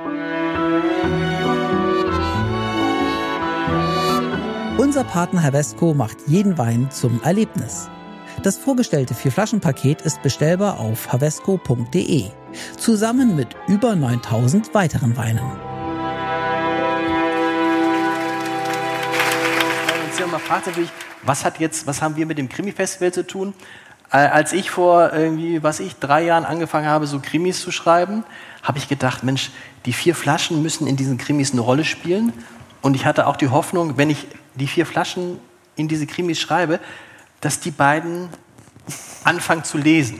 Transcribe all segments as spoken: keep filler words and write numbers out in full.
Unser Partner Havesco macht jeden Wein zum Erlebnis. Das vorgestellte Vier-Flaschen-Paket ist bestellbar auf havesco punkt de, zusammen mit über neuntausend weiteren Weinen. Man fragt natürlich, was hat jetzt, was haben wir mit dem Krimi-Festival zu tun? Äh, als ich vor irgendwie, was ich, drei Jahren angefangen habe, so Krimis zu schreiben, habe ich gedacht, Mensch, die vier Flaschen müssen in diesen Krimis eine Rolle spielen. Und ich hatte auch die Hoffnung, wenn ich die vier Flaschen in diese Krimis schreibe, dass die beiden anfangen zu lesen.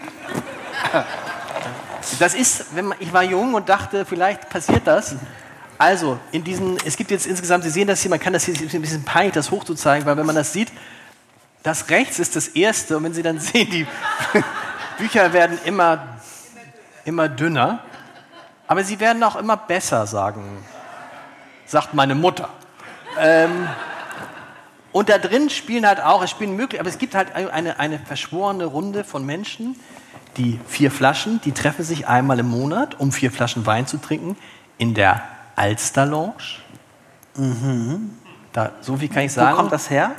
Das ist, wenn man, ich war jung und dachte, vielleicht passiert das. Also, in diesen, es gibt jetzt insgesamt, Sie sehen das hier, man kann das hier, es ist ein bisschen peinlich, das hochzuzeigen, weil wenn man das sieht, das rechts ist das erste und wenn Sie dann sehen, die Bücher werden immer, immer dünner, aber sie werden auch immer besser, sagen, sagt meine Mutter. Ähm, und da drin spielen halt auch, es spielen möglich, aber es gibt halt eine, eine verschworene Runde von Menschen, die vier Flaschen, die treffen sich einmal im Monat, um vier Flaschen Wein zu trinken, in der Alster Lounge. Mhm. Da, so viel kann ich sagen. Wo kommt das her?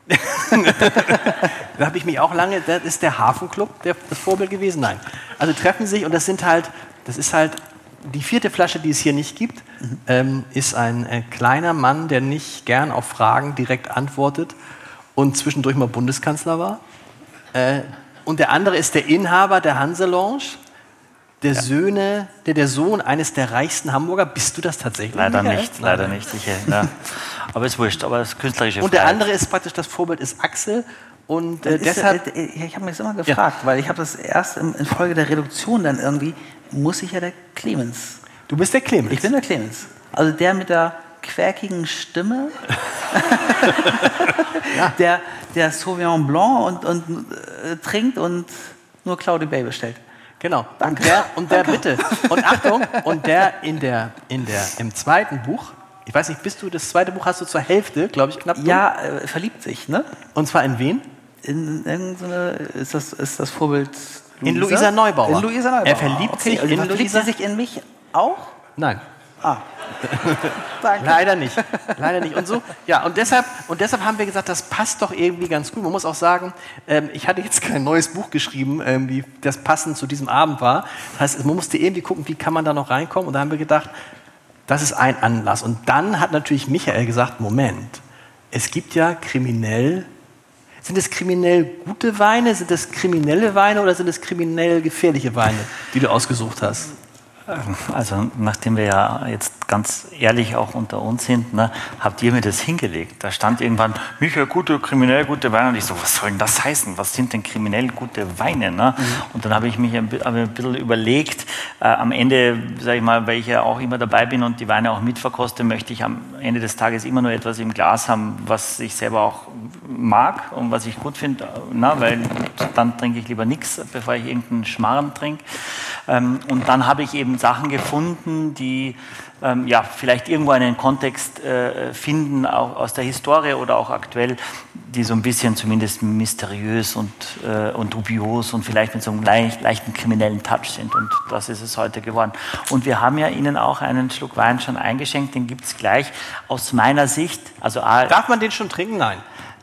Da habe ich mich auch lange, das ist der Hafenclub der, das Vorbild gewesen. Nein. Also treffen sich und das sind halt, das ist halt die vierte Flasche, die es hier nicht gibt, mhm. ähm, ist ein äh, kleiner Mann, der nicht gern auf Fragen direkt antwortet und zwischendurch mal Bundeskanzler war. Äh, und der andere ist der Inhaber der Hanse Lounge. Der, ja. Söhne, der, der Sohn eines der reichsten Hamburger. Bist du das tatsächlich? Leider Michael? nicht, leider nicht. Sicher, ja. Aber ist wurscht, aber das künstlerische Und der andere ist praktisch, das Vorbild ist Axel. Und äh, deshalb... Ist, äh, ich habe mich das immer gefragt, ja. weil ich habe das erst in, in Folge der Reduktion dann irgendwie, muss ich ja der Clemens. Du bist der Clemens? Ich bin der Clemens. Also der mit der quäkigen Stimme, ja. der, der Sauvignon Blanc und, und äh, trinkt und nur Claudie Bay bestellt. Genau. Danke. Und der, und der bitte. Und Achtung, und der in der, in der im zweiten Buch, ich weiß nicht, bist du, das zweite Buch hast du zur Hälfte, glaube ich, knapp. Ja, äh, verliebt sich, ne? Und zwar in wen? In irgendeine, ist das, ist das Vorbild Luisa? In Luisa Neubauer. In Luisa Neubauer. Er verliebt okay. sich also in verliebt Luisa. Sie sich in mich auch? Nein. Ah. Danke. Leider nicht. Leider nicht. Und so, ja, und deshalb, und deshalb haben wir gesagt, das passt doch irgendwie ganz gut. Man muss auch sagen, ähm, ich hatte jetzt kein neues Buch geschrieben, ähm, wie das passend zu diesem Abend war. Das heißt, man musste irgendwie gucken, wie kann man da noch reinkommen. Und da haben wir gedacht, das ist ein Anlass. Und dann hat natürlich Michael gesagt, Moment, es gibt ja kriminell, sind es kriminell gute Weine, sind es kriminelle Weine oder sind es kriminell gefährliche Weine, die du ausgesucht hast? Also nachdem wir ja jetzt ganz ehrlich auch unter uns sind, ne, habt ihr mir das hingelegt. Da stand irgendwann, Michael, gute, kriminell gute Weine. Und ich so, was soll denn das heißen? Was sind denn kriminell gute Weine? Ne? Mhm. Und dann habe ich mich ein, ein bisschen überlegt, äh, am Ende, sage ich mal, weil ich ja auch immer dabei bin und die Weine auch mitverkoste, möchte ich am Ende des Tages immer nur etwas im Glas haben, was ich selber auch mag und was ich gut finde, na, weil dann trinke ich lieber nichts, bevor ich irgendeinen Schmarrn trinke. Ähm, und dann habe ich eben Sachen gefunden, die ähm, ja, vielleicht irgendwo einen Kontext äh, finden, auch aus der Historie oder auch aktuell, die so ein bisschen zumindest mysteriös und, äh, und dubios und vielleicht mit so einem leicht, leichten kriminellen Touch sind. Und das ist es heute geworden. Und wir haben ja Ihnen auch einen Schluck Wein schon eingeschenkt, den gibt es gleich. Aus meiner Sicht... also Darf man den schon trinken? Nein.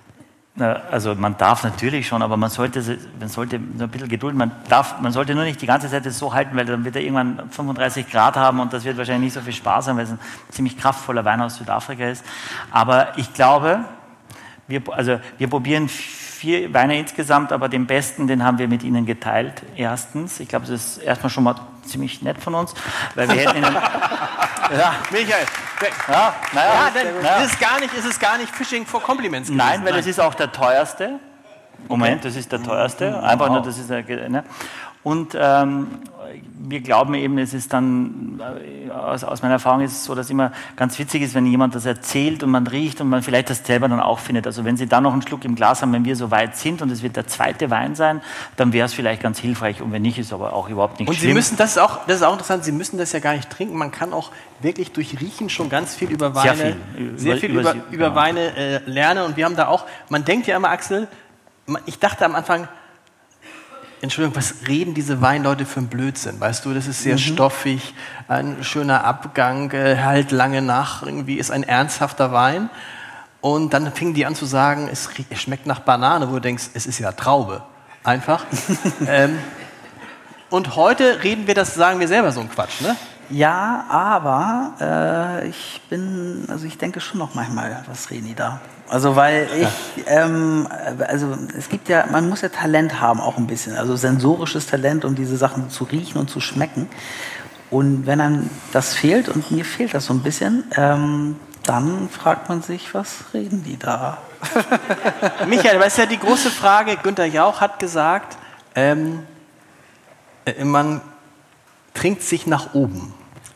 Also man darf natürlich schon, aber man sollte, man sollte nur ein bisschen Geduld, man, darf, man sollte nur nicht die ganze Zeit das so halten, weil dann wird er irgendwann fünfunddreißig Grad haben und das wird wahrscheinlich nicht so viel Spaß haben, weil es ein ziemlich kraftvoller Wein aus Südafrika ist. Aber ich glaube, wir, also wir probieren vier Weine insgesamt, aber den besten, den haben wir mit Ihnen geteilt, erstens. Ich glaube, das ist erstmal schon mal ziemlich nett von uns, weil wir hätten Ihnen... Ja, Michael. Ja, naja, ja, denn naja. Ist, es gar nicht, ist es gar nicht Fishing for Compliments gewesen? Nein, weil Nein. es ist auch der teuerste. Moment, okay. Das ist der teuerste. Einfach wow. nur, das ist der, ne? Und ähm, wir glauben eben, es ist dann, aus, aus meiner Erfahrung ist es so, dass immer ganz witzig ist, wenn jemand das erzählt und man riecht und man vielleicht das selber dann auch findet. Also wenn Sie dann noch einen Schluck im Glas haben, wenn wir so weit sind und es wird der zweite Wein sein, dann wäre es vielleicht ganz hilfreich und wenn nicht, ist aber auch überhaupt nicht und schlimm. Sie müssen, das ist, auch, das ist auch interessant, Sie müssen das ja gar nicht trinken, man kann auch wirklich durch Riechen schon ganz viel über Weine, sehr viel, sehr viel über, über, über genau. Weine äh, lernen und wir haben da auch, man denkt ja immer, Axel, ich dachte am Anfang, Entschuldigung, was reden diese Weinleute für einen Blödsinn? Weißt du, das ist sehr mhm. stoffig, ein schöner Abgang, äh, halt lange nach, irgendwie ist ein ernsthafter Wein. Und dann fingen die an zu sagen, es, es schmeckt nach Banane, wo du denkst, es ist ja Traube. Einfach. ähm, und heute reden wir das, sagen wir selber so einen Quatsch, ne? Ja, aber äh, ich bin, also ich denke schon noch manchmal, was reden die da? Also weil ich, ähm, also es gibt ja, man muss ja Talent haben auch ein bisschen, also sensorisches Talent, um diese Sachen zu riechen und zu schmecken. Und wenn einem das fehlt, und mir fehlt das so ein bisschen, ähm, dann fragt man sich, was reden die da? Michael, das ist ja die große Frage, Günther Jauch hat gesagt, ähm, man trinkt sich nach oben.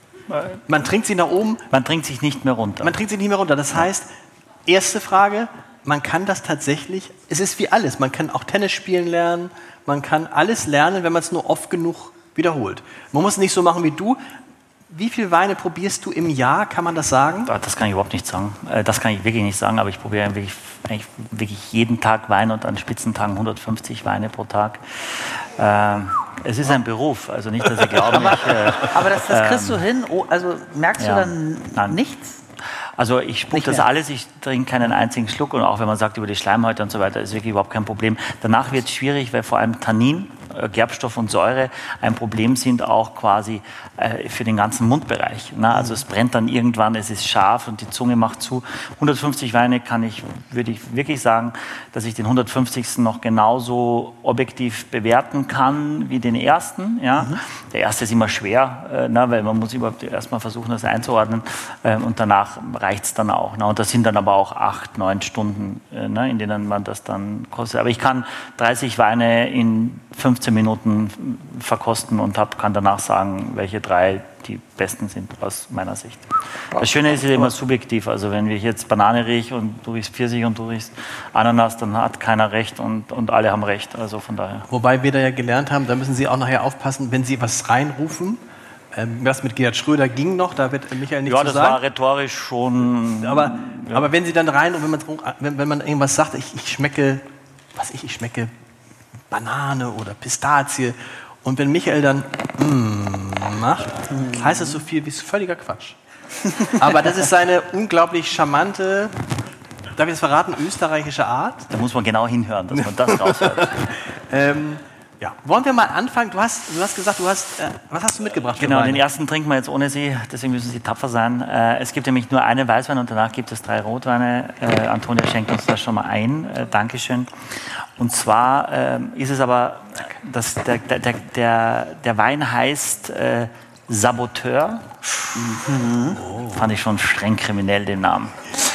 Man trinkt sich nach oben. Man trinkt sich nicht mehr runter. Man trinkt sich nicht mehr runter. Das heißt, erste Frage, man kann das tatsächlich, es ist wie alles, man kann auch Tennis spielen lernen, man kann alles lernen, wenn man es nur oft genug wiederholt. Man muss es nicht so machen wie du. Wie viele Weine probierst du im Jahr, kann man das sagen? Das kann ich überhaupt nicht sagen. Das kann ich wirklich nicht sagen, aber ich probiere wirklich, eigentlich wirklich jeden Tag Wein und an Spitzentagen hundertfünfzig Weine pro Tag. Ähm, es ist ein Beruf, also nicht, dass Sie glauben, aber, ich, äh, aber das, das kriegst du hin, oh, also merkst ja, du dann nein. nichts? Also ich spucke das alles, ich trinke keinen einzigen Schluck und auch wenn man sagt über die Schleimhäute und so weiter, ist wirklich überhaupt kein Problem. Danach wird es schwierig, weil vor allem Tannin, Gerbstoff und Säure ein Problem sind auch quasi äh, für den ganzen Mundbereich. Ne? Also es brennt dann irgendwann, es ist scharf und die Zunge macht zu. hundertfünfzig Weine kann ich, würde ich wirklich sagen, dass ich den hundertfünfzigsten noch genauso objektiv bewerten kann wie den ersten. Ja? Mhm. Der erste ist immer schwer, äh, ne? weil man muss überhaupt erstmal versuchen, das einzuordnen äh, und danach reicht es dann auch. Ne? Und das sind dann aber auch acht, neun Stunden, äh, ne? in denen man das dann kostet. Aber ich kann dreißig Weine in fünfzehn Minuten verkosten und hab, kann danach sagen, welche drei die besten sind aus meiner Sicht. Das Schöne ist ja immer subjektiv. Also wenn ich jetzt Banane rieche und du riechst Pfirsich und du riechst Ananas, dann hat keiner recht und, und alle haben recht. Also von daher. Wobei wir da ja gelernt haben, da müssen Sie auch nachher aufpassen, wenn Sie was reinrufen. Ähm, was mit Gerhard Schröder ging noch, da wird Michael nichts ja, zu sagen. Ja, das war rhetorisch schon... Aber, ja. aber wenn Sie dann rein und wenn man, wenn, wenn man irgendwas sagt, ich, ich schmecke, was ich, ich schmecke Banane oder Pistazie. Und wenn Michael dann mm macht, heißt das so viel wie völliger Quatsch. Aber das ist seine unglaublich charmante, darf ich das verraten, österreichische Art. Da muss man genau hinhören, dass man das raushört. ähm, ja. Wollen wir mal anfangen? Du hast, du hast gesagt, du hast, äh, was hast du mitgebracht? Genau, Weine? den ersten trinken wir jetzt ohne Sie, deswegen müssen Sie tapfer sein. Äh, es gibt nämlich nur einen Weißwein und danach gibt es drei Rotweine. Äh, Antonia schenkt uns das schon mal ein. Äh, Dankeschön. Und zwar äh, ist es aber, dass der, der, der, der Wein heißt äh, Saboteur. Mhm. Oh. Fand ich schon streng kriminell, den Namen.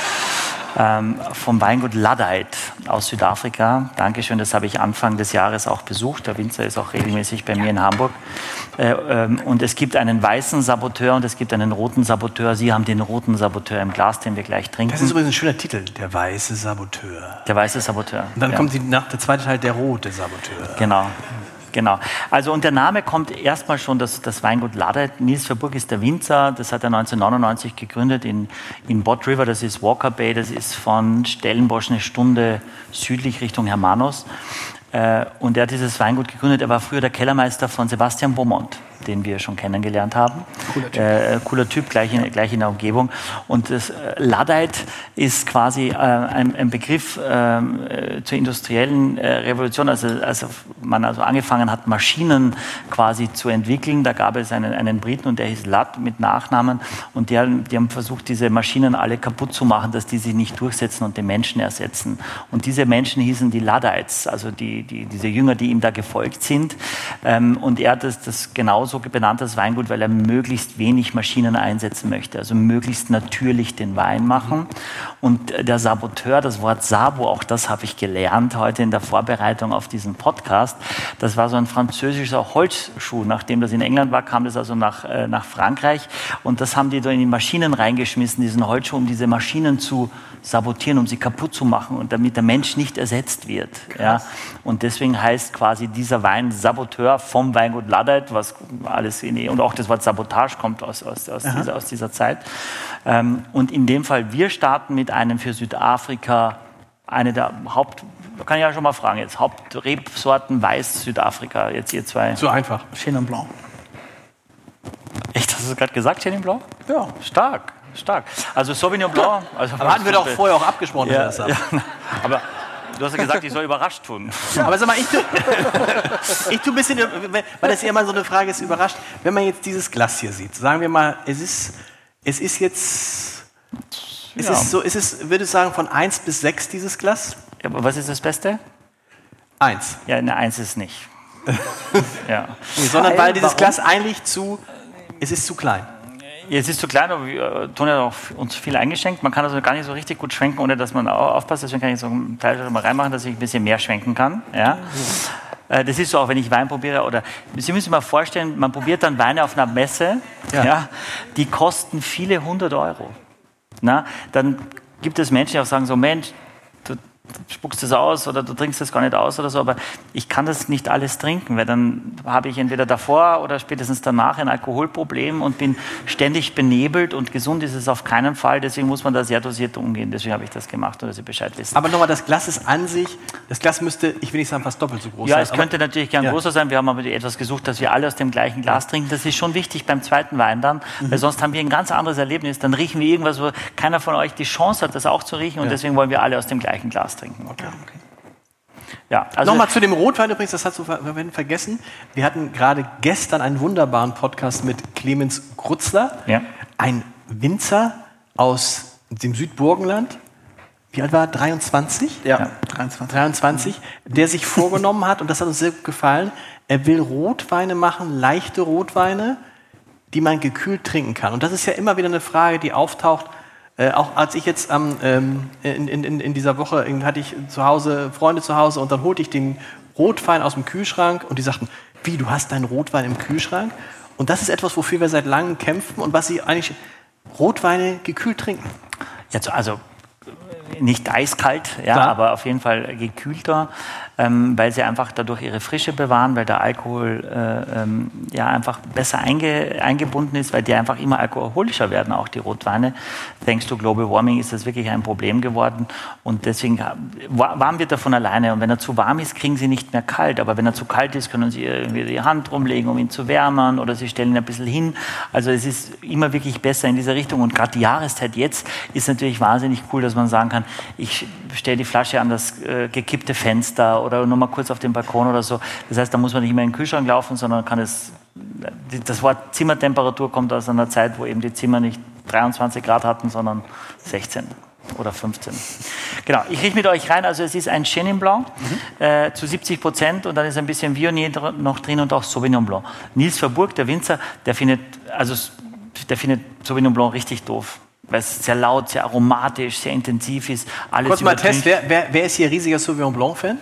Ähm, vom Weingut Luddite aus Südafrika. Dankeschön, das habe ich Anfang des Jahres auch besucht. Der Winzer ist auch regelmäßig bei mir in Hamburg. Äh, ähm, und es gibt einen weißen Saboteur und es gibt einen roten Saboteur. Sie haben den roten Saboteur im Glas, den wir gleich trinken. Das ist übrigens ein schöner Titel, der weiße Saboteur. Der weiße Saboteur. Und dann ja. kommt die, nach der zweite Teil, der rote Saboteur. Genau. Genau. Also und der Name kommt erstmal schon, das, das Weingut Luddite. Niels Verburg ist der Winzer, das hat er neunzehnhundertneunundneunzig gegründet in, in Bott River, das ist Walker Bay, das ist von Stellenbosch eine Stunde südlich Richtung Hermanus. Äh, und er hat dieses Weingut gegründet, er war früher der Kellermeister von Sebastian Beaumont, den wir schon kennengelernt haben. Cooler Typ. Äh, cooler Typ, gleich in, gleich in der Umgebung. Und das äh, Luddite ist quasi äh, ein, ein Begriff äh, zur industriellen äh, Revolution, also als man also angefangen hat, Maschinen quasi zu entwickeln. Da gab es einen, einen Briten und der hieß Ludd mit Nachnamen und der, die haben versucht, diese Maschinen alle kaputt zu machen, dass die sich nicht durchsetzen und den Menschen ersetzen. Und diese Menschen hießen die Luddites, also die, die, diese Jünger, die ihm da gefolgt sind. Ähm, und er hat das, das genauso benannt, das Weingut, weil er möglichst wenig Maschinen einsetzen möchte, also möglichst natürlich den Wein machen. Und der Saboteur, das Wort Sabo, auch das habe ich gelernt heute in der Vorbereitung auf diesen Podcast, das war so ein französischer Holzschuh. Nachdem das in England war, kam das also nach, äh, nach Frankreich und das haben die da in die Maschinen reingeschmissen, diesen Holzschuh, um diese Maschinen zu sabotieren, um sie kaputt zu machen und damit der Mensch nicht ersetzt wird. Ja? Und deswegen heißt quasi dieser Wein Saboteur vom Weingut Luddite, was alles in, und auch das Wort Sabotage kommt aus, aus, aus, dieser, aus dieser Zeit. Ähm, und in dem Fall, wir starten mit einem für Südafrika eine der Haupt, kann ich ja schon mal fragen jetzt, Hauptrebsorten Weiß Südafrika, jetzt ihr zwei. So einfach. Chenin Blanc. Echt, hast du es gerade gesagt, Chenin Blanc? Ja. Stark, stark. Also Sauvignon Blanc. Also Aber hatten wir doch vorher auch abgesprochen, ja, dass wir das ja, aber du hast ja gesagt, ich soll überrascht tun. Aber sag mal, ich tue, ich tue ein bisschen, weil das ja immer so eine Frage ist, überrascht, wenn man jetzt dieses Glas hier sieht, sagen wir mal, es ist, es ist jetzt, es Ja. ist so, es ist, würde ich sagen, von eins bis sechs dieses Glas? Ja, aber was ist das Beste? eins. Ja, eine Eins ist nicht. Ja. Nee, sondern Weil, weil dieses warum? Glas eigentlich zu, es ist zu klein. Jetzt ist zu klein, aber wir tun ja auch uns viel eingeschenkt. Man kann also gar nicht so richtig gut schwenken, ohne dass man auch aufpasst. Deswegen kann ich so einen Teil schon mal reinmachen, dass ich ein bisschen mehr schwenken kann. Ja. Äh, Das ist so auch, wenn ich Wein probiere. Oder Sie müssen sich mal vorstellen, man probiert dann Weine auf einer Messe, Ja. ja. Die kosten viele hundert Euro. Na, dann gibt es Menschen, die auch sagen so, Mensch, du spuckst das aus oder du trinkst das gar nicht aus oder so, aber ich kann das nicht alles trinken, weil dann habe ich entweder davor oder spätestens danach ein Alkoholproblem und bin ständig benebelt und gesund ist es auf keinen Fall, deswegen muss man da sehr dosiert umgehen, deswegen habe ich das gemacht, nur dass Sie Bescheid wissen. Aber nochmal, das Glas ist an sich, das Glas müsste, ich will nicht sagen, fast doppelt so groß Ja, sein. es könnte natürlich gern ja. größer sein. Wir haben aber etwas gesucht, dass wir alle aus dem gleichen Glas trinken. Das ist schon wichtig beim zweiten Wein dann, Mhm. weil sonst haben wir ein ganz anderes Erlebnis. Dann riechen wir irgendwas, wo keiner von euch die Chance hat, das auch zu riechen und Ja. deswegen wollen wir alle aus dem gleichen Glas trinken. Okay. Ja, also Nochmal zu dem Rotwein übrigens, das hast du ver ver vergessen. Wir hatten gerade gestern einen wunderbaren Podcast mit Clemens Grutzler, Ja. ein Winzer aus dem Südburgenland. Wie alt war er? dreiundzwanzig? Ja, dreiundzwanzig. dreiundzwanzig, der sich vorgenommen hat, und das hat uns sehr gut gefallen, er will Rotweine machen, leichte Rotweine, die man gekühlt trinken kann. Und das ist ja immer wieder eine Frage, die auftaucht. Äh, auch als ich jetzt ähm, in, in, in dieser Woche in, hatte ich zu Hause Freunde zu Hause und dann holte ich den Rotwein aus dem Kühlschrank und die sagten, wie, du hast deinen Rotwein im Kühlschrank? Und das ist etwas, wofür wir seit langem kämpfen und was sie eigentlich Rotweine gekühlt trinken. Jetzt, also nicht eiskalt, ja, Klar. aber auf jeden Fall gekühlter, ähm, weil sie einfach dadurch ihre Frische bewahren, weil der Alkohol äh, ähm, ja einfach besser einge, eingebunden ist, weil die einfach immer alkoholischer werden, auch die Rotweine. Thanks to Global Warming ist das wirklich ein Problem geworden und deswegen warm wird er von alleine und wenn er zu warm ist, kriegen sie nicht mehr kalt, aber wenn er zu kalt ist, können sie irgendwie die Hand rumlegen, um ihn zu wärmen oder sie stellen ihn ein bisschen hin. Also es ist immer wirklich besser in dieser Richtung und gerade die Jahreszeit jetzt ist natürlich wahnsinnig cool, dass man sagen kann, ich stelle die Flasche an das äh, gekippte Fenster oder nur mal kurz auf den Balkon oder so. Das heißt, da muss man nicht mehr in den Kühlschrank laufen, sondern kann es, die, das Wort Zimmertemperatur kommt aus einer Zeit, wo eben die Zimmer nicht dreiundzwanzig Grad hatten, sondern sechzehn oder fünfzehn. Genau, ich rieche mit euch rein, also es ist ein Chenin Blanc mhm. äh, zu siebzig Prozent und dann ist ein bisschen Viognier noch drin und auch Sauvignon Blanc. Nils Verburg, der Winzer, der findet, also, der findet Sauvignon Blanc richtig doof. Weil es sehr laut, sehr aromatisch, sehr intensiv ist. Alles Kurz mal übertönt. Test, wer, wer, wer ist hier riesiger Sauvignon Blanc-Fan?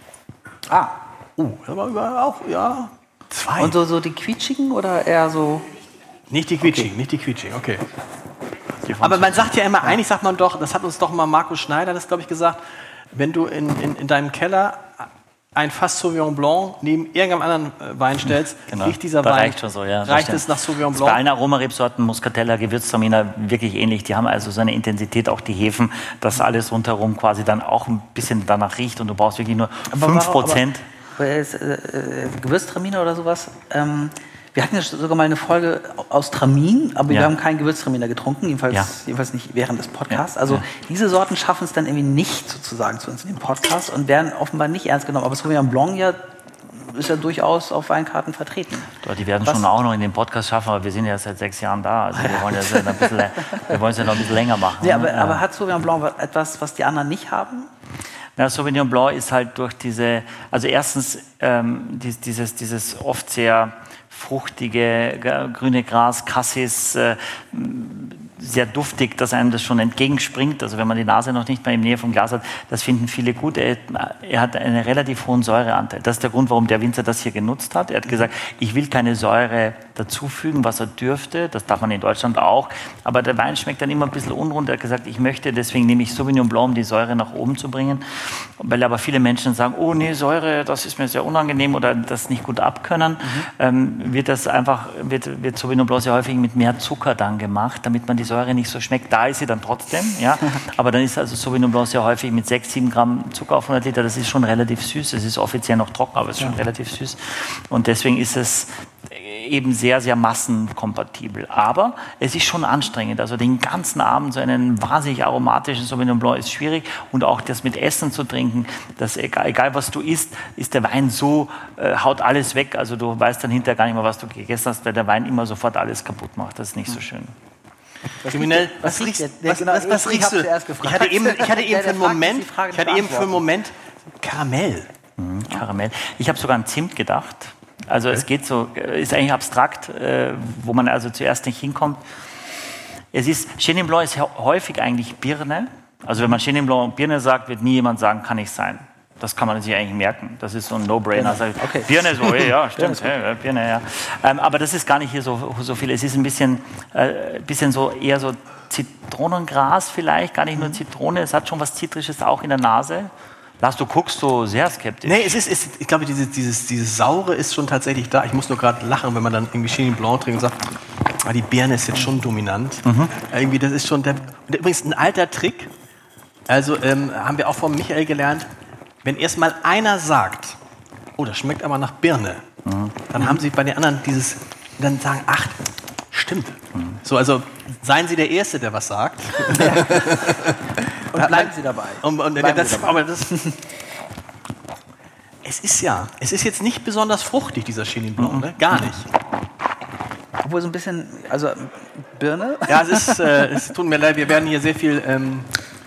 Ah, Oh, aber über auch, ja, zwei. und so, so die quietschigen oder eher so... Nicht die Quietschigen, nicht die Quietschigen, okay. Die von- Aber man sagt ja immer, eigentlich sagt man doch, das hat uns doch mal Markus Schneider, das glaube ich gesagt, wenn du in, in, in deinem Keller ein Fass Sauvignon Blanc neben irgendeinem anderen äh, Wein stellst, Genau, riecht dieser da Wein, reicht schon so, ja, das reicht stimmt. es nach Sauvignon Das ist bei Blanc? allen Aromarebsorten, Muscatella, Gewürztraminer wirklich ähnlich. Die haben also so eine Intensität, auch die Hefen, dass alles rundherum quasi dann auch ein bisschen danach riecht und du brauchst wirklich nur fünf Prozent. Äh, äh, Gewürztraminer oder sowas. Ähm, wir hatten ja sogar mal eine Folge aus Tramin, aber Ja. wir haben keinen Gewürztraminer getrunken, jedenfalls, Ja. jedenfalls nicht während des Podcasts. Ja. Also Ja. diese Sorten schaffen es dann irgendwie nicht sozusagen zu uns in den Podcast und werden offenbar nicht ernst genommen. Aber Sauvignon Blanc ja, ist ja durchaus auf Weinkarten vertreten. Ja, die werden Was- schon auch noch in den Podcast schaffen, aber wir sind ja seit sechs Jahren da. Also wir wollen ja ein bisschen, wir wollen es ja noch ein bisschen länger machen. Ja, aber, ne? aber hat Sauvignon Blanc etwas, was die anderen nicht haben? Ja, Sauvignon Blanc ist halt durch diese, also erstens ähm, dies, dieses, dieses oft sehr fruchtige g- grüne Gras, Cassis, äh, sehr duftig, dass einem das schon entgegenspringt. Also wenn man die Nase noch nicht mal in der Nähe vom Glas hat, das finden viele gut. Er, er hat einen relativ hohen Säureanteil. Das ist der Grund, warum der Winzer das hier genutzt hat. Er hat gesagt, ich will keine Säure dazufügen, was er dürfte. Das darf man in Deutschland auch. Aber der Wein schmeckt dann immer ein bisschen unrund. Er hat gesagt, ich möchte, deswegen nehme ich Sauvignon Blanc, um die Säure nach oben zu bringen. Weil aber viele Menschen sagen, oh nee, Säure, das ist mir sehr unangenehm oder das nicht gut abkönnen, mhm. ähm, wird das einfach, wird, wird Sauvignon Blanc sehr häufig mit mehr Zucker dann gemacht, damit man die Säure nicht so schmeckt. Da ist sie dann trotzdem, ja. Aber dann ist also Sauvignon Blanc sehr häufig mit sechs, sieben Gramm Zucker auf hundert Liter. Das ist schon relativ süß. Es ist offiziell noch trocken, aber es ist schon ja. relativ süß. Und deswegen ist es eben sehr, sehr massenkompatibel. Aber es ist schon anstrengend. Also den ganzen Abend so einen wahnsinnig aromatischen Sauvignon Blanc ist schwierig. Und auch das mit Essen zu trinken, das, egal, egal was du isst, ist der Wein so, äh, haut alles weg. Also du weißt dann hinterher gar nicht mehr, was du gegessen hast, weil der Wein immer sofort alles kaputt macht. Das ist nicht so schön. Was Kriminell, was, was, riechst, was, genau, was, was riechst du? Ich hatte eben, ich hatte eben für einen Moment, ich hatte eben für einen Moment Karamell. Mhm, Karamell. Ich habe sogar an Zimt gedacht. Also okay. es geht so, ist eigentlich abstrakt, äh, wo man also zuerst nicht hinkommt. Es ist, Chenin Blanc ist häufig eigentlich Birne. Also wenn man Chenin Blanc und Birne sagt, wird nie jemand sagen, kann nicht sein. Das kann man sich eigentlich merken. Das ist so ein No-Brainer. Also, okay. Birne so, ja, stimmt. ja, Birne, ja. Ähm, aber das ist gar nicht hier so, so viel. Es ist ein bisschen, äh, bisschen so eher so Zitronengras vielleicht, gar nicht nur Zitrone. Es hat schon was Zitrisches auch in der Nase. Lars, du guckst so sehr skeptisch. Nee, es ist, es, ich glaube, dieses, dieses, dieses Saure ist schon tatsächlich da. Ich muss nur gerade lachen, wenn man dann irgendwie Chenin Blanc trinkt und sagt, ah, die Birne ist jetzt schon dominant. Mhm. Irgendwie, das ist schon der, übrigens ein alter Trick. Also ähm, haben wir auch von Michael gelernt, wenn erst mal einer sagt, oh, das schmeckt aber nach Birne, mhm. dann haben sie bei den anderen dieses, dann sagen, ach, stimmt. Mhm. So, also seien Sie der Erste, der was sagt. Ja. Und bleiben Sie dabei. Und, und, bleiben das, Sie dabei. Aber das, es ist ja, es ist jetzt nicht besonders fruchtig, dieser Chenin Blanc, mhm. ne? Gar nicht. Obwohl so ein bisschen, also Birne. Ja, es ist, äh, es tut mir leid, wir werden hier sehr viel, ähm,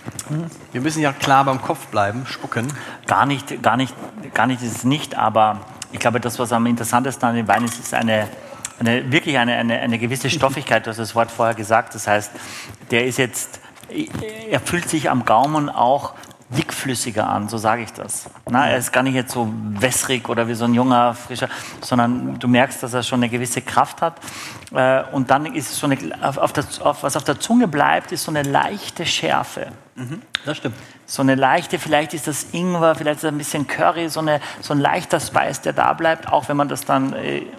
wir müssen ja klar beim Kopf bleiben, spucken. Gar nicht, gar nicht, gar nicht ist es nicht, aber ich glaube, das, was am interessantesten an dem Wein ist, ist eine, eine wirklich eine, eine, eine gewisse Stoffigkeit. Du hast das Wort vorher gesagt. Das heißt, der ist jetzt, er fühlt sich am Gaumen auch dickflüssiger an, so sage ich das. Na, er ist gar nicht jetzt so wässrig oder wie so ein junger, frischer, sondern du merkst, dass er schon eine gewisse Kraft hat. Und dann ist so eine, auf der, auf, was auf der Zunge bleibt, ist so eine leichte Schärfe. Mhm, das stimmt. So eine leichte, vielleicht ist das Ingwer, vielleicht ist das ein bisschen Curry, so, eine, so ein leichter Spice, der da bleibt, auch wenn man das dann...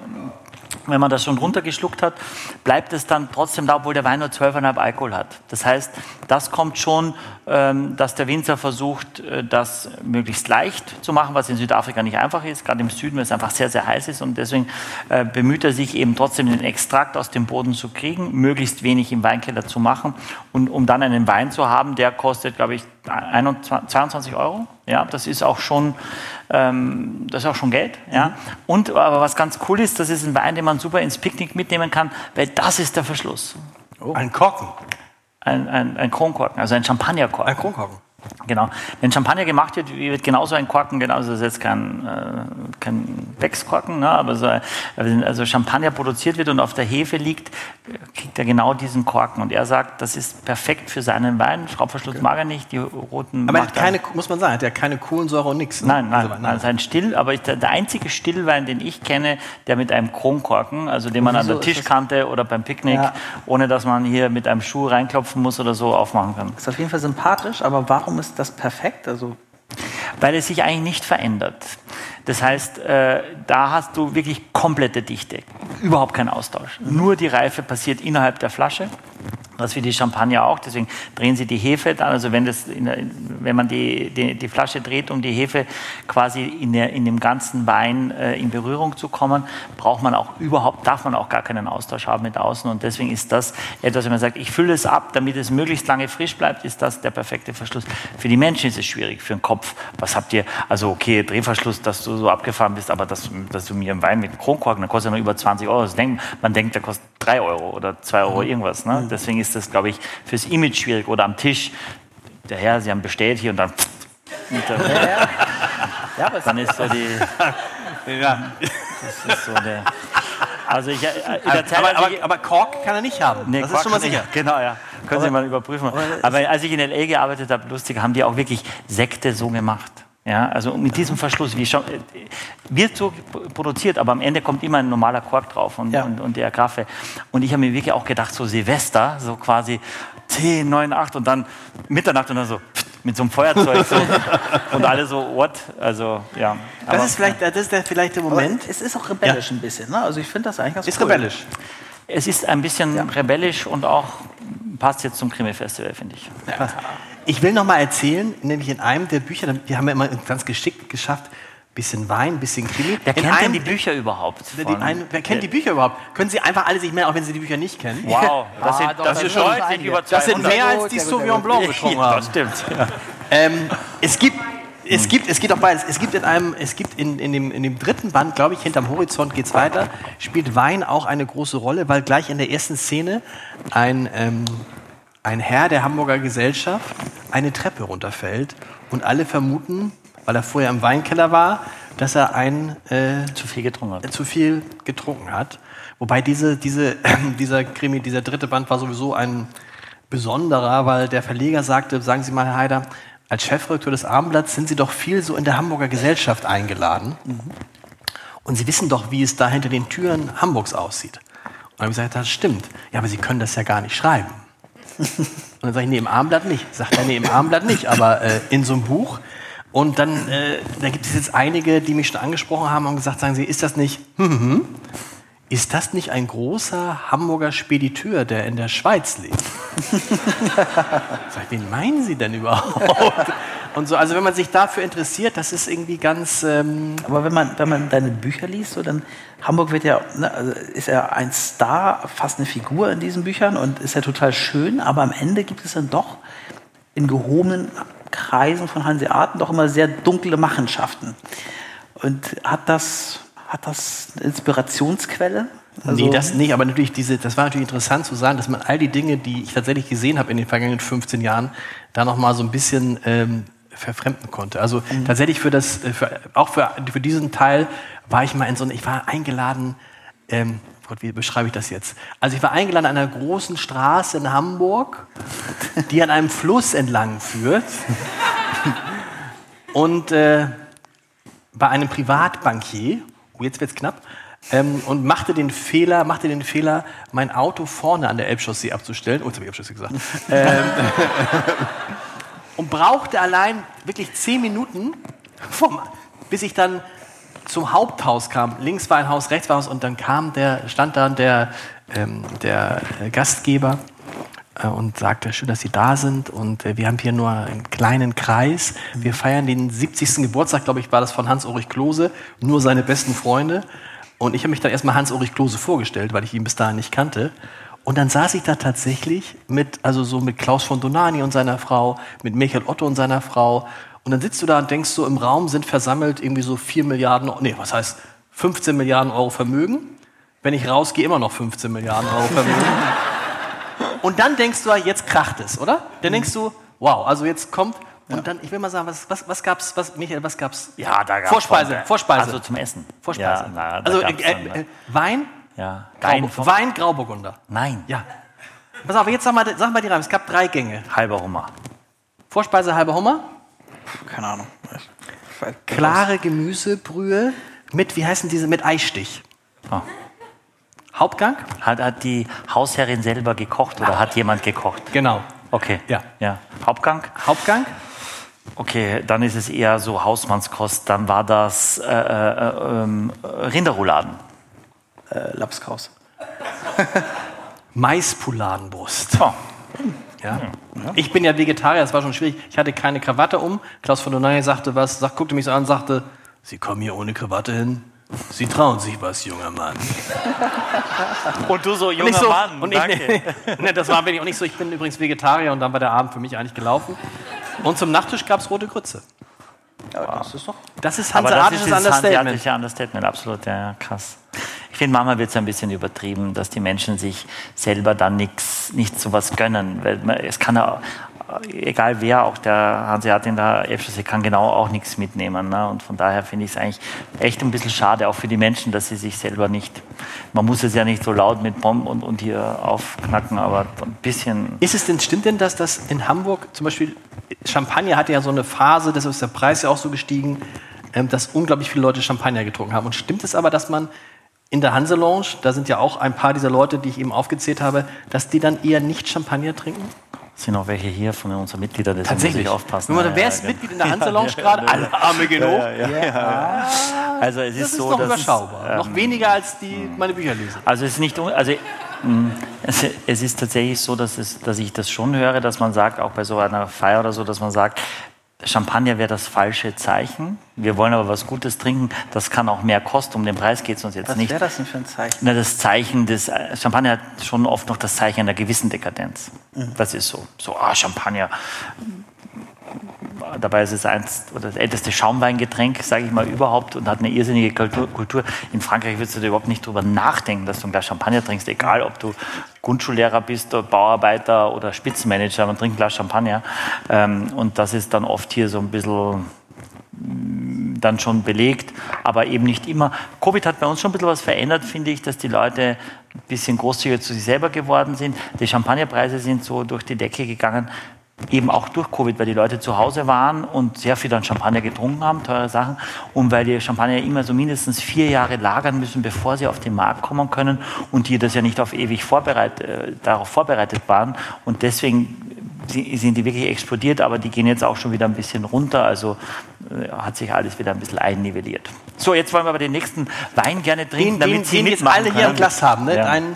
Wenn man das schon runtergeschluckt hat, bleibt es dann trotzdem da, obwohl der Wein nur zwölf Komma fünf Alkohol hat. Das heißt, das kommt schon, ähm, dass der Winzer versucht, äh, das möglichst leicht zu machen, was in Südafrika nicht einfach ist, gerade im Süden, weil es einfach sehr, sehr heiß ist. Und deswegen äh, bemüht er sich eben trotzdem, den Extrakt aus dem Boden zu kriegen, möglichst wenig im Weinkeller zu machen und um dann einen Wein zu haben, der kostet, glaube ich, einundzwanzig, zweiundzwanzig Euro. Ja, das ist auch schon, ähm, das ist auch schon Geld. Ja. Mhm. Und aber was ganz cool ist, das ist ein Wein, den man super ins Picknick mitnehmen kann, weil das ist der Verschluss. Oh. Ein Korken. Ein, ein, ein Kronkorken, also ein Champagnerkorken. Ein Kronkorken. Genau. Wenn Champagner gemacht wird, wird genauso ein Korken, genauso das ist jetzt kein, äh, kein Beckskorken, ne, aber so, also Champagner produziert wird und auf der Hefe liegt, kriegt er genau diesen Korken. Und er sagt, das ist perfekt für seinen Wein. Schraubverschluss okay. mag er nicht, die roten. Aber er hat keine, muss man sagen, hat ja keine Kohlensäure und nichts. Ne? Nein, nein, also, nein, es ist ein Still, aber der, der einzige Stillwein, den ich kenne, der mit einem Kronkorken, also den man an der Tischkante oder beim Picknick, ja. ohne dass man hier mit einem Schuh reinklopfen muss oder so, aufmachen kann. Ist auf jeden Fall sympathisch, aber warum ist das perfekt? Also weil es sich eigentlich nicht verändert. Das heißt, äh, da hast du wirklich komplette Dichte, überhaupt kein Austausch. Mhm. Nur die Reife passiert innerhalb der Flasche, das wie die Champagner auch, deswegen drehen sie die Hefe dann, also wenn, das in, wenn man die, die, die Flasche dreht, um die Hefe quasi in, der, in dem ganzen Wein äh, in Berührung zu kommen, braucht man auch überhaupt, darf man auch gar keinen Austausch haben mit außen und deswegen ist das etwas, wenn man sagt, ich fülle es ab, damit es möglichst lange frisch bleibt, ist das der perfekte Verschluss. Für die Menschen ist es schwierig, für den Kopf, was habt ihr, also okay, Drehverschluss, dass du so abgefahren bist, aber dass, dass du mir einen Wein mit Kronkorken, der kostet ja nur über zwanzig Euro, das denkt, man denkt, der kostet drei Euro oder zwei Euro irgendwas, ne? Deswegen ist das, glaube ich, fürs Image schwierig. Oder am Tisch, der Herr, Sie haben bestellt hier und dann... Und dann, ja, ja. Ja, dann ist so die... Ja. Das ist so der... Also ich, äh, aber, aber, aber Kork kann er nicht haben, nee, das Kork ist schon mal sicher. Nicht, genau, ja. Können aber, Sie mal überprüfen. Aber, aber als ich in L A gearbeitet habe, lustig, haben die auch wirklich Sekte so gemacht. Ja, also mit diesem Verschluss, wie schon, wird so produziert, aber am Ende kommt immer ein normaler Kork drauf und, Ja. und, und der Agraffe. Und ich habe mir wirklich auch gedacht, so Silvester, so quasi zehn, neun, acht und dann Mitternacht und dann so mit so einem Feuerzeug so, und alle so, what? Also, ja. Das Aber ist vielleicht, das ist der, vielleicht der Moment. Aber es ist auch rebellisch ein bisschen. Ne? Also ich finde das eigentlich ganz Ist cool. rebellisch. es ist ein bisschen rebellisch und auch passt jetzt zum Krimi-Festival, finde ich. Ja. Ich will noch mal erzählen, nämlich in einem der Bücher, wir haben ja immer ganz geschickt geschafft, bisschen Wein, bisschen Krimi. Wer in kennt denn einem, die Bücher überhaupt? Die von- einen, wer kennt die Bücher überhaupt? Können Sie einfach alle sich melden, auch wenn Sie die Bücher nicht kennen? Wow, das sind, Ah, doch, das das ist sind schon deutlich einige. über Das sind zweihundert. mehr Sehr als gut, die sehr gut, Sauvignon sehr Blanc getrunken Ja, haben. das stimmt. Ja. Ähm, es gibt, es gibt, es geht auch beides. Es gibt in einem, es gibt in, in, dem, in dem dritten Band, glaube ich, hinterm Horizont geht's weiter, spielt Wein auch eine große Rolle, weil gleich in der ersten Szene ein, ähm, ein Herr der Hamburger Gesellschaft eine Treppe runterfällt und alle vermuten, weil er vorher im Weinkeller war, dass er ein äh, Zu viel getrunken hat. zu viel getrunken hat. Wobei diese, diese, dieser Krimi, dieser dritte Band war sowieso ein besonderer, weil der Verleger sagte, sagen Sie mal, Herr Haider, als Chefredakteur des Abendblatts sind Sie doch viel so in der Hamburger Gesellschaft eingeladen. Mhm. Und Sie wissen doch, wie es da hinter den Türen Hamburgs aussieht. Und dann habe ich gesagt, das stimmt. Ja, aber Sie können das ja gar nicht schreiben. Und dann sage ich, nee, im Abendblatt nicht. Sagt er, nee, im Abendblatt nicht, aber äh, in so einem Buch. Und dann, äh, da gibt es jetzt einige, die mich schon angesprochen haben und gesagt, sagen Sie, ist das nicht, hm, hm, ist das nicht ein großer Hamburger Spediteur, der in der Schweiz lebt? Sag ich, wen meinen Sie denn überhaupt? Und so, also wenn man sich dafür interessiert, das ist irgendwie ganz... Ähm Aber wenn man, wenn man deine Bücher liest, so, dann Hamburg wird ja, ne, also ist ja ein Star, fast eine Figur in diesen Büchern und ist ja total schön, aber am Ende gibt es dann doch in gehobenen Kreisen von Hanseaten doch immer sehr dunkle Machenschaften. Und hat das, hat das eine Inspirationsquelle? Also nee, das nicht, aber natürlich diese, das war natürlich interessant zu sagen, dass man all die Dinge, die ich tatsächlich gesehen habe in den vergangenen fünfzehn Jahren, da noch mal so ein bisschen ähm, verfremden konnte. Also mhm. tatsächlich für das, für, auch für, für diesen Teil war ich mal in so einer, ich war eingeladen, ähm, Gott, wie beschreibe ich das jetzt? Also ich war eingeladen an einer großen Straße in Hamburg, die an einem Fluss entlang führt und äh, bei einem Privatbankier, oh, jetzt wird's knapp, ähm, und machte den Fehler, machte den Fehler, mein Auto vorne an der Elbchaussee abzustellen. Oh, jetzt habe ich Elbchaussee gesagt. ähm, und brauchte allein wirklich zehn Minuten, vom, bis ich dann zum Haupthaus kam. Links war ein Haus, rechts war ein Haus und dann kam der, stand dann der, ähm, der Gastgeber äh, und sagte, schön, dass Sie da sind und äh, wir haben hier nur einen kleinen Kreis. Wir feiern den siebzigsten Geburtstag, glaube ich, war das von Hans-Ulrich Klose, nur seine besten Freunde. Und ich habe mich dann erstmal Hans-Ulrich Klose vorgestellt, weil ich ihn bis dahin nicht kannte. Und dann saß ich da tatsächlich mit, also so mit Klaus von Donani und seiner Frau, mit Michael Otto und seiner Frau. Und dann sitzt du da und denkst so, im Raum sind versammelt irgendwie so vier Milliarden, nee, was heißt fünfzehn Milliarden Euro Vermögen. Wenn ich rausgehe, immer noch fünfzehn Milliarden Euro Vermögen. Und dann denkst du, jetzt kracht es, oder? Dann denkst du, wow, also jetzt kommt, und ja. dann, ich will mal sagen, was, was, was gab's, was, Michael, was gab's? Ja, da gab's Vorspeise, von, Vorspeise. Also zum Essen. Vorspeise. Ja, na, da also gab's äh, dann, äh, Wein, ja. Grau, Wein, Grauburgunder. Nein. Ja. Pass auf, jetzt sag mal, sag mal die Reime. Es gab drei Gänge. Halber Hummer. Vorspeise, halber Hummer. Keine Ahnung. Klare Gemüsebrühe mit, wie heißen diese, mit Eistich. Oh. Hauptgang? Hat, hat die Hausherrin selber gekocht oder hat jemand gekocht? Genau. Okay. Ja. ja. Hauptgang? Hauptgang? Okay, dann ist es eher so Hausmannskost. Dann war das äh, äh, äh, Rinderrouladen. Äh, Lapskaus. Maispoulardenbrust. Oh. Ja. Ja. Ich bin ja Vegetarier, das war schon schwierig. Ich hatte keine Krawatte um. Klaus von Donay sagte was, sagt, guckte mich so an und sagte, Sie kommen hier ohne Krawatte hin. Sie trauen sich was, junger Mann. Und du so, junger so, Mann, und danke. Ich, ne, das war bin ich auch nicht so. Ich bin übrigens Vegetarier und dann war der Abend für mich eigentlich gelaufen. Und zum Nachtisch gab es rote Grütze. Ja, das ist doch... Das ist Aber das ist hanseatisches das Understatement. hanseatische Understatement, absolut, ja, ja, krass. Ich finde, manchmal wird es ein bisschen übertrieben, dass die Menschen sich selber dann nichts, nicht so was gönnen. Weil man, es kann ja, egal wer, auch der Hanseat in der Elbchaussee kann genau auch nichts mitnehmen. Ne? Und von daher finde ich es eigentlich echt ein bisschen schade, auch für die Menschen, dass sie sich selber nicht, man muss es ja nicht so laut mit Bomben und, und hier aufknacken, aber ein bisschen... Ist es denn, stimmt denn, dass das in Hamburg zum Beispiel Champagner hatte ja so eine Phase, deshalb ist der Preis ja auch so gestiegen, ähm, dass unglaublich viele Leute Champagner getrunken haben. Und stimmt es aber, dass man in der Hanse-Lounge, da sind ja auch ein paar dieser Leute, die ich eben aufgezählt habe, dass die dann eher nicht Champagner trinken? Sind auch welche hier von unseren Mitgliedern, deswegen Tatsächlich. muss ich aufpassen. Wenn man, Ja, wer ja, ist ja. Mitglied in der Hanse-Lounge gerade? Alle Arme genug. Ja, ja, ja, ja. Also es Das ist ist so, noch dass überschaubar. ähm, noch weniger als die meine Bücher lesen. Also es ist nicht, un- also mh, es, es ist tatsächlich so, dass, es, dass ich das schon höre, dass man sagt, auch bei so einer Feier oder so, dass man sagt, Champagner wäre das falsche Zeichen. Wir wollen aber was Gutes trinken. Das kann auch mehr kosten. Um den Preis geht es uns jetzt Was nicht. wäre das denn für ein Zeichen? Na, das Zeichen des äh, Champagner hat schon oft noch das Zeichen einer gewissen Dekadenz. Mhm. Das ist so. So, ah, Champagner. Dabei ist es eins oder das älteste Schaumweingetränk, sage ich mal, überhaupt und hat eine irrsinnige Kultur. Kultur. In Frankreich würdest du da überhaupt nicht drüber nachdenken, dass du ein Glas Champagner trinkst, egal ob du Grundschullehrer bist, oder Bauarbeiter oder Spitzenmanager, man trinkt ein Glas Champagner. Ähm, und das ist dann oft hier so ein bisschen dann schon belegt, aber eben nicht immer. Covid hat bei uns schon ein bisschen was verändert, finde ich, dass die Leute ein bisschen großzügiger zu sich selber geworden sind. Die Champagnerpreise sind so durch die Decke gegangen, eben auch durch Covid, weil die Leute zu Hause waren und sehr viel dann Champagner getrunken haben, teure Sachen, und weil die Champagner immer so mindestens vier Jahre lagern müssen, bevor sie auf den Markt kommen können und die das ja nicht auf ewig vorbereitet, äh, darauf vorbereitet waren und deswegen sind die wirklich explodiert, aber die gehen jetzt auch schon wieder ein bisschen runter, also äh, hat sich alles wieder ein bisschen einnivelliert. So, jetzt wollen wir aber den nächsten Wein gerne trinken, Den, damit den, Sie den jetzt mitmachen alle hier im können. Glas haben. Ne? Ja. Ein,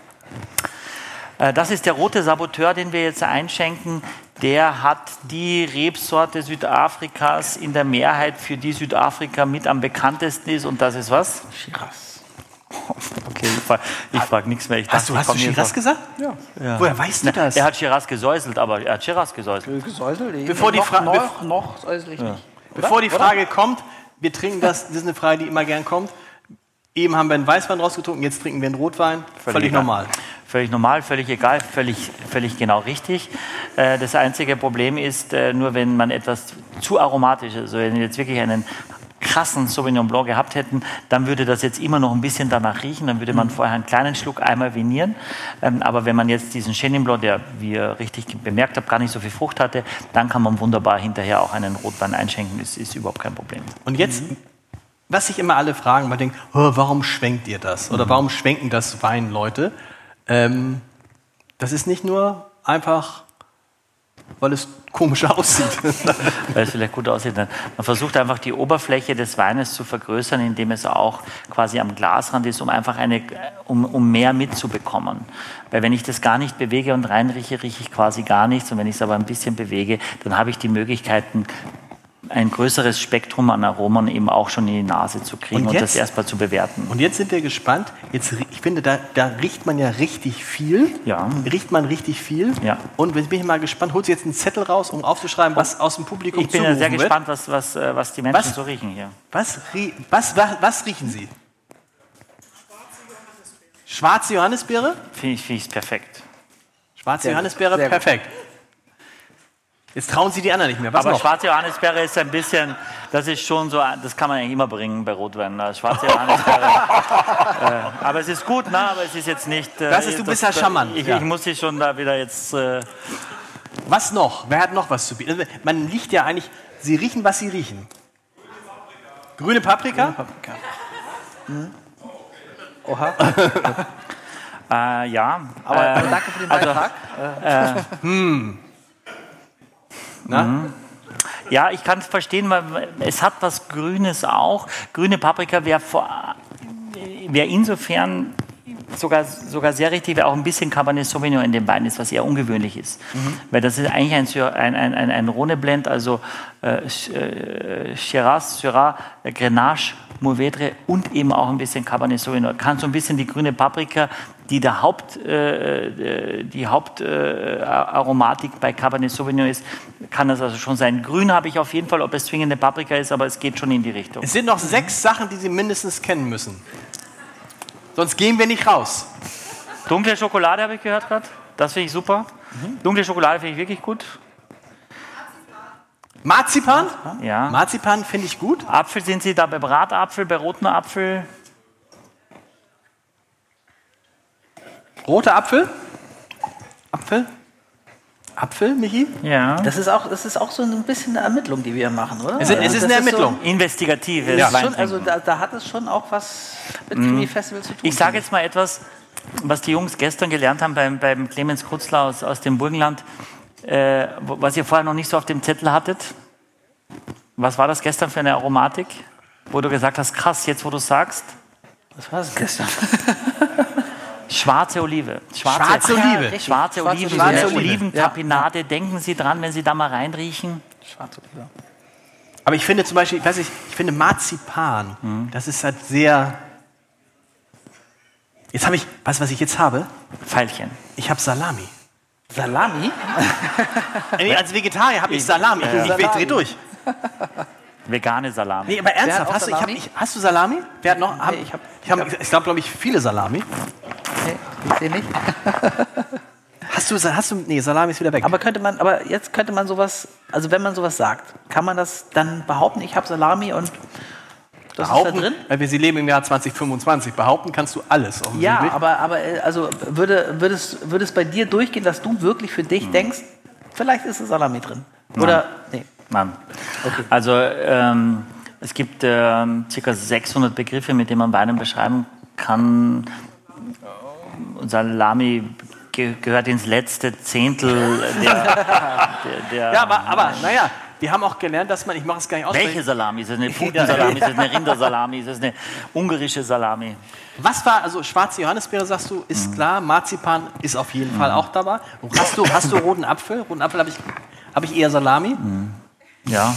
Äh, Das ist der rote Saboteur, den wir jetzt einschenken. Der hat die Rebsorte Südafrikas in der Mehrheit, für die Südafrika mit am bekanntesten ist. Und das ist was? Shiraz. Okay, ich frage frag nichts mehr. Ich hast du, dachte, hast du ich komm Shiraz hier gesagt? Ja. Ja. Woher weißt du das? Er hat Shiraz gesäuselt, aber er hat Shiraz gesäuselt. Gesäuselt? Bevor die noch, Fra- noch, noch säusel ich nicht. Bevor die Frage kommt, wir trinken das, das ist eine Frage, die immer gern kommt. Eben haben wir einen Weißwein rausgetrunken, jetzt trinken wir einen Rotwein. Völlig, egal. normal. Völlig normal, völlig egal, völlig, völlig genau richtig. Äh, Das einzige Problem ist, äh, nur wenn man etwas zu aromatisch ist, also wenn wir jetzt wirklich einen krassen Sauvignon Blanc gehabt hätten, dann würde das jetzt immer noch ein bisschen danach riechen, dann würde man vorher einen kleinen Schluck einmal vinieren. Ähm, Aber wenn man jetzt diesen Chenin Blanc, der, wie ihr richtig bemerkt habt, gar nicht so viel Frucht hatte, dann kann man wunderbar hinterher auch einen Rotwein einschenken, das ist überhaupt kein Problem. Und jetzt, was sich immer alle fragen, man denkt, oh, warum schwenkt ihr das? Oder warum schwenken das Weinleute? Ähm, das ist nicht nur einfach, weil es komisch aussieht. Weil es vielleicht gut aussieht. Man versucht einfach die Oberfläche des Weines zu vergrößern, indem es auch quasi am Glasrand ist, um einfach eine, um, um mehr mitzubekommen. Weil wenn ich das gar nicht bewege und reinrieche, rieche ich quasi gar nichts. Und wenn ich es aber ein bisschen bewege, dann habe ich die Möglichkeiten, ein größeres Spektrum an Aromen eben auch schon in die Nase zu kriegen und, Und und jetzt- das erstmal zu bewerten. Und jetzt sind wir gespannt. Jetzt, rie- ich finde, da, da riecht man ja richtig viel. Ja. Riecht man richtig viel. Ja. Und jetzt bin ich mal gespannt, holt sie jetzt einen Zettel raus, um aufzuschreiben, was aus dem Publikum Ich bin ja sehr zugerufen wird. gespannt, was, was, äh, was die Menschen Was? so riechen hier. Was, rie- was, was, was riechen Sie? Schwarze Johannisbeere? Finde ich, finde ich perfekt. Schwarze Sehr gut, Johannisbeere, sehr gut. perfekt. Jetzt trauen Sie die anderen nicht mehr. Was Aber noch? schwarze Johannisbeere ist ein bisschen, das ist schon so, das kann man eigentlich immer bringen bei Rotwein. Also schwarze Johannisbeere. äh, aber es ist gut, ne? Aber es ist jetzt nicht. Äh, Das ist- du bist ja charmant, Ich, ja. ich muss sie schon da wieder jetzt. Äh, Was noch? Wer hat noch was zu bieten? Also, man riecht ja eigentlich, Sie riechen, was Sie riechen. Grüne Paprika? Paprika. Mhm. Oha. äh, ja. Aber, äh, aber danke für den also, Beitrag. Na? Ja, ich kann es verstehen, weil es hat was Grünes auch. Grüne Paprika wäre wär insofern sogar, sogar sehr richtig, weil auch ein bisschen Cabernet Sauvignon in dem Wein ist, was eher ungewöhnlich ist. Mhm. Weil das ist eigentlich ein, Sy- ein, ein, ein, ein Rhône-Blend, also äh, Sch- äh, Shiraz, Syrah, äh, Grenache, Mourvèdre und eben auch ein bisschen Cabernet Sauvignon. Kann so ein bisschen die grüne Paprika, die der Haupt, äh, die Hauptaromatik äh, bei Cabernet Sauvignon ist, kann das also schon sein. Grün habe ich auf jeden Fall, ob es zwingende Paprika ist, aber es geht schon in die Richtung. Es sind noch sechs Sachen, die Sie mindestens kennen müssen. Sonst gehen wir nicht raus. Dunkle Schokolade habe ich gehört gerade. Das finde ich super. Mhm. Dunkle Schokolade finde ich wirklich gut. Marzipan? Ja. Marzipan finde ich gut. Apfel, sind Sie da bei Bratapfel, bei roten Apfel? Roter Apfel? Apfel? Apfel, Michi? Ja. Das ist auch, das ist auch so ein bisschen eine Ermittlung, die wir machen, oder? Es ist, es ist eine Ermittlung. So, Investigative. ja. Schon, also da, da hat es schon auch was mit Krimi Festival zu tun. Ich sage jetzt mal etwas, was die Jungs gestern gelernt haben beim, beim Clemens Kutzler aus, aus dem Burgenland, äh, was ihr vorher noch nicht so auf dem Zettel hattet. Was war das gestern für eine Aromatik? Wo du gesagt hast, krass, jetzt wo du sagst. Was war das gestern? Schwarze Olive. Schwarze, Schwarze Olive. Ja, schwarze Olive. Schwarze Schwarze Olive. Oliventapenade. Ja. Denken Sie dran, wenn Sie da mal reinriechen. Schwarze Olive. Aber ich finde zum Beispiel, ich weiß nicht, ich finde Marzipan, mhm. das ist halt sehr... Jetzt habe ich, weißt du, was ich jetzt habe? Veilchen. Ich habe Salami. Salami? Nee, als Vegetarier habe ich Salami. Ich, ich, ich, ich drehe durch. Vegane Salami. Nee, aber ernsthaft, hast du, ich hab, ich, hast du Salami? Wer hat noch? Hab, nee, ich habe, ich, hab, ich glaube, glaube ich, viele Salami. Nee, ich sehe nicht. Hast du, hast du, nee, Salami ist wieder weg. Aber könnte man, aber jetzt könnte man sowas, also wenn man sowas sagt, kann man das dann behaupten, ich habe Salami und das behaupten, ist da drin? Weil wir sie leben im Jahr zwanzig fünfundzwanzig. Behaupten kannst du alles. Ja, aber, aber also würde, würde, es, würde es bei dir durchgehen, dass du wirklich für dich hm. denkst, vielleicht ist es Salami drin? Oder, nee. Nein. Okay. Also ähm, es gibt ähm, ca. sechshundert Begriffe, mit denen man Weinen beschreiben kann. Salami ge gehört ins letzte Zehntel der... der, der ja, aber, aber naja, wir haben auch gelernt, dass man, ich mache es gar nicht aus. Welche Salami? Ist es eine Putensalami? Ist es eine Rindersalami? Ist es eine ungarische Salami? Was war, also schwarze Johannisbeere, sagst du, ist mhm. klar, Marzipan ist auf jeden mhm. Fall auch dabei. Hast du, hast du roten Apfel? Roten Apfel habe ich, hab ich eher Salami. Mhm. Ja,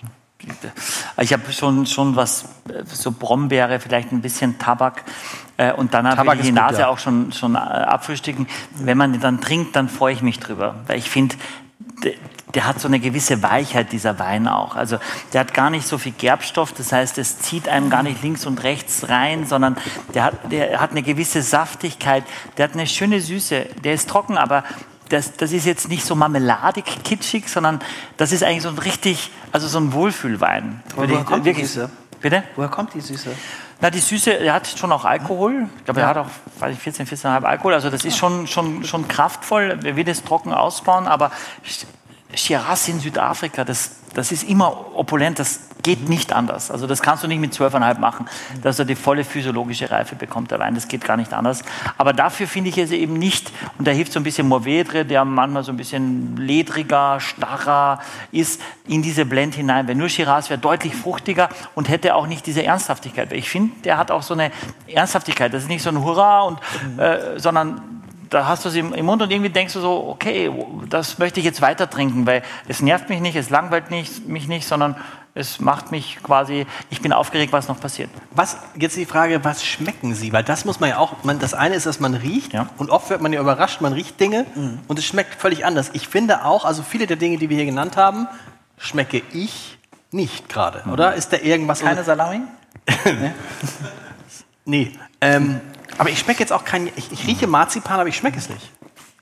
ich habe schon, schon was, so Brombeere, vielleicht ein bisschen Tabak äh, und dann habe ich die Nase gut, ja. auch schon, schon äh, abfrühstücken. Wenn man den dann trinkt, dann freue ich mich drüber, weil ich finde, der, der hat so eine gewisse Weichheit, dieser Wein auch. Also der hat gar nicht so viel Gerbstoff, das heißt, es zieht einem gar nicht links und rechts rein, sondern der hat, der hat eine gewisse Saftigkeit, der hat eine schöne Süße, der ist trocken, aber Das, das ist jetzt nicht so marmeladig, kitschig, sondern das ist eigentlich so ein richtig, also so ein Wohlfühlwein. Woher kommt die Süße? Bitte? Woher kommt die Süße? Na, die Süße, er hat schon auch Alkohol. Ich glaube, er hat auch weiß ich, vierzehn, vierzehn Komma fünf Alkohol. Also das ist schon, schon, schon kraftvoll. Er will das trocken ausbauen, aber Shiraz in Südafrika, das, das ist immer opulent, das geht nicht anders. Also das kannst du nicht mit zwölf Komma fünf machen, dass er die volle physiologische Reife bekommt, der Wein. Das geht gar nicht anders. Aber dafür finde ich es eben nicht, und da hilft so ein bisschen Mourvedre, der manchmal so ein bisschen ledriger, starrer ist, in diese Blend hinein. Wenn nur Shiraz wäre deutlich fruchtiger und hätte auch nicht diese Ernsthaftigkeit. Weil ich finde, der hat auch so eine Ernsthaftigkeit. Das ist nicht so ein Hurra, und, äh, sondern da hast du es im, im Mund und irgendwie denkst du so, okay, das möchte ich jetzt weiter trinken, weil es nervt mich nicht, es langweilt nicht, mich nicht, sondern es macht mich quasi, ich bin aufgeregt, was noch passiert. Was, jetzt die Frage, was schmecken Sie? Weil das muss man ja auch, man, das eine ist, dass man riecht, ja. und oft wird man ja überrascht, man riecht Dinge, mhm. und es schmeckt völlig anders. Ich finde auch, also viele der Dinge, die wir hier genannt haben, schmecke ich nicht gerade, mhm. oder? Ist da irgendwas... Keine Salami? nee. nee. Ähm, aber ich schmecke jetzt auch kein, ich, ich rieche Marzipan, aber ich schmecke es nicht.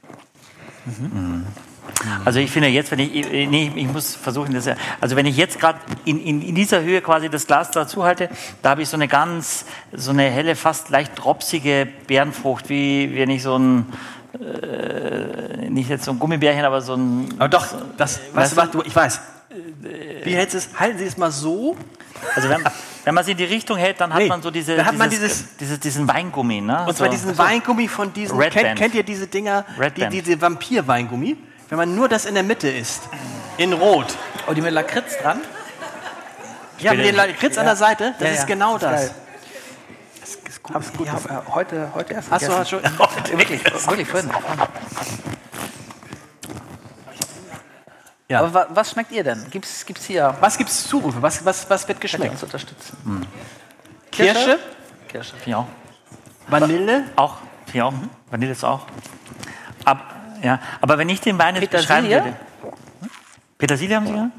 Mhm. Also ich finde jetzt, wenn ich, nee, ich muss versuchen, das, also wenn ich jetzt gerade in, in, in dieser Höhe quasi das Glas dazu halte, da habe ich so eine ganz, so eine helle, fast leicht dropsige Beerenfrucht, wie wenn ich so ein, äh, nicht jetzt so ein Gummibärchen, aber so ein... Aber doch, das, weißt du, du, ich weiß. Wie hältst du es? Halten Sie es mal so. Also wenn, wenn man es in die Richtung hält, dann hat nee, man so diese, dann hat man dieses, dieses, dieses, diesen Weingummi. Ne? Und zwar so, diesen so Weingummi von diesen, kennt, kennt ihr diese Dinger, die, diese Vampir-Weingummi? Wenn man nur das in der Mitte isst, in Rot. Oh, die mit Lakritz dran? Ja, mit dem Lakritz ja. an der Seite, das ja, ja. ist genau das. Geil. Das ist gut. Das gut ja, heute, heute erst Hast du schon? wirklich, wirklich vorhin. Ja. Aber was schmeckt ihr denn? Gibt's, gibt's hier? Was gibt es Zurufe? Was, was, was wird geschmeckt? Uns unterstützen. Hm. Kirsche? Kirsche. Ja. auch. Vanille? Auch. Ja, auch. Mhm. Vanille ist auch. Ab, ja. Aber wenn ich den Wein jetzt beschreiben würde. Hm? Petersilie haben Sie gehört?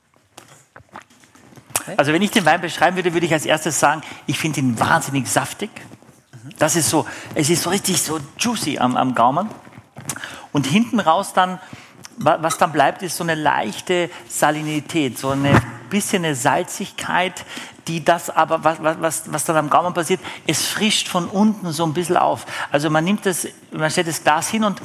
Okay. Also wenn ich den Wein beschreiben würde, würde ich als erstes sagen, ich finde ihn wahnsinnig saftig. Das ist so, es ist so richtig so juicy am, am Gaumen. Und hinten raus dann, was dann bleibt, ist so eine leichte Salinität, so ein bisschen eine Salzigkeit, die das aber, was, was, was dann am Gaumen passiert, es frischt von unten so ein bisschen auf. Also man nimmt das, man stellt das Glas hin und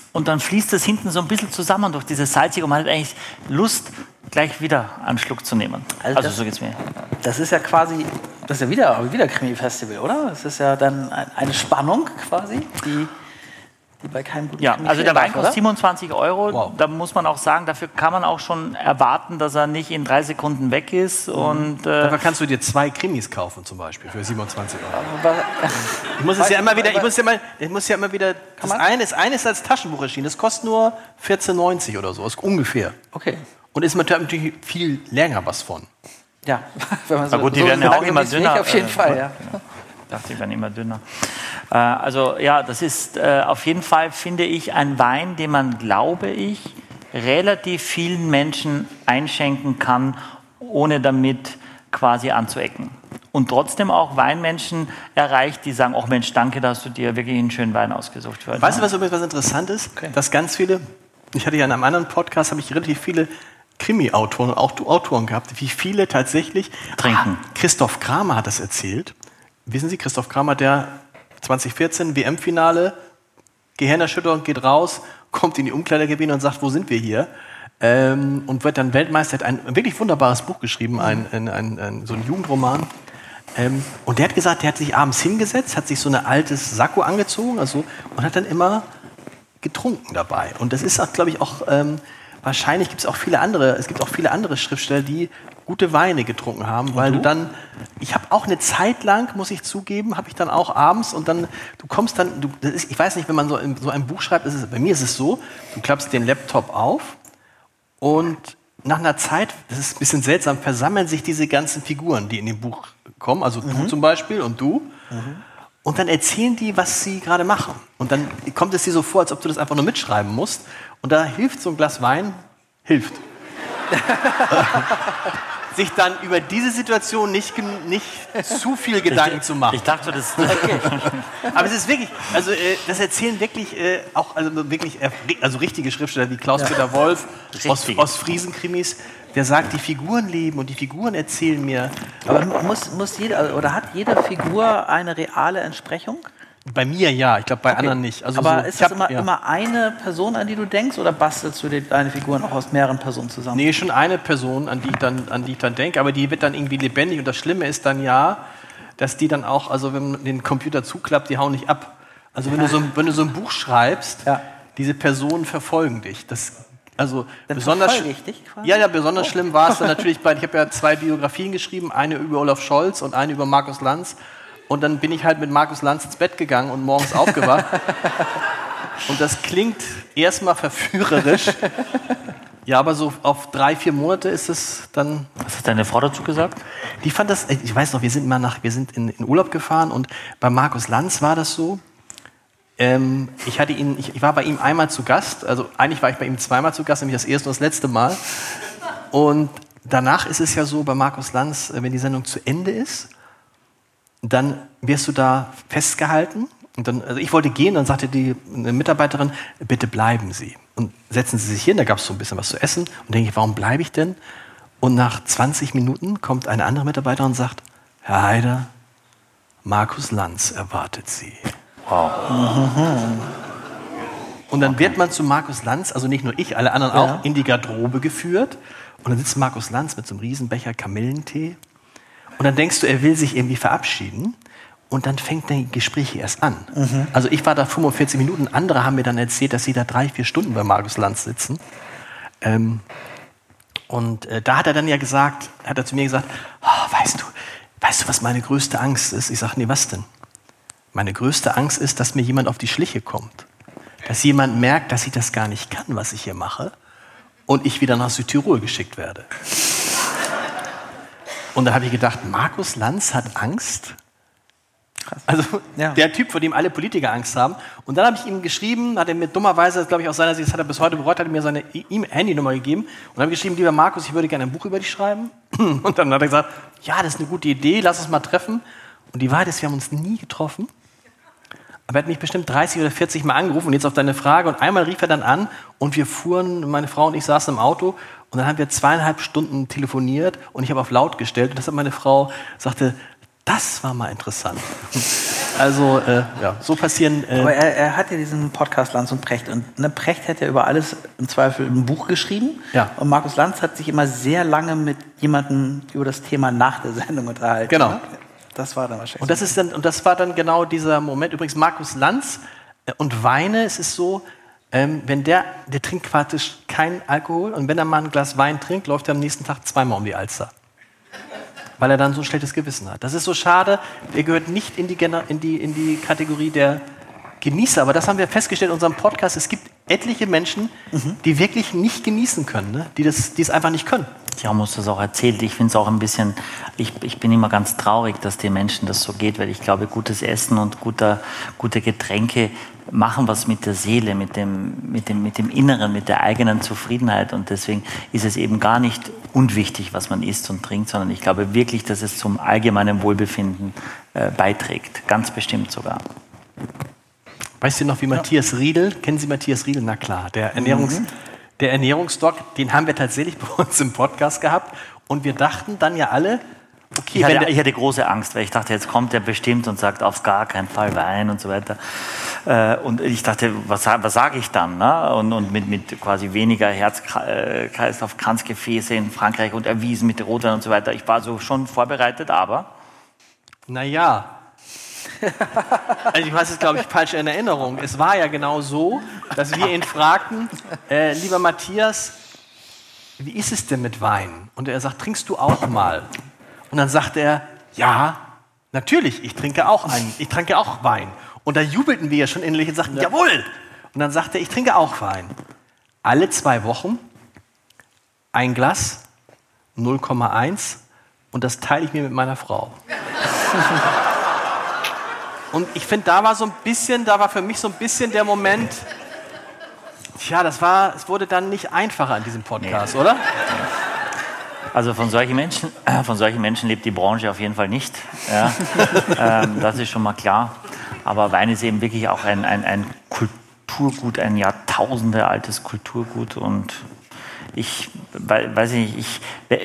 und dann fließt das hinten so ein bisschen zusammen durch dieses Salzige und man hat eigentlich Lust, gleich wieder einen Schluck zu nehmen. Also, Also das, so geht's mir. das ist ja quasi, das ist ja wieder, wieder Krimi-Festival, oder? Das ist ja dann ein, eine Spannung quasi, die, die bei keinem guten Ja, Krimi also der fehlen Wein darf, kostet siebenundzwanzig Euro. Wow. Da muss man auch sagen, dafür kann man auch schon erwarten, dass er nicht in drei Sekunden weg ist. Mhm. Und, äh, Dafür kannst du dir zwei Krimis kaufen zum Beispiel für siebenundzwanzig Euro. Aber, Ich muss es ja immer wieder, ich muss ja mal, ich muss ja immer wieder, das man? eine ist, eine ist als Taschenbuch erschienen, das kostet nur vierzehn neunzig oder so, ist ungefähr. okay. Und ist natürlich viel länger was von. Ja, wenn man so, gut, die so werden ja auch langsam immer ist, will dünner, ich auf jeden äh, Fall, ja. Ich dachte, die werden immer dünner. Äh, also ja, das ist äh, auf jeden Fall, finde ich, ein Wein, den man, glaube ich, relativ vielen Menschen einschenken kann, ohne damit quasi anzuecken. Und trotzdem auch Weinmenschen erreicht, die sagen, ach Mensch, danke, da hast du dir wirklich einen schönen Wein ausgesucht. Für heute Weißt du, Abend." was übrigens was interessant ist? Okay. Dass ganz viele, ich hatte ja in einem anderen Podcast, habe ich relativ viele Krimi-Autoren und auch Autoren gehabt, wie viele tatsächlich Trinken. Ah, Christoph Kramer hat das erzählt. Wissen Sie, Christoph Kramer, der zwanzig vierzehn W M-Finale, Gehirnerschütterung, geht raus, kommt in die Umkleiderkabine und sagt, wo sind wir hier? Ähm, und wird dann Weltmeister, hat ein wirklich wunderbares Buch geschrieben, ein, ein, ein, ein, so ein Jugendroman. Ähm, und der hat gesagt, der hat sich abends hingesetzt, hat sich so ein altes Sakko angezogen also, und hat dann immer getrunken dabei. Und das ist, glaube ich, auch... Ähm, wahrscheinlich gibt es auch viele andere, es gibt auch viele andere Schriftsteller, die gute Weine getrunken haben, weil du? du dann, ich habe auch eine Zeit lang, muss ich zugeben, habe ich dann auch abends und dann, du kommst dann, du, das ist, ich weiß nicht, wenn man so, in, so ein Buch schreibt, ist es, bei mir ist es so, du klappst den Laptop auf und nach einer Zeit, das ist ein bisschen seltsam, versammeln sich diese ganzen Figuren, die in dem Buch kommen, also mhm. du zum Beispiel und du, mhm. und dann erzählen die, was sie gerade machen. Und dann kommt es dir so vor, als ob du das einfach nur mitschreiben musst. Und da hilft so ein Glas Wein, hilft. Sich dann über diese Situation nicht, nicht zu viel Gedanken ich, zu machen. Ich dachte, das... Okay. Aber es ist wirklich, also äh, das erzählen wirklich äh, auch also wirklich äh, also richtige Schriftsteller wie Klaus-Peter ja. Wolf aus, aus Friesen-Krimis, der sagt, die Figuren leben und die Figuren erzählen mir. Aber muss, muss jede, oder hat jede Figur eine reale Entsprechung? Bei mir ja, ich glaube bei okay. anderen nicht. Also aber so, ist das hab, immer, ja. immer eine Person, an die du denkst, oder bastelst du die, deine Figuren auch aus mehreren Personen zusammen? Nee, schon eine Person, an die ich dann, an die ich dann denke, aber die wird dann irgendwie lebendig. Und das Schlimme ist dann ja, dass die dann auch, also wenn man den Computer zuklappt, die hauen nicht ab. Also wenn du so, wenn du so ein Buch schreibst, ja. diese Personen verfolgen dich. Das, also dann besonders ich dich quasi? Ja, ja, besonders oh. schlimm war es dann natürlich bei, ich habe ja zwei Biografien geschrieben, eine über Olaf Scholz und eine über Markus Lanz. Und dann bin ich halt mit Markus Lanz ins Bett gegangen und morgens aufgewacht. Und das klingt erstmal verführerisch. Ja, aber so auf drei, vier Monate ist es dann... Was hat deine Frau dazu gesagt? Die fand das, ich weiß noch, wir sind mal nach, wir sind in, in Urlaub gefahren und bei Markus Lanz war das so. Ähm, ich, hatte ihn, ich, ich war bei ihm einmal zu Gast, also eigentlich war ich bei ihm zweimal zu Gast, nämlich das erste und das letzte Mal. Und danach ist es ja so bei Markus Lanz, wenn die Sendung zu Ende ist, dann wirst du da festgehalten. Und dann, also ich wollte gehen, dann sagte die eine Mitarbeiterin, bitte bleiben Sie. Und setzen Sie sich hin, da gab es so ein bisschen was zu essen. Und denke ich, warum bleibe ich denn? Und nach zwanzig Minuten kommt eine andere Mitarbeiterin und sagt, Herr Haider, Markus Lanz erwartet Sie. Wow. Mhm. Und dann wird man zu Markus Lanz, also nicht nur ich, alle anderen ja. auch, in die Garderobe geführt. Und dann sitzt Markus Lanz mit so einem Riesenbecher Kamillentee. Und dann denkst du, er will sich irgendwie verabschieden. Und dann fängt das Gespräch erst an. Mhm. Also ich war da fünfundvierzig Minuten. Andere haben mir dann erzählt, dass sie da drei, vier Stunden bei Markus Lanz sitzen. Ähm, und äh, da hat er dann ja gesagt, hat er zu mir gesagt, oh, weißt du, weißt du, was meine größte Angst ist? Ich sage, nee, was denn? Meine größte Angst ist, dass mir jemand auf die Schliche kommt. Dass jemand merkt, dass ich das gar nicht kann, was ich hier mache. Und ich wieder nach Südtirol geschickt werde. Und da habe ich gedacht, Markus Lanz hat Angst? Also ja. der Typ, vor dem alle Politiker Angst haben. Und dann habe ich ihm geschrieben, hat er mir dummerweise, glaube ich aus seiner Sicht, das hat er bis heute bereut, hat er mir seine Handynummer gegeben und habe geschrieben, lieber Markus, ich würde gerne ein Buch über dich schreiben. Und dann hat er gesagt, ja, das ist eine gute Idee, lass uns mal treffen. Und die Wahrheit ist, wir haben uns nie getroffen. Aber er hat mich bestimmt dreißig oder vierzig Mal angerufen und jetzt auf deine Frage. Und einmal rief er dann an und wir fuhren, meine Frau und ich saßen im Auto und dann haben wir zweieinhalb Stunden telefoniert und ich habe auf laut gestellt. Und das hat meine Frau, sagte, das war mal interessant. Also, äh, ja, so passieren... Äh Aber er, er hat ja diesen Podcast Lanz und Precht. Und ne, Precht hat ja über alles im Zweifel ein Buch geschrieben. Ja. Und Markus Lanz hat sich immer sehr lange mit jemandem über das Thema nach der Sendung unterhalten. Genau. Ne? Das war dann wahrscheinlich. Und das, ist dann, und das war dann genau dieser Moment. Übrigens, Markus Lanz äh, und Weine, es ist so, ähm, wenn der, der trinkt praktisch keinen Alkohol und wenn er mal ein Glas Wein trinkt, läuft er am nächsten Tag zweimal um die Alster. Weil er dann so ein schlechtes Gewissen hat. Das ist so schade. Er gehört nicht in die, in die, in die Kategorie der Genießer. Aber das haben wir festgestellt in unserem Podcast. Es gibt etliche Menschen, mhm. die wirklich nicht genießen können, ne? die, das, die es einfach nicht können. Ja, muss das auch erzählt. Ich finde es auch ein bisschen, ich, ich bin immer ganz traurig, dass den Menschen das so geht, weil ich glaube, gutes Essen und guter, gute Getränke machen was mit der Seele, mit dem, mit dem, mit dem Inneren, mit der eigenen Zufriedenheit. Und deswegen ist es eben gar nicht unwichtig, was man isst und trinkt, sondern ich glaube wirklich, dass es zum allgemeinen Wohlbefinden äh, beiträgt. Ganz bestimmt sogar. Weißt du noch, wie Matthias Riedel, kennen Sie Matthias Riedel? Na klar, der Ernährungs, mhm. der Ernährungsdoc, den haben wir tatsächlich bei uns im Podcast gehabt. Und wir dachten dann ja alle, okay, ich, wenn hatte, der, ich hatte große Angst, weil ich dachte, jetzt kommt der bestimmt und sagt auf gar keinen Fall Wein und so weiter. Und ich dachte, was, was sage ich dann? Ne? Und, und mit, mit quasi weniger Herz-Kreislauf-Kranzgefäße in Frankreich und erwiesen mit Rotwein und so weiter. Ich war so schon vorbereitet, aber... Naja, also ich weiß es, glaube ich, falsch in Erinnerung. Es war ja genau so, dass wir ihn fragten, äh, lieber Matthias, wie ist es denn mit Wein? Und er sagt, trinkst du auch mal? Und dann sagt er, ja, natürlich, ich trinke auch einen, ich trinke auch Wein. Und da jubelten wir ja schon innerlich und sagten, ja. Jawohl! Und dann sagte er, ich trinke auch Wein. Alle zwei Wochen ein Glas, null Komma eins, und das teile ich mir mit meiner Frau. Und ich finde, da war so ein bisschen, da war für mich so ein bisschen der Moment, tja, das war, es wurde dann nicht einfacher an diesem Podcast, nee. Oder? Also von solchen Menschen, äh, von solchen Menschen lebt die Branche auf jeden Fall nicht. Ja. ähm, das ist schon mal klar. Aber Wein ist eben wirklich auch ein, ein, ein Kulturgut, ein Jahrtausende altes Kulturgut. Und ich weiß nicht, ich,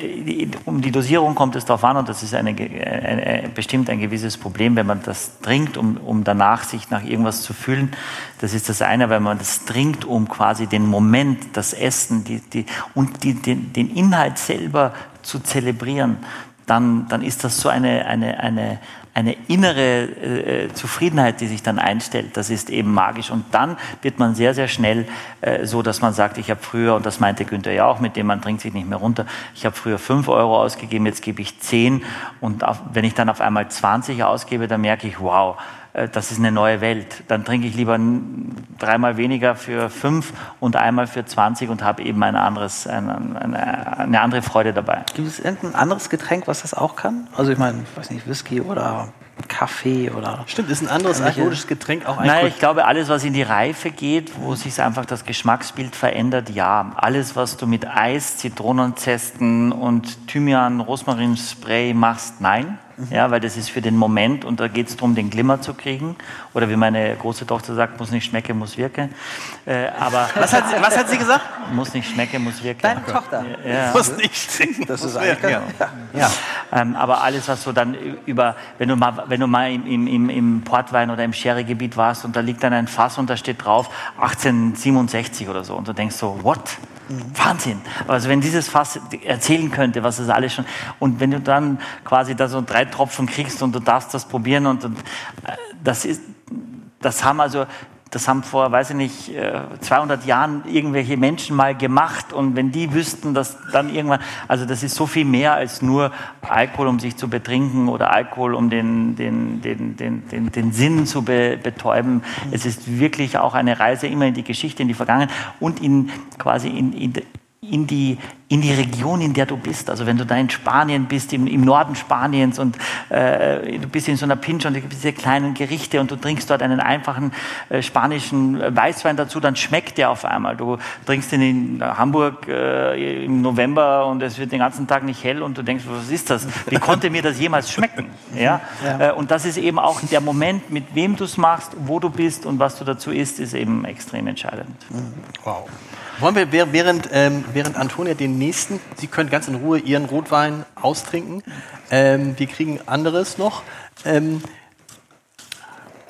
um die Dosierung kommt es darauf an, und das ist eine, eine, bestimmt ein gewisses Problem, wenn man das trinkt, um, um danach sich nach irgendwas zu fühlen. Das ist das eine, wenn man das trinkt, um quasi den Moment, das Essen die, die, und die, den, den Inhalt selber zu zelebrieren, dann, dann ist das so eine, eine, eine, eine innere äh, Zufriedenheit, die sich dann einstellt. Das ist eben magisch. Und dann wird man sehr, sehr schnell äh, so, dass man sagt, ich habe früher, und das meinte Günther ja auch, mit dem man bringt sich nicht mehr runter, ich habe früher fünf Euro ausgegeben, jetzt gebe ich zehn. Und auf, wenn ich dann auf einmal zwanzig ausgebe, dann merke ich, wow, äh, das ist eine neue Welt. Dann trinke ich lieber dreimal weniger für fünf und einmal für zwanzig und habe eben ein anderes, eine, eine, eine andere Freude dabei. Gibt es irgendein anderes Getränk, was das auch kann? Also ich meine, ich weiß nicht, Whisky oder Kaffee oder... Stimmt, ist ein anderes alkoholisches Getränk auch ein... Nein, ich glaube, alles, was in die Reife geht, wo sich einfach das Geschmacksbild verändert, ja. Alles, was du mit Eis, Zitronenzesten und Thymian, Rosmarinspray machst, nein. Mhm. Ja, weil das ist für den Moment und da geht es darum, den Glimmer zu kriegen. Oder wie meine große Tochter sagt, muss nicht schmecken, muss wirken. Äh, aber was, hat sie, was hat sie gesagt? Muss nicht schmecken, muss wirken. Deine okay. Tochter? Ja. Muss nicht trinken, das ist eigentlich ja. Ja. Ähm, aber alles, was so dann über, wenn du mal, wenn du mal im, im, im Portwein oder im Sherry-Gebiet warst und da liegt dann ein Fass und da steht drauf achtzehnhundertsiebenundsechzig oder so und du denkst so, what? Mhm. Wahnsinn. Also wenn dieses Fass erzählen könnte, was das alles schon, und wenn du dann quasi da so drei Tropfen kriegst und du darfst das probieren und, und das ist, das haben also, das haben vor, weiß ich nicht, zweihundert Jahren irgendwelche Menschen mal gemacht und wenn die wüssten, dass dann irgendwann, also das ist so viel mehr als nur Alkohol, um sich zu betrinken oder Alkohol, um den, den, den, den, den, den Sinn zu be, betäuben. Mhm. Es ist wirklich auch eine Reise immer in die Geschichte, in die Vergangenheit und in quasi in, in in die, in die Region, in der du bist. Also wenn du da in Spanien bist, im, im Norden Spaniens und äh, du bist in so einer Pinche und du gibt diese kleinen Gerichte und du trinkst dort einen einfachen äh, spanischen Weißwein dazu, dann schmeckt der auf einmal. Du trinkst ihn in Hamburg äh, im November und es wird den ganzen Tag nicht hell und du denkst, was ist das? Wie konnte mir das jemals schmecken? Ja? Ja. Äh, und das ist eben auch der Moment, mit wem du es machst, wo du bist und was du dazu isst, ist eben extrem entscheidend. Wow. Wollen wir, während, ähm, während Antonia den nächsten, Sie können ganz in Ruhe Ihren Rotwein austrinken, ähm, wir kriegen anderes noch. Ähm,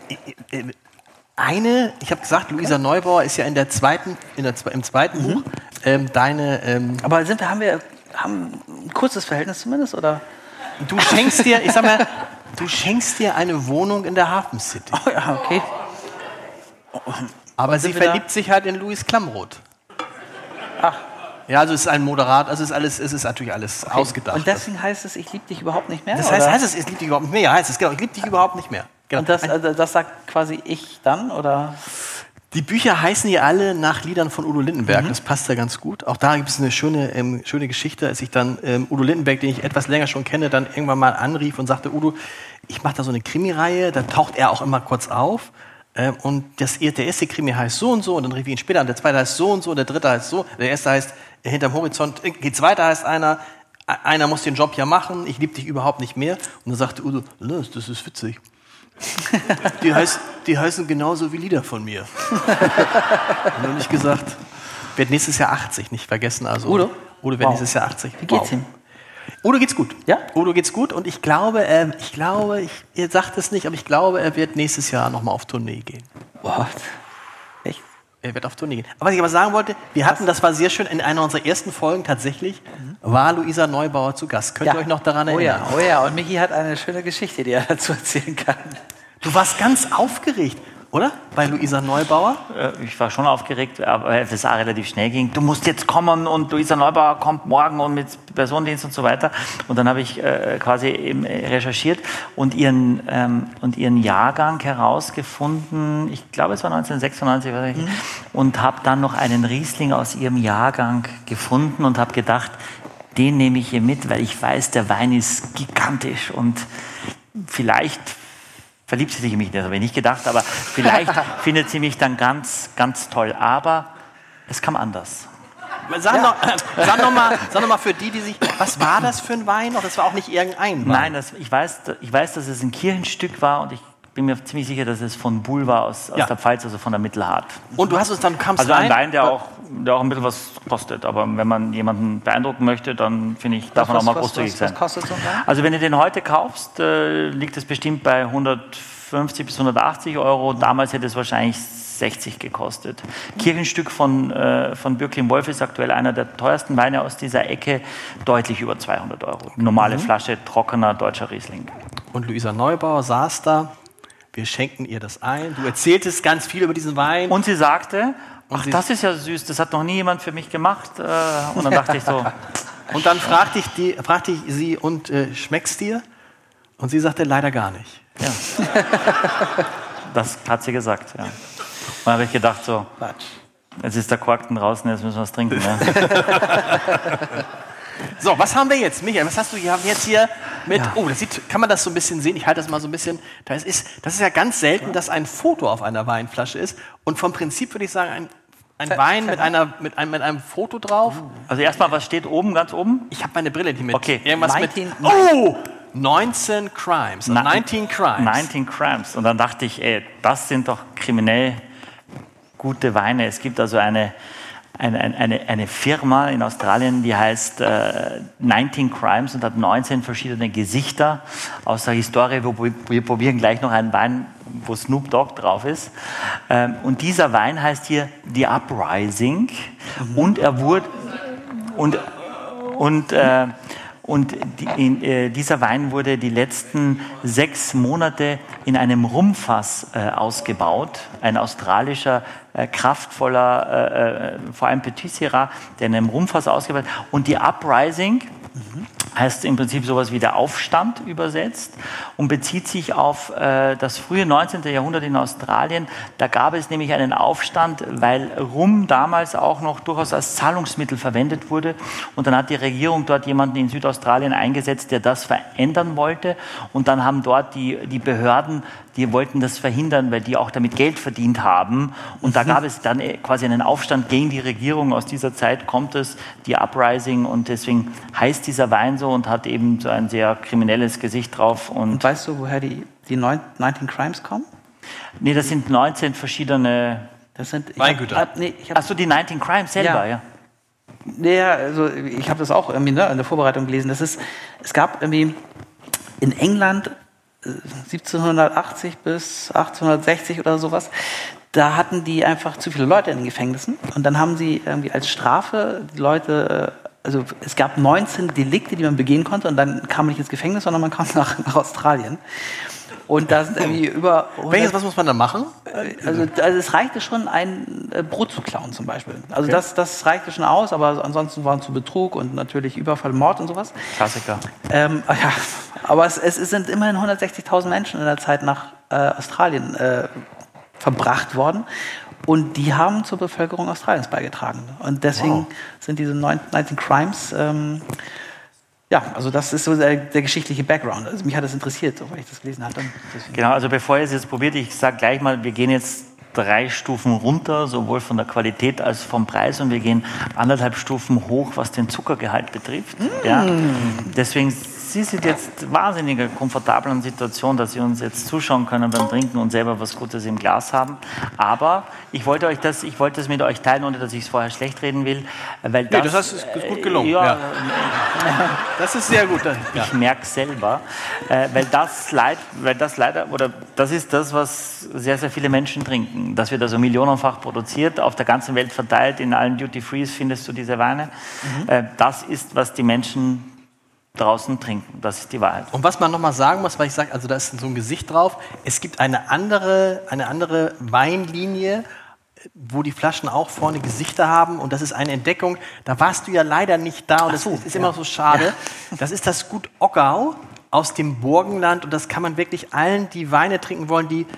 Eine, ich habe gesagt, Luisa Neubauer ist ja in der zweiten, in der, im zweiten mhm. Buch ähm, deine. Ähm, Aber sind wir, haben wir haben ein kurzes Verhältnis zumindest, oder? Du schenkst dir, ich sag mal, du schenkst dir eine Wohnung in der Hafen City. Oh ja, okay. Aber sie verliebt sich halt in Louis Klamroth. Ach. Ja, also es ist ein Moderat, also es ist alles, es ist natürlich alles okay. ausgedacht. Und deswegen heißt es, ich liebe dich überhaupt nicht mehr? Das heißt, heißt es, ich liebe dich überhaupt nicht mehr. Ja, heißt es, genau, ich liebe dich überhaupt nicht mehr. Genau. Und das, also das sagt quasi ich dann, oder? Die Bücher heißen ja alle nach Liedern von Udo Lindenberg. Mhm. Das passt ja ganz gut. Auch da gibt es eine schöne, ähm, schöne Geschichte, als ich dann ähm, Udo Lindenberg, den ich etwas länger schon kenne, dann irgendwann mal anrief und sagte, Udo, ich mache da so eine Krimireihe, da taucht er auch immer kurz auf. Ähm, und das, der erste Krimi heißt so und so, und dann rief ich ihn später an, der zweite heißt so und so, der dritte heißt so, der erste heißt hinterm Horizont, geht's weiter, heißt einer, einer muss den Job ja machen, ich liebe dich überhaupt nicht mehr. Und dann sagte Udo, das ist witzig. Die, heißt, die heißen genauso wie Lieder von mir. Und dann habe ich gesagt, wird nächstes Jahr achtzig, nicht vergessen. Also Udo? Udo wird wow. nächstes Jahr achtzig. Wie geht's wow. ihm? Udo geht's gut. Ja? Udo geht's gut und ich glaube, äh, ich glaube, ich, ihr sagt es nicht, aber ich glaube, er wird nächstes Jahr nochmal auf Tournee gehen. What? Echt? Er wird auf Tournee gehen. Aber was ich aber sagen wollte, wir hatten, das war sehr schön, in einer unserer ersten Folgen tatsächlich, mhm. war Luisa Neubauer zu Gast. Könnt ja. ihr euch noch daran erinnern? Oh ja, oh ja, und Michi hat eine schöne Geschichte, die er dazu erzählen kann. Du warst ganz aufgeregt, oder? Bei Luisa Neubauer? Ich war schon aufgeregt, aber es auch relativ schnell ging. Du musst jetzt kommen und Luisa Neubauer kommt morgen und mit Personendienst und so weiter. Und dann habe ich äh, quasi eben recherchiert und ihren, ähm, und ihren Jahrgang herausgefunden. Ich glaube, es war neunzehnhundertsechsundneunzig. Weiß ich, mhm. Und habe dann noch einen Riesling aus ihrem Jahrgang gefunden und habe gedacht, den nehme ich hier mit, weil ich weiß, der Wein ist gigantisch und vielleicht verliebt sie sich in mich, das habe ich nicht gedacht, aber vielleicht findet sie mich dann ganz, ganz toll. Aber es kam anders. Sag ja. noch, äh, sag noch mal, sag noch mal für die, die sich, was war das für ein Wein? Das war auch nicht irgendein Wein. Nein, das, ich, weiß, ich weiß, dass es ein Kirchenstück war und ich bin mir ziemlich sicher, dass es von Buhl war, aus, aus ja. der Pfalz, also von der Mittelhart. Und du hast es dann, kamst Also rein? ein Wein, der auch, der auch ein bisschen was kostet. Aber wenn man jemanden beeindrucken möchte, dann finde ich, darf was, man auch mal großzügig sein. Was kostet so ein Wein? Also wenn du den heute kaufst, äh, liegt es bestimmt bei hundertfünfzig bis hundertachtzig Euro. Damals hätte es wahrscheinlich sechzig gekostet. Mhm. Kirchenstück von, äh, von Bürklin-Wolf ist aktuell einer der teuersten Weine aus dieser Ecke, deutlich über zweihundert Euro. Normale mhm. Flasche, trockener deutscher Riesling. Und Luisa Neubauer saß da. Wir schenken ihr das ein. Du erzähltest ganz viel über diesen Wein. Und sie sagte, ach, sie das ist ja süß, das hat noch nie jemand für mich gemacht. Und dann dachte ich so. Und dann fragte ich, die, fragte ich sie, und äh, schmeckt's dir? Und sie sagte, leider gar nicht. Ja. Das hat sie gesagt, ja. Und dann habe ich gedacht so, jetzt ist der Korken draußen, jetzt müssen wir was trinken. Ne? So, was haben wir jetzt, Michael? Was hast du hier, jetzt hier mit? Ja. Oh, das sieht, kann man das so ein bisschen sehen? Ich halte das mal so ein bisschen. Das ist, das ist ja ganz selten, dass ein Foto auf einer Weinflasche ist. Und vom Prinzip würde ich sagen, ein, ein Ver Wein mit, einer, mit, einem, mit einem Foto drauf. Also erstmal, was steht oben, ganz oben? Ich habe meine Brille nicht mit. Okay. Irgendwas neunzehn, mit. Oh! neunzehn Crimes. Na, neunzehn Crimes. neunzehn Crimes. Und dann dachte ich, ey, das sind doch kriminell gute Weine. Es gibt also eine. Eine, eine, eine Firma in Australien, die heißt äh, neunzehn Crimes und hat neunzehn verschiedene Gesichter aus der Historie. Wir, wir probieren gleich noch einen Wein, wo Snoop Dogg drauf ist. Ähm, und dieser Wein heißt hier The Uprising. Mhm. Und er wurde und, und, äh, und die, in, äh, dieser Wein wurde die letzten sechs Monate in einem Rumfass äh, ausgebaut. Ein australischer Äh, kraftvoller, äh, äh, vor allem Petit Syrah, der in einem Rumfass ausgebaut wird. Und die Uprising mhm. heißt im Prinzip sowas wie der Aufstand übersetzt und bezieht sich auf äh, das frühe neunzehnten Jahrhundert in Australien. Da gab es nämlich einen Aufstand, weil Rum damals auch noch durchaus als Zahlungsmittel verwendet wurde. Und dann hat die Regierung dort jemanden in Südaustralien eingesetzt, der das verändern wollte. Und dann haben dort die, die Behörden, die wollten das verhindern, weil die auch damit Geld verdient haben. Und da gab es dann quasi einen Aufstand gegen die Regierung. Aus dieser Zeit kommt es, die Uprising. Und deswegen heißt dieser Wein so und hat eben so ein sehr kriminelles Gesicht drauf. Und, und weißt du, woher die, die neunzehn Crimes kommen? Nee, das sind neunzehn verschiedene das sind, Weingüter. Hab, nee, Achso, die neunzehn Crimes selber, ja. Ja, ja also ich habe das auch irgendwie ne, in der Vorbereitung gelesen. Das ist, es gab irgendwie in England siebzehnhundertachtzig bis achtzehnhundertsechzig oder sowas. Da hatten die einfach zu viele Leute in den Gefängnissen und dann haben sie irgendwie als Strafe die Leute, also es gab neunzehn Delikte, die man begehen konnte und dann kam man nicht ins Gefängnis, sondern man kam nach, nach Australien. Und da sind irgendwie über... Welches, was muss man da machen? Also, also es reichte schon, ein Brot zu klauen zum Beispiel. Also okay. das, das reichte schon aus, aber ansonsten waren es zu Betrug und natürlich Überfall, Mord und sowas. Klassiker. Ähm, ja, aber es, es sind immerhin hundertsechzigtausend Menschen in der Zeit nach äh, Australien äh, verbracht worden. Und die haben zur Bevölkerung Australiens beigetragen. Und deswegen wow. sind diese neunzehn Crimes... Ähm, ja, also das ist so der, der geschichtliche Background. Also mich hat das interessiert, weil ich das gelesen hatte. Deswegen. Genau, also bevor ihr es jetzt probiert, ich sage gleich mal, wir gehen jetzt drei Stufen runter, sowohl von der Qualität als vom Preis und wir gehen anderthalb Stufen hoch, was den Zuckergehalt betrifft. Mm. Ja. Deswegen, Sie sind jetzt wahnsinnig komfortabel in der Situation, dass Sie uns jetzt zuschauen können beim Trinken und selber was Gutes im Glas haben. Aber ich wollte euch das, ich wollte das mit euch teilen, ohne dass ich es vorher schlecht reden will. Weil das, nee, das ist gut gelungen. Äh, ja, ja. Das ist sehr gut. Ich ja. merke es selber, äh, weil, das leid, weil das leider, oder das ist das, was sehr, sehr viele Menschen trinken. Das wird also millionenfach produziert, auf der ganzen Welt verteilt, in allen Duty-Frees findest du diese Weine. Mhm. Äh, das ist, was die Menschen draußen trinken. Das ist die Wahrheit. Und was man nochmal sagen muss, weil ich sage, also da ist so ein Gesicht drauf, es gibt eine andere, eine andere Weinlinie, wo die Flaschen auch vorne Gesichter haben und das ist eine Entdeckung, da warst du ja leider nicht da und das so, ist, ist ja. immer so schade. Ja. Das ist das Gut Oggau aus dem Burgenland und das kann man wirklich allen, die Weine trinken wollen, die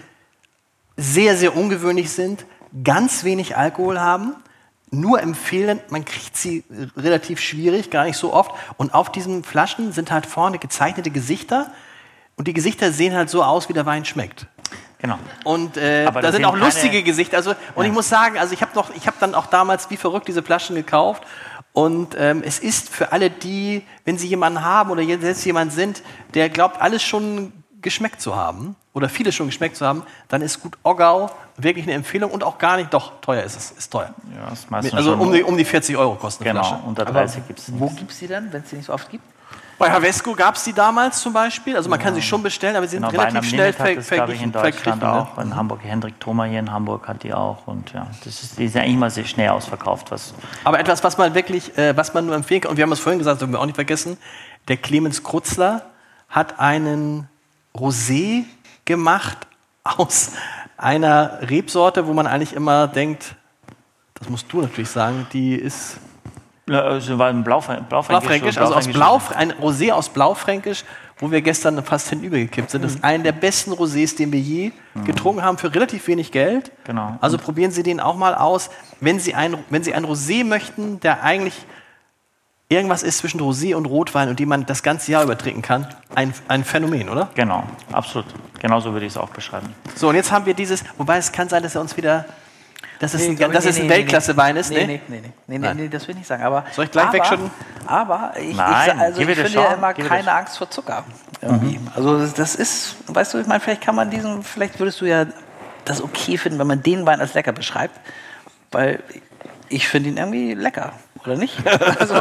sehr, sehr ungewöhnlich sind, ganz wenig Alkohol haben, nur empfehlen, man kriegt sie relativ schwierig, gar nicht so oft. Und auf diesen Flaschen sind halt vorne gezeichnete Gesichter. Und die Gesichter sehen halt so aus, wie der Wein schmeckt. Genau. Und äh, da sind, sind auch lustige Gesichter. Also, und ja. ich muss sagen, also ich habe hab dann auch damals wie verrückt diese Flaschen gekauft. Und ähm, es ist für alle die, wenn sie jemanden haben oder jetzt jemand sind, der glaubt, alles schon geschmeckt zu haben oder viele schon geschmeckt zu haben, dann ist Gut Oggau wirklich eine Empfehlung und auch gar nicht, doch, teuer ist es, ist teuer. Ja, das meistens also um die, um die vierzig Euro kosten genau, Flasche. Unter dreißig gibt es. Wo gibt es die denn, wenn es die nicht so oft gibt? Bei Havesco gab es die damals zum Beispiel, also man ja. kann sie schon bestellen, aber sie sind genau, relativ schnell ver ver ich in Deutschland auch, ne? In Hamburg, Hendrik Thoma hier in Hamburg hat die auch und ja, das ist, die ist ja eigentlich mal sehr schnell ausverkauft. Was aber etwas, was man wirklich, äh, was man nur empfehlen kann, und wir haben es vorhin gesagt, das dürfen wir auch nicht vergessen, der Clemens Krutzler hat einen Rosé gemacht aus einer Rebsorte, wo man eigentlich immer denkt, das musst du natürlich sagen, die ist... Ja, also war ein Blaufränkisch, Blaufränkisch, also aus Blau, ein Rosé aus Blaufränkisch, wo wir gestern fast hinübergekippt sind. Das ist einer der besten Rosés, den wir je mhm. getrunken haben, für relativ wenig Geld. Genau. Also probieren Sie den auch mal aus. Wenn Sie ein, wenn Sie ein Rosé möchten, der eigentlich irgendwas ist zwischen Rosé und Rotwein und den man das ganze Jahr über trinken kann, ein, ein Phänomen, oder? Genau, absolut. Genauso würde ich es auch beschreiben. So, und jetzt haben wir dieses, wobei es kann sein, dass er uns wieder... Dass es nee, ein, dass nee, es ein nee, Weltklasse-Wein ist, nee? ne? Nee, nee, nee, nee, nee, das will ich nicht sagen. Aber, soll ich gleich aber, wegschütten? Aber ich, Nein, ich, also ich finde Schau, ja immer keine Angst vor Zucker. Irgendwie. Mhm. Also das ist, weißt du, ich meine, vielleicht kann man diesen, vielleicht würdest du ja das okay finden, wenn man den Wein als lecker beschreibt, weil ich finde ihn irgendwie lecker, oder nicht? Also.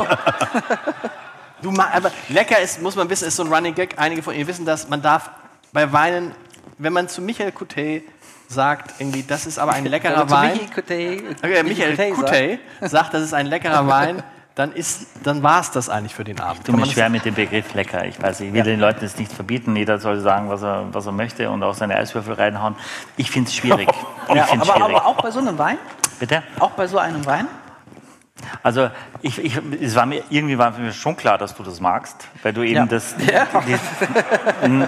Du, aber lecker ist, muss man wissen, ist so ein Running Gag. Einige von Ihnen wissen das, man darf bei Weinen, wenn man zu Michael Coutet sagt, irgendwie, das ist aber ein leckerer also Wein. Michael Coutet, okay, Michael Coutet sagt. sagt, das ist ein leckerer Wein, dann, dann war es das eigentlich für den Abend. Du mich schwer mit dem Begriff lecker. Ich weiß, ich will ja. den Leuten das nicht verbieten. Jeder soll sagen, was er, was er möchte und auch seine Eiswürfel reinhauen. Ich finde es schwierig. Ich ja, find's aber, schwierig. aber auch bei so einem Wein? Bitte? Auch bei so einem Wein? Also ich, ich, es war mir, irgendwie war mir schon klar, dass du das magst, weil du eben ja. das... Ja. Die,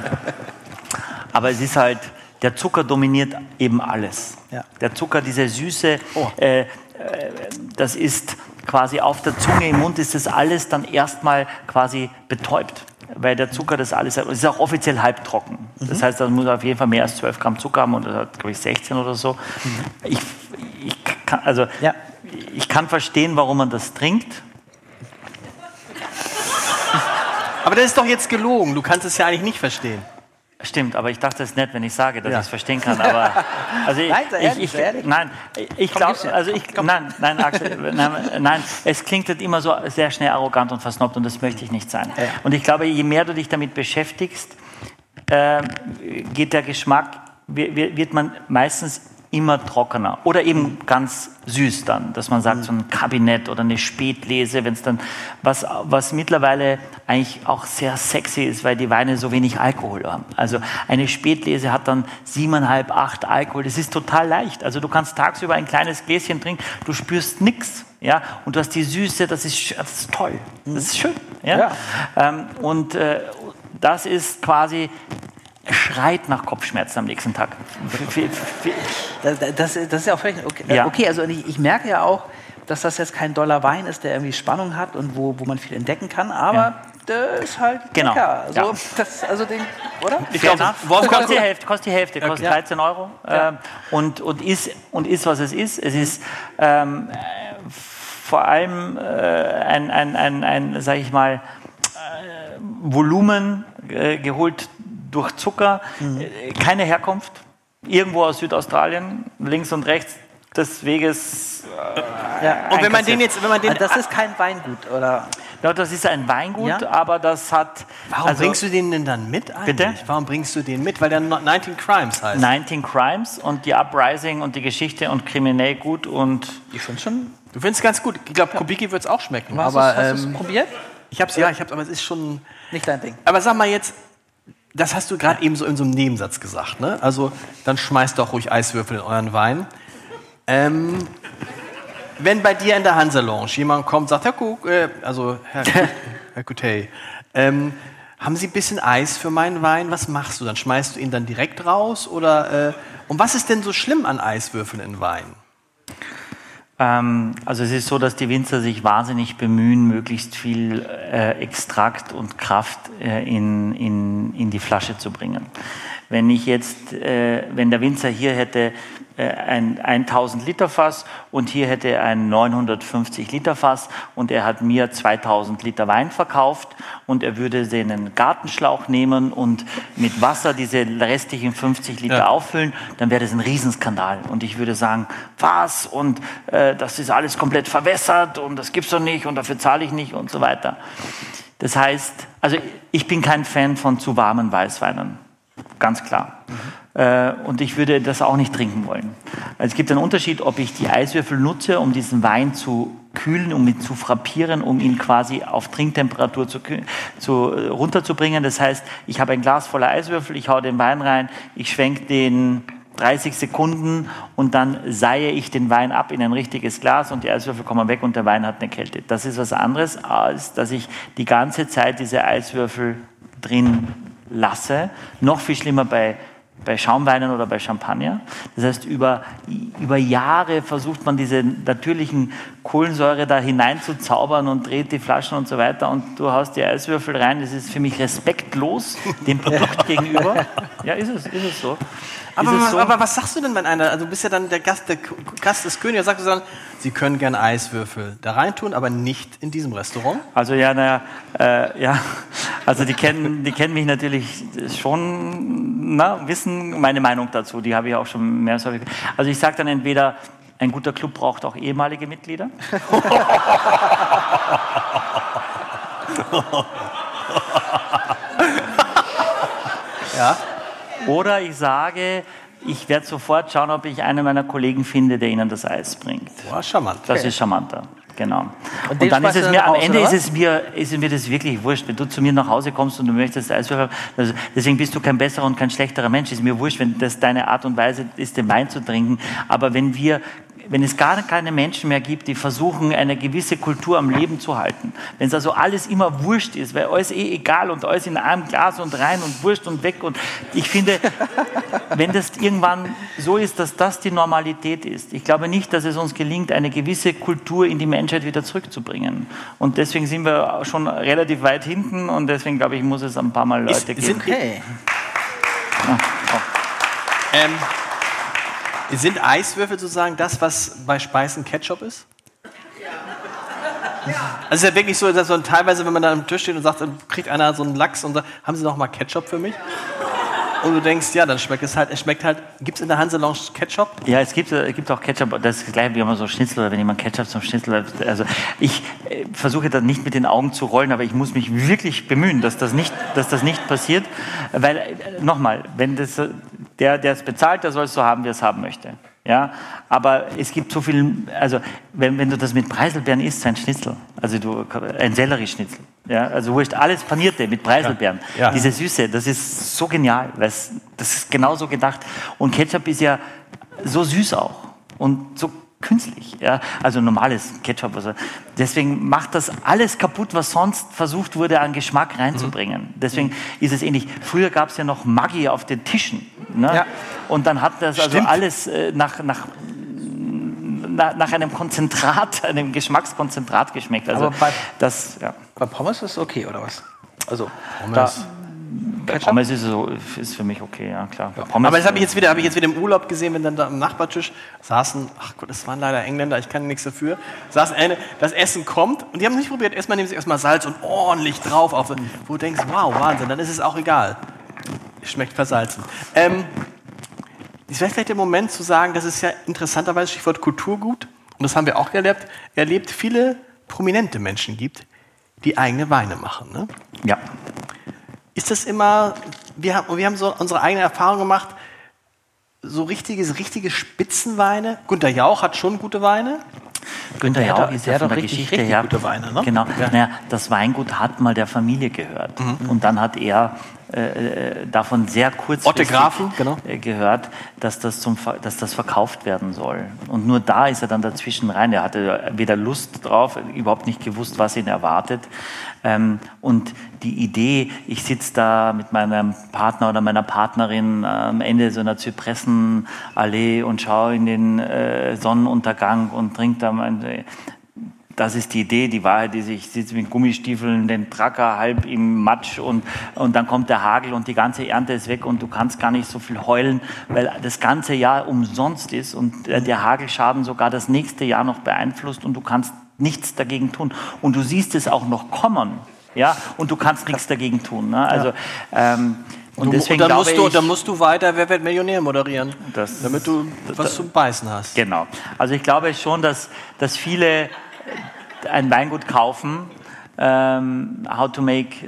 aber es ist halt... Der Zucker dominiert eben alles. Ja. Der Zucker, diese Süße, oh. äh, äh, das ist quasi auf der Zunge, im Mund ist das alles dann erstmal quasi betäubt. Weil der Zucker das alles, es ist auch offiziell halbtrocken. Mhm. Das heißt, das muss auf jeden Fall mehr als zwölf Gramm Zucker haben und das hat, glaube ich, sechzehn oder so. Mhm. Ich, ich, kann, also, ja. ich kann verstehen, warum man das trinkt. Aber das ist doch jetzt gelogen, du kannst es ja eigentlich nicht verstehen. Stimmt, aber ich dachte, es ist nett, wenn ich sage, dass ja. ich es verstehen kann. Aber also ich, nein, ehrlich, ich, ich, nein, ich glaube, also ich, nein, nein, Axel, nein, nein, es klingt halt immer so sehr schnell arrogant und versnobbt und das möchte ich nicht sein. Ja. Und ich glaube, je mehr du dich damit beschäftigst, äh, geht der Geschmack, wird man meistens immer trockener oder eben ganz süß dann, dass man sagt, mhm. so ein Kabinett oder eine Spätlese, wenn es dann, was, was mittlerweile eigentlich auch sehr sexy ist, weil die Weine so wenig Alkohol haben. Also eine Spätlese hat dann siebeneinhalb, acht Alkohol, das ist total leicht. Also du kannst tagsüber ein kleines Gläschen trinken, du spürst nichts, ja, und du hast die Süße, das ist, das ist toll, das ist schön, ja. ja. Ähm, und äh, das ist quasi schreit nach Kopfschmerzen am nächsten Tag. Das, das, das ist ja auch völlig okay. Ja. okay also ich, ich merke ja auch, dass das jetzt kein doller Wein ist, der irgendwie Spannung hat und wo, wo man viel entdecken kann, aber ja. der ist halt genau. lecker. Also, ja. das, also den, oder? Ich glaube, kostet die Hälfte, kostet die Hälfte, kostet okay. dreizehn Euro ja. ähm, und, und, ist, und ist, was es ist. Es ist ähm, vor allem äh, ein, ein, ein, ein sage ich mal, äh, Volumen äh, geholt durch Zucker, mhm. keine Herkunft, irgendwo aus Südaustralien, links und rechts des Weges. Äh, ja. Und wenn man den jetzt, wenn man den, also das ist kein Weingut, oder? Ja, das ist ein Weingut, ja? aber das hat. Warum also, bringst du den denn dann mit eigentlich? Bitte? Warum bringst du den mit? Weil der neunzehn Crimes heißt. neunzehn Crimes und die Uprising und die Geschichte und kriminell gut und. Ich finde schon. Du findest es ganz gut. Ich glaube, ja. Kubicki wird es auch schmecken. Hast aber hast du es ähm, probiert? Ich hab's ja, ich hab's, aber es ist schon nicht dein Ding. Aber sag mal jetzt. Das hast du gerade eben so in so einem Nebensatz gesagt, ne? Also, dann schmeißt doch ruhig Eiswürfel in euren Wein. Ähm, wenn bei dir in der Hansa-Lounge jemand kommt und sagt, Herr Kuck, äh, also Herr, Herr Coutet, ähm, haben Sie ein bisschen Eis für meinen Wein? Was machst du? Dann schmeißt du ihn dann direkt raus? Oder, äh, und was ist denn so schlimm an Eiswürfeln in Wein? Also es ist so, dass die Winzer sich wahnsinnig bemühen, möglichst viel äh, Extrakt und Kraft äh, in, in, in die Flasche zu bringen. Wenn ich jetzt, äh, wenn der Winzer hier hätte äh, ein tausend Liter Fass und hier hätte er ein neunhundertfünfzig Liter Fass und er hat mir zweitausend Liter Wein verkauft und er würde den Gartenschlauch nehmen und mit Wasser diese restlichen fünfzig Liter ja. auffüllen, dann wäre das ein Riesenskandal. Und ich würde sagen, was? Und äh, das ist alles komplett verwässert und das gibt's doch nicht und dafür zahle ich nicht und so weiter. Das heißt, also ich bin kein Fan von zu warmen Weißweinen. Ganz klar. Mhm. Äh, und ich würde das auch nicht trinken wollen. Also es gibt einen Unterschied, ob ich die Eiswürfel nutze, um diesen Wein zu kühlen, um ihn zu frappieren, um ihn quasi auf Trinktemperatur zu, zu, runterzubringen. Das heißt, ich habe ein Glas voller Eiswürfel, ich hau den Wein rein, ich schwenke den dreißig Sekunden und dann seihe ich den Wein ab in ein richtiges Glas und die Eiswürfel kommen weg und der Wein hat eine Kälte. Das ist was anderes, als dass ich die ganze Zeit diese Eiswürfel drin lasse. Noch viel schlimmer bei, bei Schaumweinen oder bei Champagner. Das heißt, über, über Jahre versucht man diese natürlichen Kohlensäure da hineinzuzaubern und dreht die Flaschen und so weiter und du haust die Eiswürfel rein. Das ist für mich respektlos dem Produkt gegenüber. Ja, ist es, ist es so. Aber, es so? aber was sagst du denn, wenn einer, also du bist ja dann der Gast, der Gast des Königs, sagst du dann, Sie können gerne Eiswürfel da reintun, aber nicht in diesem Restaurant? Also ja, naja, äh, ja, also die kennen, die kennen mich natürlich schon, na, wissen meine Meinung dazu, die habe ich auch schon mehr so. Also ich sage dann entweder, ein guter Club braucht auch ehemalige Mitglieder. Ja. Oder ich sage, ich werde sofort schauen, ob ich einen meiner Kollegen finde, der Ihnen das Eis bringt. Boah, charmant. Das okay. ist charmanter, genau. Und, und dann ist es mir, am aus, Ende oder? ist es, mir, ist mir das wirklich wurscht. Wenn du zu mir nach Hause kommst und du möchtest Eiswürfel haben, also deswegen bist du kein besserer und kein schlechterer Mensch. Ist mir wurscht, wenn das deine Art und Weise ist, den Wein zu trinken. Aber wenn wir wenn es gar keine Menschen mehr gibt, die versuchen, eine gewisse Kultur am Leben zu halten, wenn es also alles immer wurscht ist, weil alles eh egal und alles in einem Glas und rein und wurscht und weg und ich finde, wenn das irgendwann so ist, dass das die Normalität ist, ich glaube nicht, dass es uns gelingt, eine gewisse Kultur in die Menschheit wieder zurückzubringen und deswegen sind wir schon relativ weit hinten und deswegen glaube ich, muss es ein paar Mal Leute ist, geben. Sind, hey. ah, oh. ähm, Sind Eiswürfel sozusagen das, was bei Speisen Ketchup ist? Ja. Also es ist ja wirklich so, dass so teilweise, wenn man da am Tisch steht und sagt, dann kriegt einer so einen Lachs und sagt, haben Sie noch mal Ketchup für mich? Und du denkst, ja, dann schmeckt es halt, es schmeckt halt, gibt es in der Hanse Lounge Ketchup? Ja, es gibt, es gibt auch Ketchup, das ist das gleiche wie immer so Schnitzel oder wenn jemand Ketchup zum Schnitzel, also ich äh, versuche da nicht mit den Augen zu rollen, aber ich muss mich wirklich bemühen, dass das nicht, dass das nicht passiert, weil, äh, nochmal, wenn das, der, der es bezahlt, der soll es so haben, wie er es haben möchte. Ja, aber es gibt so viel, also wenn, wenn du das mit Preiselbeeren isst, ein Schnitzel, also du, ein Sellerieschnitzel, ja, also wurscht, alles Panierte mit Preiselbeeren, ja. Ja. Diese Süße, das ist so genial, weil es, das ist genauso gedacht und Ketchup ist ja so süß auch und so künstlich, ja, also normales Ketchup, also deswegen macht das alles kaputt, was sonst versucht wurde, an Geschmack reinzubringen. Mhm. Deswegen mhm. ist es ähnlich. Früher gab es ja noch Maggi auf den Tischen, ne? Ja. Und dann hat das also Stimmt. alles äh, nach, nach, nach, nach einem Konzentrat, einem Geschmackskonzentrat geschmeckt. Also aber bei, das, ja. bei Pommes ist es okay, oder was? Also Pommes. Da, Bei Pommes ist, so, ist für mich okay, ja klar. Ja. Aber das habe ich, jetzt wieder, hab ich jetzt wieder im Urlaub gesehen, wenn dann da am Nachbartisch saßen, ach Gott, das waren leider Engländer, ich kann nichts dafür, saßen eine, das Essen kommt und die haben es nicht probiert, erstmal nehmen sie erstmal Salz und ordentlich drauf, auf, wo du denkst, wow, Wahnsinn, dann ist es auch egal. Schmeckt versalzen. Ähm, ist vielleicht der Moment zu sagen, dass es ja interessanterweise, Stichwort Kulturgut, und das haben wir auch erlebt, erlebt, viele prominente Menschen gibt, die eigene Weine machen. Ne? Ja. Ist das immer, wir haben, wir haben so unsere eigene Erfahrung gemacht, so richtige, richtige Spitzenweine. Günter Jauch hat schon gute Weine. Günter Jauch ist ja von der richtig, Geschichte richtig her. Gute Weine, ne? Genau. Ja. Naja, das Weingut hat mal der Familie gehört. Mhm. Und dann hat er äh, davon sehr kurzfristig genau. gehört, dass das, zum, dass das verkauft werden soll. Und nur da ist er dann dazwischen rein. Er hatte weder Lust drauf, überhaupt nicht gewusst, was ihn erwartet. Ähm, und die Idee, ich sitze da mit meinem Partner oder meiner Partnerin am Ende so einer Zypressenallee und schaue in den äh, Sonnenuntergang und trinke da mein... Das ist die Idee, die Wahrheit ist, ich sitze mit Gummistiefeln, den Tracker halb im Matsch und, und dann kommt der Hagel und die ganze Ernte ist weg und du kannst gar nicht so viel heulen, weil das ganze Jahr umsonst ist und der Hagelschaden sogar das nächste Jahr noch beeinflusst und du kannst nichts dagegen tun. Und du siehst es auch noch kommen, ja, und du kannst nichts dagegen tun. Ne? Also, ja. ähm, Und, du, deswegen und dann, musst du, ich, dann musst du weiter Wer wird Millionär moderieren, das, damit du was das, zum Beißen hast. Genau. Also ich glaube schon, dass, dass viele ein Weingut kaufen, ähm, how to make,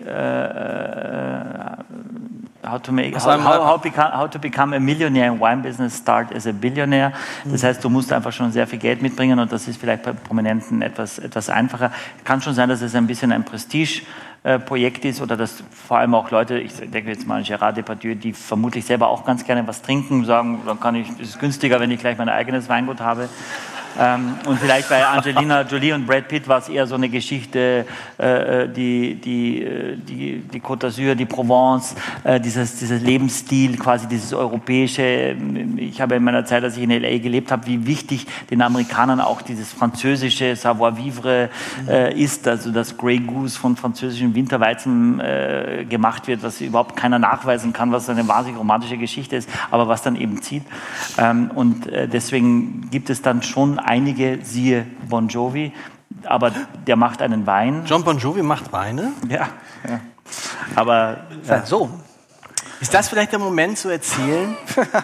uh, how to make, how, how, how, become, how to become a millionaire in wine business, start as a billionaire. Das heißt, du musst einfach schon sehr viel Geld mitbringen und das ist vielleicht bei Prominenten etwas, etwas einfacher. Kann schon sein, dass es ein bisschen ein Prestige Projekt ist oder dass vor allem auch Leute, ich denke jetzt mal an Gérard Depardieu, die vermutlich selber auch ganz gerne was trinken, sagen, dann kann ich, es ist günstiger, wenn ich gleich mein eigenes Weingut habe. Ähm, und vielleicht bei Angelina Jolie und Brad Pitt war es eher so eine Geschichte, äh, die, die, die, die Côte d'Azur, die Provence, äh, dieses, dieses Lebensstil, quasi dieses europäische. Ich habe in meiner Zeit, als ich in L A gelebt habe, wie wichtig den Amerikanern auch dieses französische Savoir-vivre äh, ist, also das Grey Goose von französischem Winterweizen äh, gemacht wird, was überhaupt keiner nachweisen kann, was eine wahnsinnig romantische Geschichte ist, aber was dann eben zieht. Ähm, und äh, deswegen gibt es dann schon einige, siehe Bon Jovi, aber der macht einen Wein. John Bon Jovi macht Weine? Ja. ja. Aber ja. so. Ist das vielleicht der Moment zu erzählen?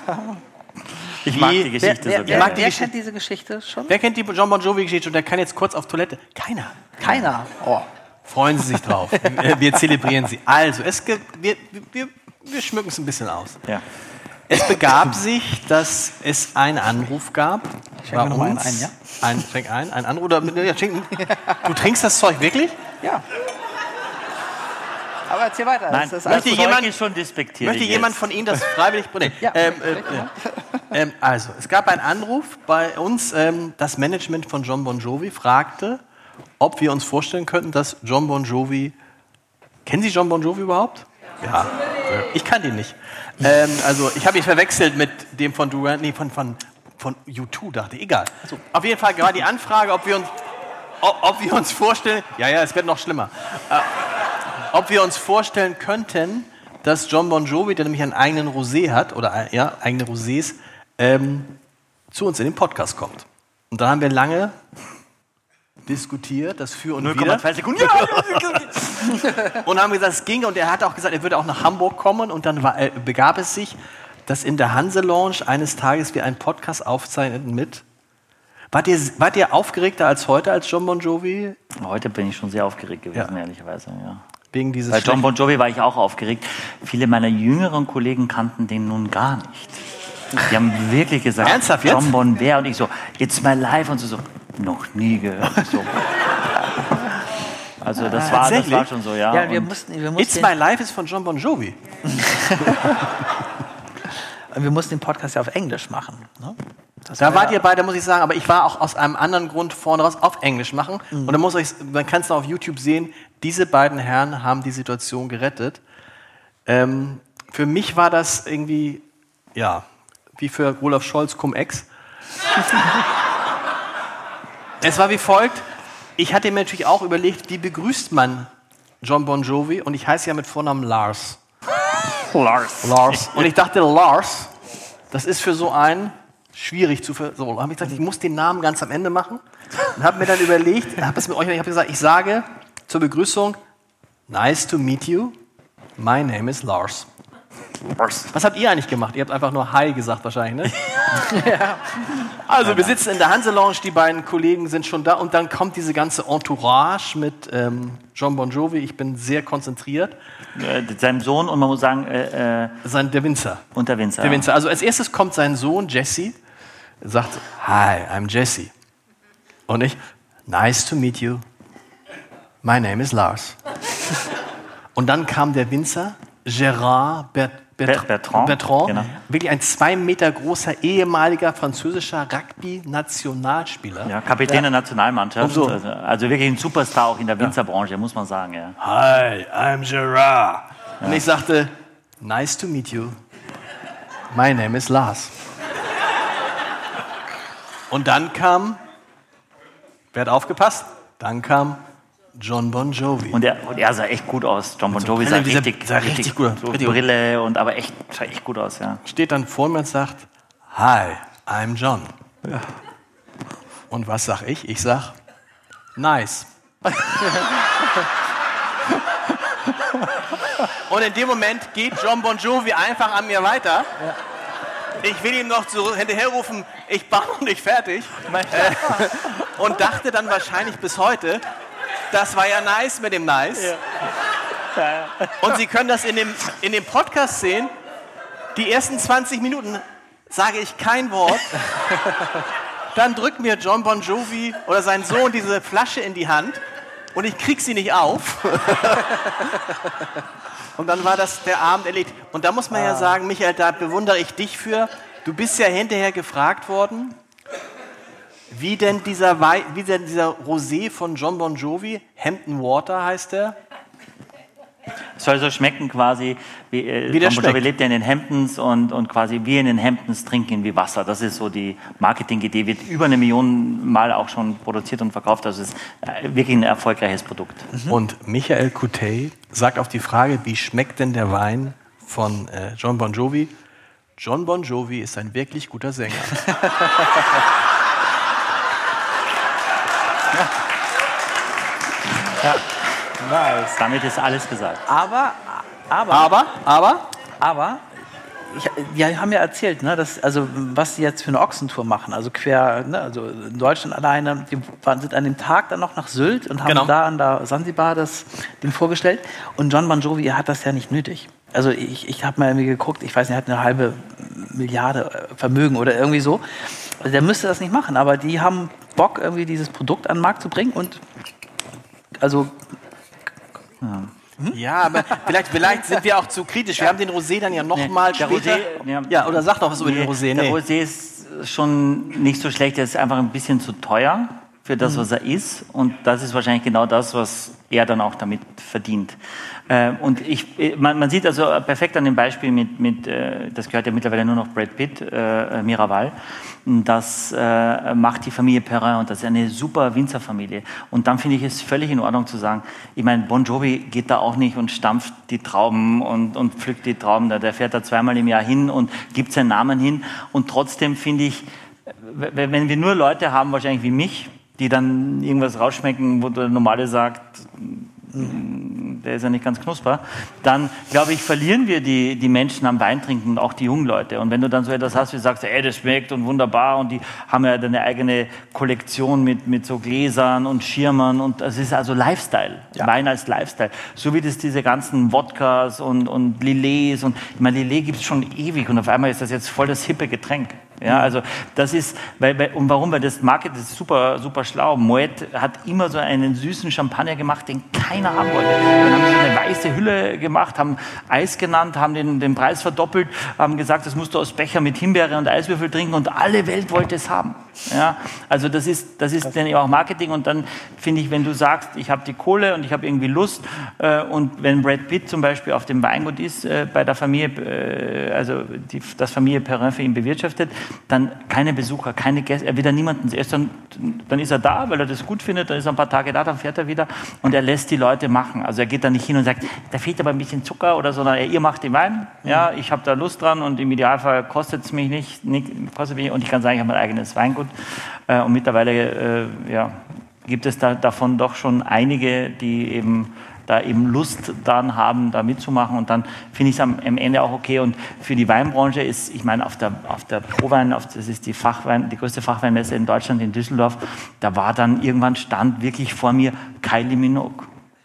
Ich mag die Geschichte wer, wer, so gerne. Wer, wer, wer kennt diese Geschichte schon? Wer kennt die John Bon Jovi-Geschichte und der kann jetzt kurz auf Toilette? Keiner. Keiner. Oh. Freuen Sie sich drauf. Wir zelebrieren Sie. Also, es ge- wir, wir, wir schmücken es ein bisschen aus. Ja. Es begab sich, dass es einen Anruf gab. Schenk mir noch mal einen ein, ja? Ein, schenk ein, ein Anruf. Oder, ja, schenk, du trinkst das Zeug wirklich? Ja. Aber erzähl weiter. Nein, das möchte jemand, ist schon despektierlich möchte jemand von Ihnen das freiwillig... Nee. Ja, ähm, äh, ja. ähm, also, es gab einen Anruf bei uns. Ähm, das Management von John Bon Jovi fragte, ob wir uns vorstellen könnten, dass John Bon Jovi... Kennen Sie John Bon Jovi überhaupt? Ja. Ich kannte ihn nicht. Ähm, also, ich habe ihn verwechselt mit dem von Duran... Nee, von, von, von U zwei, dachte ich. Egal. So. Auf jeden Fall war die Anfrage, ob wir uns, ob, ob wir uns vorstellen... Ja, ja, es wird noch schlimmer. Äh, ob wir uns vorstellen könnten, dass John Bon Jovi, der nämlich einen eigenen Rosé hat, oder ja, eigene Rosés, ähm, zu uns in den Podcast kommt. Und dann haben wir lange diskutiert, das Für und null Wider. Komma zwei Sekunden. Ja. Und haben gesagt, es ginge. Und er hat auch gesagt, er würde auch nach Hamburg kommen. Und dann war, äh, begab es sich, dass in der Hanse Lounge eines Tages wir einen Podcast aufzeichneten mit. Wart ihr, wart ihr aufgeregter als heute als John Bon Jovi? Heute bin ich schon sehr aufgeregt gewesen, Ja. ehrlicherweise. Ja. Wegen dieses Bei John Bon Jovi war ich auch aufgeregt. Viele meiner jüngeren Kollegen kannten den nun gar nicht. Die haben wirklich gesagt, Ernsthaft jetzt? John Bon wer? Und ich so, It's My Life. Und so, so noch nie gehört. So. Also das war, das war schon so, ja. Ja, wir Und mussten, wir mussten It's den, My Life ist von John Bon Jovi. wir mussten den Podcast ja auf Englisch machen. Ne? Das Da war wart ja, ihr beide, muss ich sagen, aber ich war auch aus einem anderen Grund vorne raus auf Englisch machen. Mhm. Und dann muss euch, man kann es noch auf YouTube sehen, diese beiden Herren haben die Situation gerettet. Ähm, für mich war das irgendwie, ja, wie für Olaf Scholz Cum-Ex. Es war wie folgt, ich hatte mir natürlich auch überlegt, wie begrüßt man John Bon Jovi? Und ich heiße ja mit Vornamen Lars. Lars. Lars. Und ich dachte, Lars, das ist für so einen schwierig zu ver... So, habe ich gesagt, ich muss den Namen ganz am Ende machen. Und habe mir dann überlegt, habe es mit euch, ich habe gesagt, ich sage zur Begrüßung, nice to meet you, my name is Lars. Lars. Was habt ihr eigentlich gemacht? Ihr habt einfach nur Hi gesagt wahrscheinlich, ne? Ja. Also wir sitzen in der Hanse Lounge, die beiden Kollegen sind schon da und dann kommt diese ganze Entourage mit ähm, John Bon Jovi. Ich bin sehr konzentriert. Äh, seinem Sohn und man muss sagen, äh, äh, Sein, der Winzer. und der Winzer. Der Winzer. Also als erstes kommt sein Sohn Jesse, sagt, hi, I'm Jesse. Und ich, nice to meet you. My name is Lars. Und dann kam der Winzer, Gérard Bert, Bert, Bertrand, Bertrand genau. wirklich ein zwei Meter großer ehemaliger französischer Rugby-Nationalspieler. Ja, Kapitän der Nationalmannschaft. Und so. Also, also wirklich ein Superstar auch in der Winzerbranche, muss man sagen. Ja. Hi, I'm Gérard. Und ich sagte, nice to meet you. My name is Lars. Und dann kam, wer hat aufgepasst? Dann kam John Bon Jovi. Und er, und er sah echt gut aus. John Bon Jovi so sah einer dieser- richtig, sah richtig gut aus. So Richtig gut. Brille und aber echt, sah echt gut aus, ja. Steht dann vor mir und sagt, hi, I'm John. Und was sag ich? Ich sag, nice. Und in dem Moment geht John Bon Jovi einfach an mir weiter. Ich will ihm noch zurück, hinterherrufen, ich bin noch nicht fertig. Äh, und dachte dann wahrscheinlich bis heute, das war ja nice mit dem Nice. Und Sie können das in dem, in dem Podcast sehen. Die ersten zwanzig Minuten sage ich kein Wort. Dann drückt mir John Bon Jovi oder sein Sohn diese Flasche in die Hand und ich krieg sie nicht auf. Und dann war das der Abend erledigt. Und da muss man ja sagen, Michael, da bewundere ich dich für. Du bist ja hinterher gefragt worden, wie denn dieser, Wei- wie denn dieser Rosé von John Bon Jovi, Hampton Water heißt der, Soll so schmecken quasi, wie, äh, Wie der John Bon Jovi schmeckt. lebt ja in den Hamptons und, und quasi wie in den Hamptons trinken wie Wasser. Das ist so die Marketingidee, wird über eine Million Mal auch schon produziert und verkauft. Das ist äh, wirklich ein erfolgreiches Produkt. Und Michael Coutet sagt auf die Frage, wie schmeckt denn der Wein von äh, John Bon Jovi? John Bon Jovi ist ein wirklich guter Sänger. Nice. Damit ist alles gesagt. aber, aber, Aber, aber, aber, ich, die haben ja erzählt, ne, dass, also, was sie jetzt für eine Ochsentour machen. Also quer, ne, also in Deutschland alleine. Die waren, sind an dem Tag dann noch nach Sylt und haben Genau. da an der Sansibar das, den vorgestellt. Und John Bon Jovi hat das ja nicht nötig. Also ich, ich habe mal irgendwie geguckt, ich weiß nicht, er hat eine halbe Milliarde äh, Vermögen oder irgendwie so. Also der müsste das nicht machen, aber die haben Bock, irgendwie dieses Produkt an den Markt zu bringen und also ja, aber vielleicht, vielleicht sind wir auch zu kritisch. Wir haben den Rosé dann ja nochmal Nee, der später. Rosé, ja. ja, oder sag doch was über Nee, den Rosé. Der Nee. Rosé ist schon nicht so schlecht, er ist einfach ein bisschen zu teuer für das, was er ist. Und das ist wahrscheinlich genau das, was er dann auch damit verdient. Äh, und ich, äh, man, man sieht also perfekt an dem Beispiel mit, mit äh, das gehört ja mittlerweile nur noch Brad Pitt, äh, Miraval. Das äh, macht die Familie Perrin und das ist eine super Winzerfamilie. Und dann finde ich es völlig in Ordnung zu sagen, ich meine, Bon Jovi geht da auch nicht und stampft die Trauben und, und pflückt die Trauben. Der fährt da zweimal im Jahr hin und gibt seinen Namen hin. Und trotzdem finde ich, wenn wir nur Leute haben, wahrscheinlich wie mich, die dann irgendwas rausschmecken, wo der Normale sagt, der ist ja nicht ganz knusper, dann, glaube ich, verlieren wir die, die Menschen am Weintrinken und auch die jungen Leute. Und wenn du dann so etwas hast, wie du sagst, ey, das schmeckt und wunderbar und die haben ja dann eine eigene Kollektion mit, mit so Gläsern und Schirmern und es ist also Lifestyle, ja. Wein als Lifestyle. So wie das diese ganzen Wodkas und, und Lillets und, ich meine, Lillet gibt es schon ewig und auf einmal ist das jetzt voll das hippe Getränk. Ja, also das ist, weil, weil, und warum? Weil das Market ist super, super schlau. Moet hat immer so einen süßen Champagner gemacht, den keiner haben wollte. Dann haben sie eine weiße Hülle gemacht, haben Eis genannt, haben den, den Preis verdoppelt, haben gesagt, das musst du aus Becher mit Himbeere und Eiswürfel trinken und alle Welt wollte es haben. Ja, also das ist, das ist dann eben auch Marketing und dann finde ich, wenn du sagst, ich habe die Kohle und ich habe irgendwie Lust äh, und wenn Brad Pitt zum Beispiel auf dem Weingut ist, äh, bei der Familie, äh, also die, das Familie Perrin für ihn bewirtschaftet, dann keine Besucher, keine Gäste, er will da niemanden, erst dann, dann ist er da, weil er das gut findet, dann ist er ein paar Tage da, dann fährt er wieder und er lässt die Leute machen. Also er geht da nicht hin und sagt, da fehlt aber ein bisschen Zucker oder so, sondern er, ihr macht den Wein, ja, ich habe da Lust dran und im Idealfall kostet es mich nicht, nicht kostet mich, und ich kann sagen, ich habe mein eigenes Weingut äh, und mittlerweile äh, ja, gibt es da, davon doch schon einige, die eben da eben Lust daran haben, da mitzumachen und dann finde ich es am, am Ende auch okay und für die Weinbranche ist, ich meine, auf der, auf der Prowein, auf, das ist die Fachwein, die größte Fachweinmesse in Deutschland, in Düsseldorf, da war dann irgendwann stand wirklich vor mir Kylie Minogue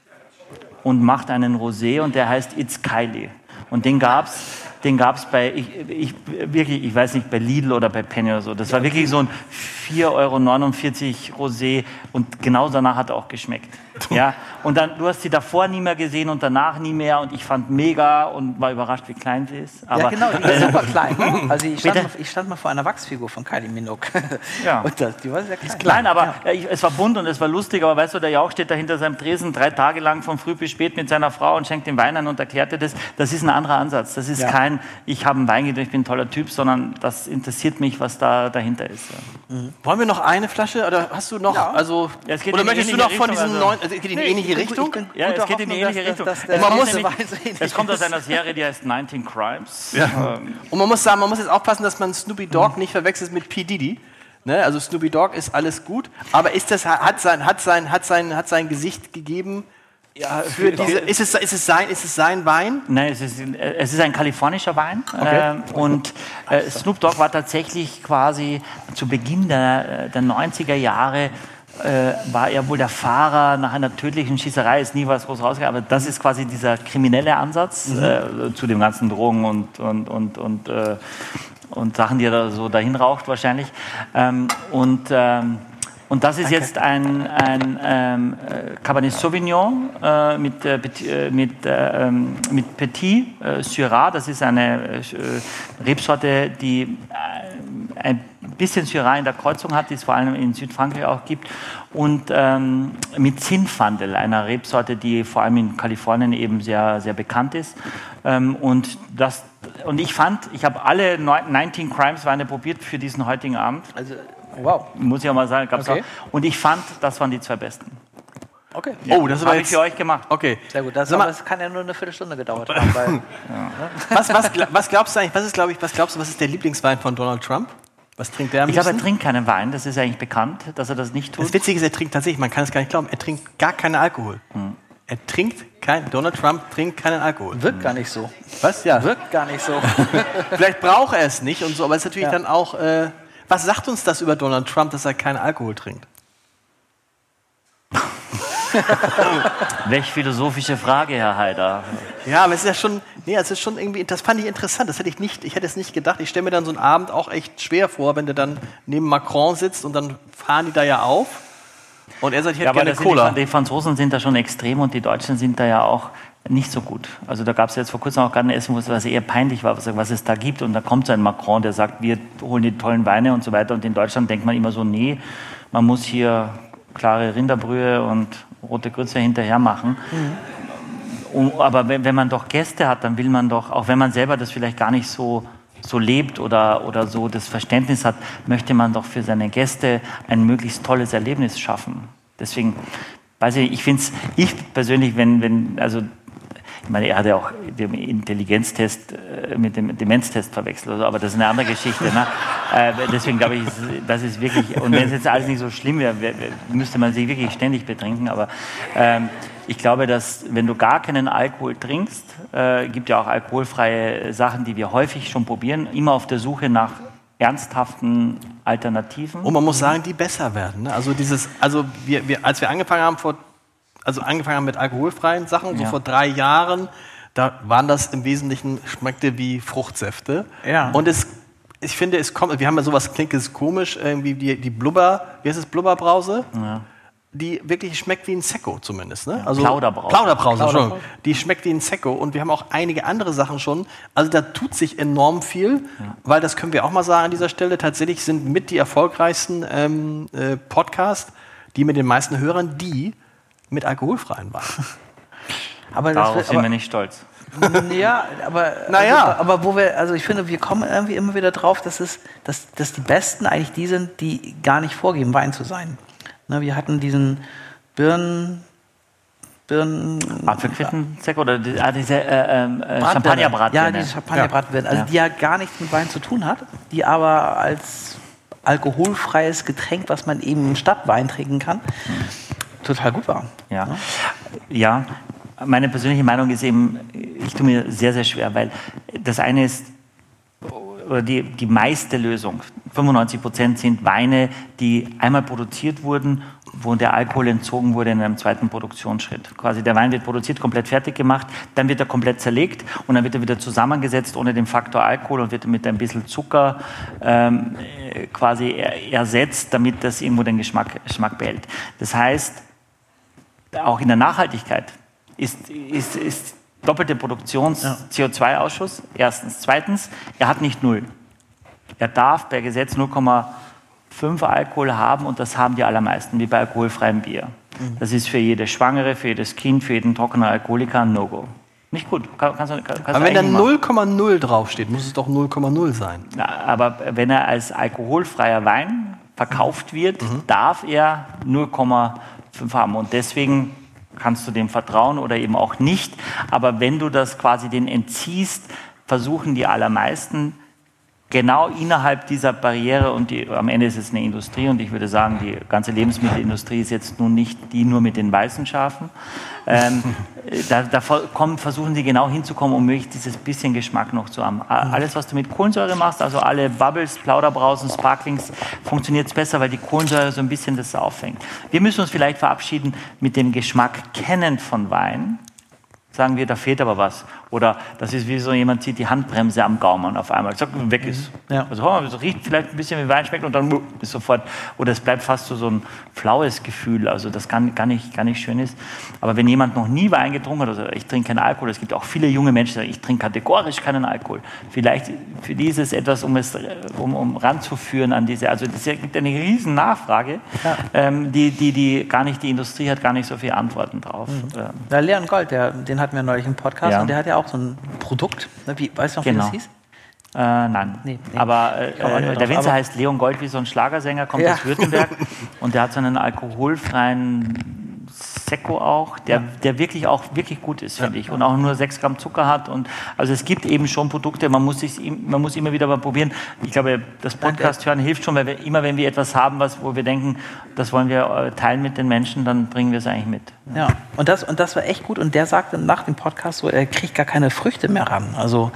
und macht einen Rosé und der heißt It's Kylie und den gab's Den gab es bei, ich, ich, wirklich, ich weiß nicht, bei Lidl oder bei Penny oder so. Das war wirklich so ein vier Euro neunundvierzig Rosé und genau danach hat er auch geschmeckt. Ja? Und dann, du hast sie davor nie mehr gesehen und danach nie mehr und ich fand mega und war überrascht, wie klein sie ist. Aber, ja, genau, die ist äh, super klein. Also ich stand, mal, ich stand mal vor einer Wachsfigur von Kylie Minogue. Ja. Und das, die war sehr klein. Klein, aber ja. ich, es war bunt und es war lustig, aber weißt du, der Jauch steht da hinter seinem Tresen drei Tage lang von früh bis spät mit seiner Frau und schenkt den Wein ein und erklärte das. Das ist ein anderer Ansatz. Das ist ja. kein, ich habe einen Wein getrunken, ich bin ein toller Typ, sondern das interessiert mich, was da dahinter ist. Ja. Mhm. Wollen wir noch eine Flasche oder hast du noch, ja. also, ja, oder möchtest du noch von Richtung, diesen also, neuen, also, geht in die nee, ähnliche Richtung? Bin, ja, es geht in die ähnliche Richtung. Dass, dass man muss es kommt aus einer Serie, die heißt neunzehn Crimes. Ja. Ähm. Und man muss sagen, man muss jetzt aufpassen, dass man Snoopy Dogg mhm. nicht verwechselt mit P. Diddy. Ne? Also Snoopy Dogg ist alles gut, aber ist das, hat, sein, hat, sein, hat, sein, hat sein Gesicht gegeben. Ja, für diese, ist, es, ist, es sein, ist es sein Wein? Nein, es ist, es ist ein kalifornischer Wein. Okay. Äh, und äh, Snoop Dogg war tatsächlich quasi zu Beginn der, der neunziger Jahre äh, war er wohl der Fahrer nach einer tödlichen Schießerei, ist nie was groß rausgegangen, aber das ist quasi dieser kriminelle Ansatz mhm. äh, zu den ganzen Drogen und, und, und, und, äh, und Sachen, die er da so dahin raucht wahrscheinlich. Ähm, und ähm, Und das ist okay. jetzt ein, ein ähm, Cabernet Sauvignon äh, mit, äh, mit, äh, mit Petit äh, Syrah. Das ist eine äh, Rebsorte, die äh, ein bisschen Syrah in der Kreuzung hat, die es vor allem in Südfrankreich auch gibt. Und ähm, mit Zinfandel, einer Rebsorte, die vor allem in Kalifornien eben sehr, sehr bekannt ist. Ähm, und, das, und ich fand, ich habe alle neunzehn Crimes Weine probiert für diesen heutigen Abend. Also, wow. Muss ich auch mal sagen, gab's okay. auch. Und ich fand, das waren die zwei besten. Okay. Ja, oh, das habe ich für euch gemacht. Okay. Sehr gut. Das, aber, das kann ja nur eine Viertelstunde gedauert haben. Weil, ja. was, was, was glaubst du eigentlich, was ist, glaube ich, was glaubst du, was ist der Lieblingswein von Donald Trump? Was trinkt der am Ich liebsten? glaube, er trinkt keinen Wein. Das ist eigentlich bekannt, dass er das nicht tut. Das Witzige ist, er trinkt tatsächlich, man kann es gar nicht glauben, er trinkt gar keinen Alkohol. Hm. Er trinkt kein, Donald Trump trinkt keinen Alkohol. Wirkt gar nicht so. Was? Ja. Wirkt gar nicht so. Vielleicht braucht er es nicht und so, aber es ist natürlich ja. dann auch, äh, was sagt uns das über Donald Trump, dass er keinen Alkohol trinkt? Welch philosophische Frage, Herr Haider. Ja, aber es ist ja schon, nee, es ist schon irgendwie, das fand ich interessant, das hätte ich nicht, ich hätte es nicht gedacht. Ich stelle mir dann so einen Abend auch echt schwer vor, wenn der dann neben Macron sitzt und dann fahren die da ja auf und er sagt, ich hätte ja, gerne Cola. Die, die Franzosen sind da schon extrem und die Deutschen sind da ja auch nicht so gut. Also da gab es jetzt vor kurzem auch gerade ein Essen, was eher peinlich war, was es da gibt und da kommt so ein Macron, der sagt, wir holen die tollen Weine und so weiter und in Deutschland denkt man immer so, nee, man muss hier klare Rinderbrühe und rote Grütze hinterher machen. Mhm. Um, aber wenn, wenn man doch Gäste hat, dann will man doch, auch wenn man selber das vielleicht gar nicht so, so lebt oder, oder so das Verständnis hat, möchte man doch für seine Gäste ein möglichst tolles Erlebnis schaffen. Deswegen, weiß ich, ich finde es, ich persönlich, wenn, wenn, also Ich meine, er hat ja auch den Intelligenztest äh, mit dem Demenztest verwechselt, also, aber das ist eine andere Geschichte. Ne? Äh, deswegen glaube ich, das ist wirklich, und wenn es jetzt alles nicht so schlimm wäre, müsste man sich wirklich ständig betrinken, aber ähm, ich glaube, dass wenn du gar keinen Alkohol trinkst, äh, gibt ja auch alkoholfreie Sachen, die wir häufig schon probieren, immer auf der Suche nach ernsthaften Alternativen. Und man muss sagen, die besser werden. Ne? Also dieses, also wir, wir, als wir angefangen haben vor, also angefangen haben mit alkoholfreien Sachen, so ja. vor drei Jahren, da waren das im Wesentlichen, schmeckte wie Fruchtsäfte. Ja. Und es, ich finde, es kommt, wir haben ja sowas, klingt es komisch, irgendwie die, die Blubber, wie heißt es, Blubberbrause? Ja. Die wirklich schmeckt wie ein Secco zumindest. Ne? Also Plauderbrause. Plauderbrause, Plauderbrause. Entschuldigung. Die schmeckt wie ein Secco. Und wir haben auch einige andere Sachen schon. Also da tut sich enorm viel, ja. weil das können wir auch mal sagen an dieser Stelle. Tatsächlich sind mit die erfolgreichsten ähm, äh, Podcasts, die mit den meisten Hörern, die mit alkoholfreien waren. Aber das Darauf wird, sind aber, wir nicht stolz. Ja, aber, Naja. also, aber wo wir, also ich finde, wir kommen irgendwie immer wieder drauf, dass, es, dass, dass die Besten eigentlich die sind, die gar nicht vorgeben, Wein zu sein. Ne, wir hatten diesen Birnen... Birnen... Apfelquittensäcke oder die, ah, diese äh, äh, Champagnerbratbirne. Ja, diese Champagnerbratbirne, also Ja. die ja gar nichts mit Wein zu tun hat, die aber als alkoholfreies Getränk, was man eben im Stadtwein trinken kann, total gut war. Ja. ja, meine persönliche Meinung ist eben, ich tue mir sehr, sehr schwer, weil das eine ist, oder die, die meiste Lösung, fünfundneunzig Prozent sind Weine, die einmal produziert wurden, wo der Alkohol entzogen wurde in einem zweiten Produktionsschritt. Quasi der Wein wird produziert, komplett fertig gemacht, dann wird er komplett zerlegt und dann wird er wieder zusammengesetzt ohne den Faktor Alkohol und wird mit ein bisschen Zucker ähm, quasi er, ersetzt, damit das irgendwo den Geschmack, Geschmack behält. Das heißt, auch in der Nachhaltigkeit ist, ist, ist doppelte Produktions-C O zwei Ausschuss, erstens. Zweitens, er hat nicht null. Er darf per Gesetz null Komma fünf Alkohol haben und das haben die allermeisten, wie bei alkoholfreiem Bier. Mhm. Das ist für jede Schwangere, für jedes Kind, für jeden trockenen Alkoholiker ein No-Go. Nicht gut. Kann, kannst, kannst aber wenn da null Komma null draufsteht, muss es doch null Komma null sein. Na, aber wenn er als alkoholfreier Wein verkauft wird, mhm. darf er null Komma fünf haben und deswegen kannst du dem vertrauen oder eben auch nicht. Aber wenn du das quasi den entziehst, versuchen die allermeisten genau innerhalb dieser Barriere, und die, am Ende ist es eine Industrie und ich würde sagen, die ganze Lebensmittelindustrie ist jetzt nun nicht die nur mit den weißen Schafen. Ähm, da da kommen, versuchen sie genau hinzukommen, um möglichst dieses bisschen Geschmack noch zu haben. Alles, was du mit Kohlensäure machst, also alle Bubbles, Plauderbrausen, Sparklings, funktioniert es besser, weil die Kohlensäure so ein bisschen das auffängt. Wir müssen uns vielleicht verabschieden mit dem Geschmack kennen von Wein. Sagen wir, da fehlt aber was. Oder das ist wie so jemand zieht die Handbremse am Gaumen und auf einmal zack, weg ist. Ja. Also es riecht vielleicht ein bisschen wie Wein schmeckt und dann ist sofort, oder es bleibt fast so, so ein flaues Gefühl, also das gar, gar, nicht, gar nicht schön ist. Aber wenn jemand noch nie Wein getrunken hat, also ich trinke keinen Alkohol, es gibt auch viele junge Menschen, die sagen, ich trinke kategorisch keinen Alkohol. Vielleicht für die ist es etwas, um es um, um ranzuführen an diese, also es gibt eine riesen Nachfrage, ja. ähm, die, die, die gar nicht, die Industrie hat gar nicht so viele Antworten drauf. Mhm. Ähm. Ja, Leon Gold, der, den hatten wir neulich im Podcast ja. und der hat ja auch so ein Produkt, wie, weißt du noch, genau. wie das hieß? Äh, nein, nee, nee. aber äh, der drauf, Winzer aber heißt Leon Gold, wie so ein Schlagersänger, kommt ja. aus Württemberg und der hat so einen alkoholfreien Secco auch, der, ja. der wirklich auch wirklich gut ist, finde ja. ich, und auch nur sechs Gramm Zucker hat. Und also es gibt eben schon Produkte, man muss, sich, man muss immer wieder mal probieren. Ich glaube, das Podcast hören hilft schon, weil wir immer, wenn wir etwas haben, was, wo wir denken, das wollen wir teilen mit den Menschen, dann bringen wir es eigentlich mit. Ja, und das, und das war echt gut. Und der sagte nach dem Podcast so, er kriegt gar keine Früchte mehr ran. Also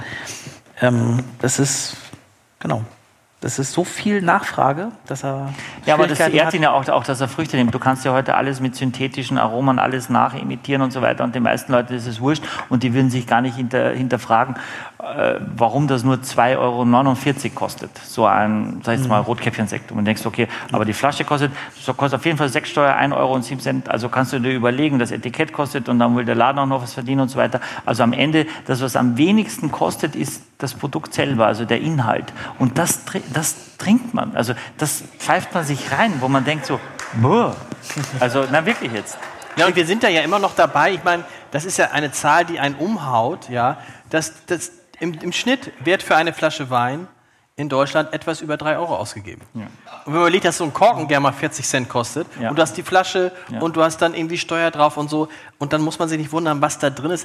ähm, das ist, genau. Das ist so viel Nachfrage, dass er... Ja, aber das ehrt ihn ja auch, auch, dass er Früchte nimmt. Du kannst ja heute alles mit synthetischen Aromen, alles nachimitieren und so weiter. Und den meisten Leuten ist es wurscht. Und die würden sich gar nicht hinter, hinterfragen, äh, warum das nur zwei Euro neunundvierzig kostet. So ein, sag ich jetzt mal, Rotkäppchensekt. Und du denkst, okay, aber die Flasche kostet, so kostet auf jeden Fall Sektsteuer ein Euro und sieben Cent. Also kannst du dir überlegen, das Etikett kostet und dann will der Laden auch noch was verdienen und so weiter. Also am Ende, das, was am wenigsten kostet, ist das Produkt selber, also der Inhalt. Und das das trinkt man, also das pfeift man sich rein, wo man denkt so, boah. Also na wirklich jetzt. Ja, und wir sind da ja immer noch dabei, ich meine, das ist ja eine Zahl, die einen umhaut, ja, das, das im, im Schnitt wird für eine Flasche Wein in Deutschland etwas über drei Euro ausgegeben. Ja. Und wenn man überlegt, dass so ein Korken gerne mal vierzig Cent kostet ja. und du hast die Flasche ja. und du hast dann irgendwie Steuer drauf und so und dann muss man sich nicht wundern, was da drin ist.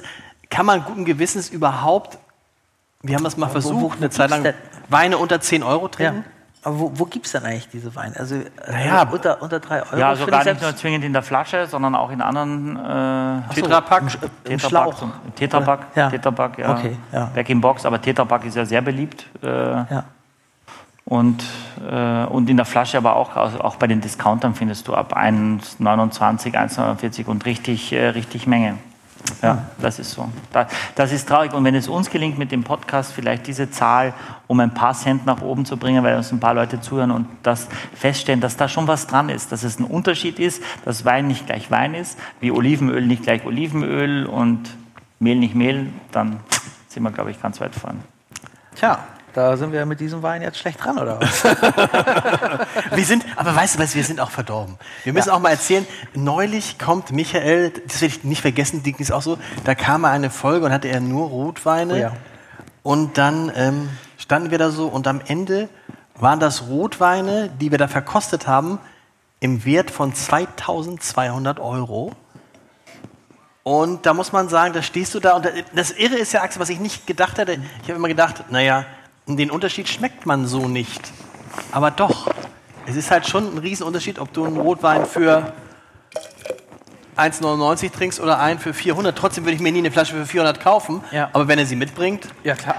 kann man guten Gewissens überhaupt, wir haben das mal versucht, wo, wo, eine Zeit lang Weine unter zehn Euro trinken? Ja. Aber wo, wo gibt es denn eigentlich diese Weine? Also naja, äh, unter, unter drei Euro? Ja, also gar nicht nur zwingend in der Flasche, sondern auch in anderen äh, Tetrapack. Im, im Schlauch. Tetrapack, ja. Tetrapack, ja. Okay, ja. Back in Box, aber Tetrapack ist ja sehr beliebt. Äh, ja. Und, äh, und in der Flasche aber auch, also auch bei den Discountern findest du ab eins neunundzwanzig, eins neunundvierzig und richtig, äh, richtig Menge. Ja, das ist so. Das, das ist traurig. Und wenn es uns gelingt, mit dem Podcast vielleicht diese Zahl um ein paar Cent nach oben zu bringen, weil uns ein paar Leute zuhören und das feststellen, dass da schon was dran ist, dass es ein Unterschied ist, dass Wein nicht gleich Wein ist, wie Olivenöl nicht gleich Olivenöl und Mehl nicht Mehl, dann sind wir, glaube ich, ganz weit vorne. Tja. Da sind wir mit diesem Wein jetzt schlecht dran, oder was? wir sind, aber weißt du was, wir sind auch verdorben. Wir müssen ja. auch mal erzählen, neulich kommt Michael, das werde ich nicht vergessen, Dick ist auch so, da kam mal eine Folge und hatte er nur Rotweine. Oh ja. Und dann ähm, standen wir da so und am Ende waren das Rotweine, die wir da verkostet haben, im Wert von zweitausendzweihundert Euro. Und da muss man sagen, da stehst du da und das Irre ist ja, Axel, was ich nicht gedacht hätte, ich habe immer gedacht, naja, den Unterschied schmeckt man so nicht. Aber doch, es ist halt schon ein Riesenunterschied, ob du einen Rotwein für eins neunundneunzig trinkst oder einen für vierhundert. Trotzdem würde ich mir nie eine Flasche für vierhundert kaufen. Ja. Aber wenn er sie mitbringt... Ja, klar.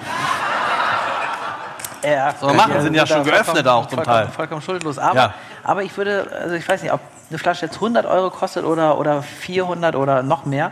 Ja, so machen, ja, sind ja schon geöffnet auch zum Teil. Vollkommen, vollkommen schuldlos. Aber, ja. aber ich würde, also ich weiß nicht, ob eine Flasche jetzt hundert Euro kostet oder, oder vierhundert oder noch mehr.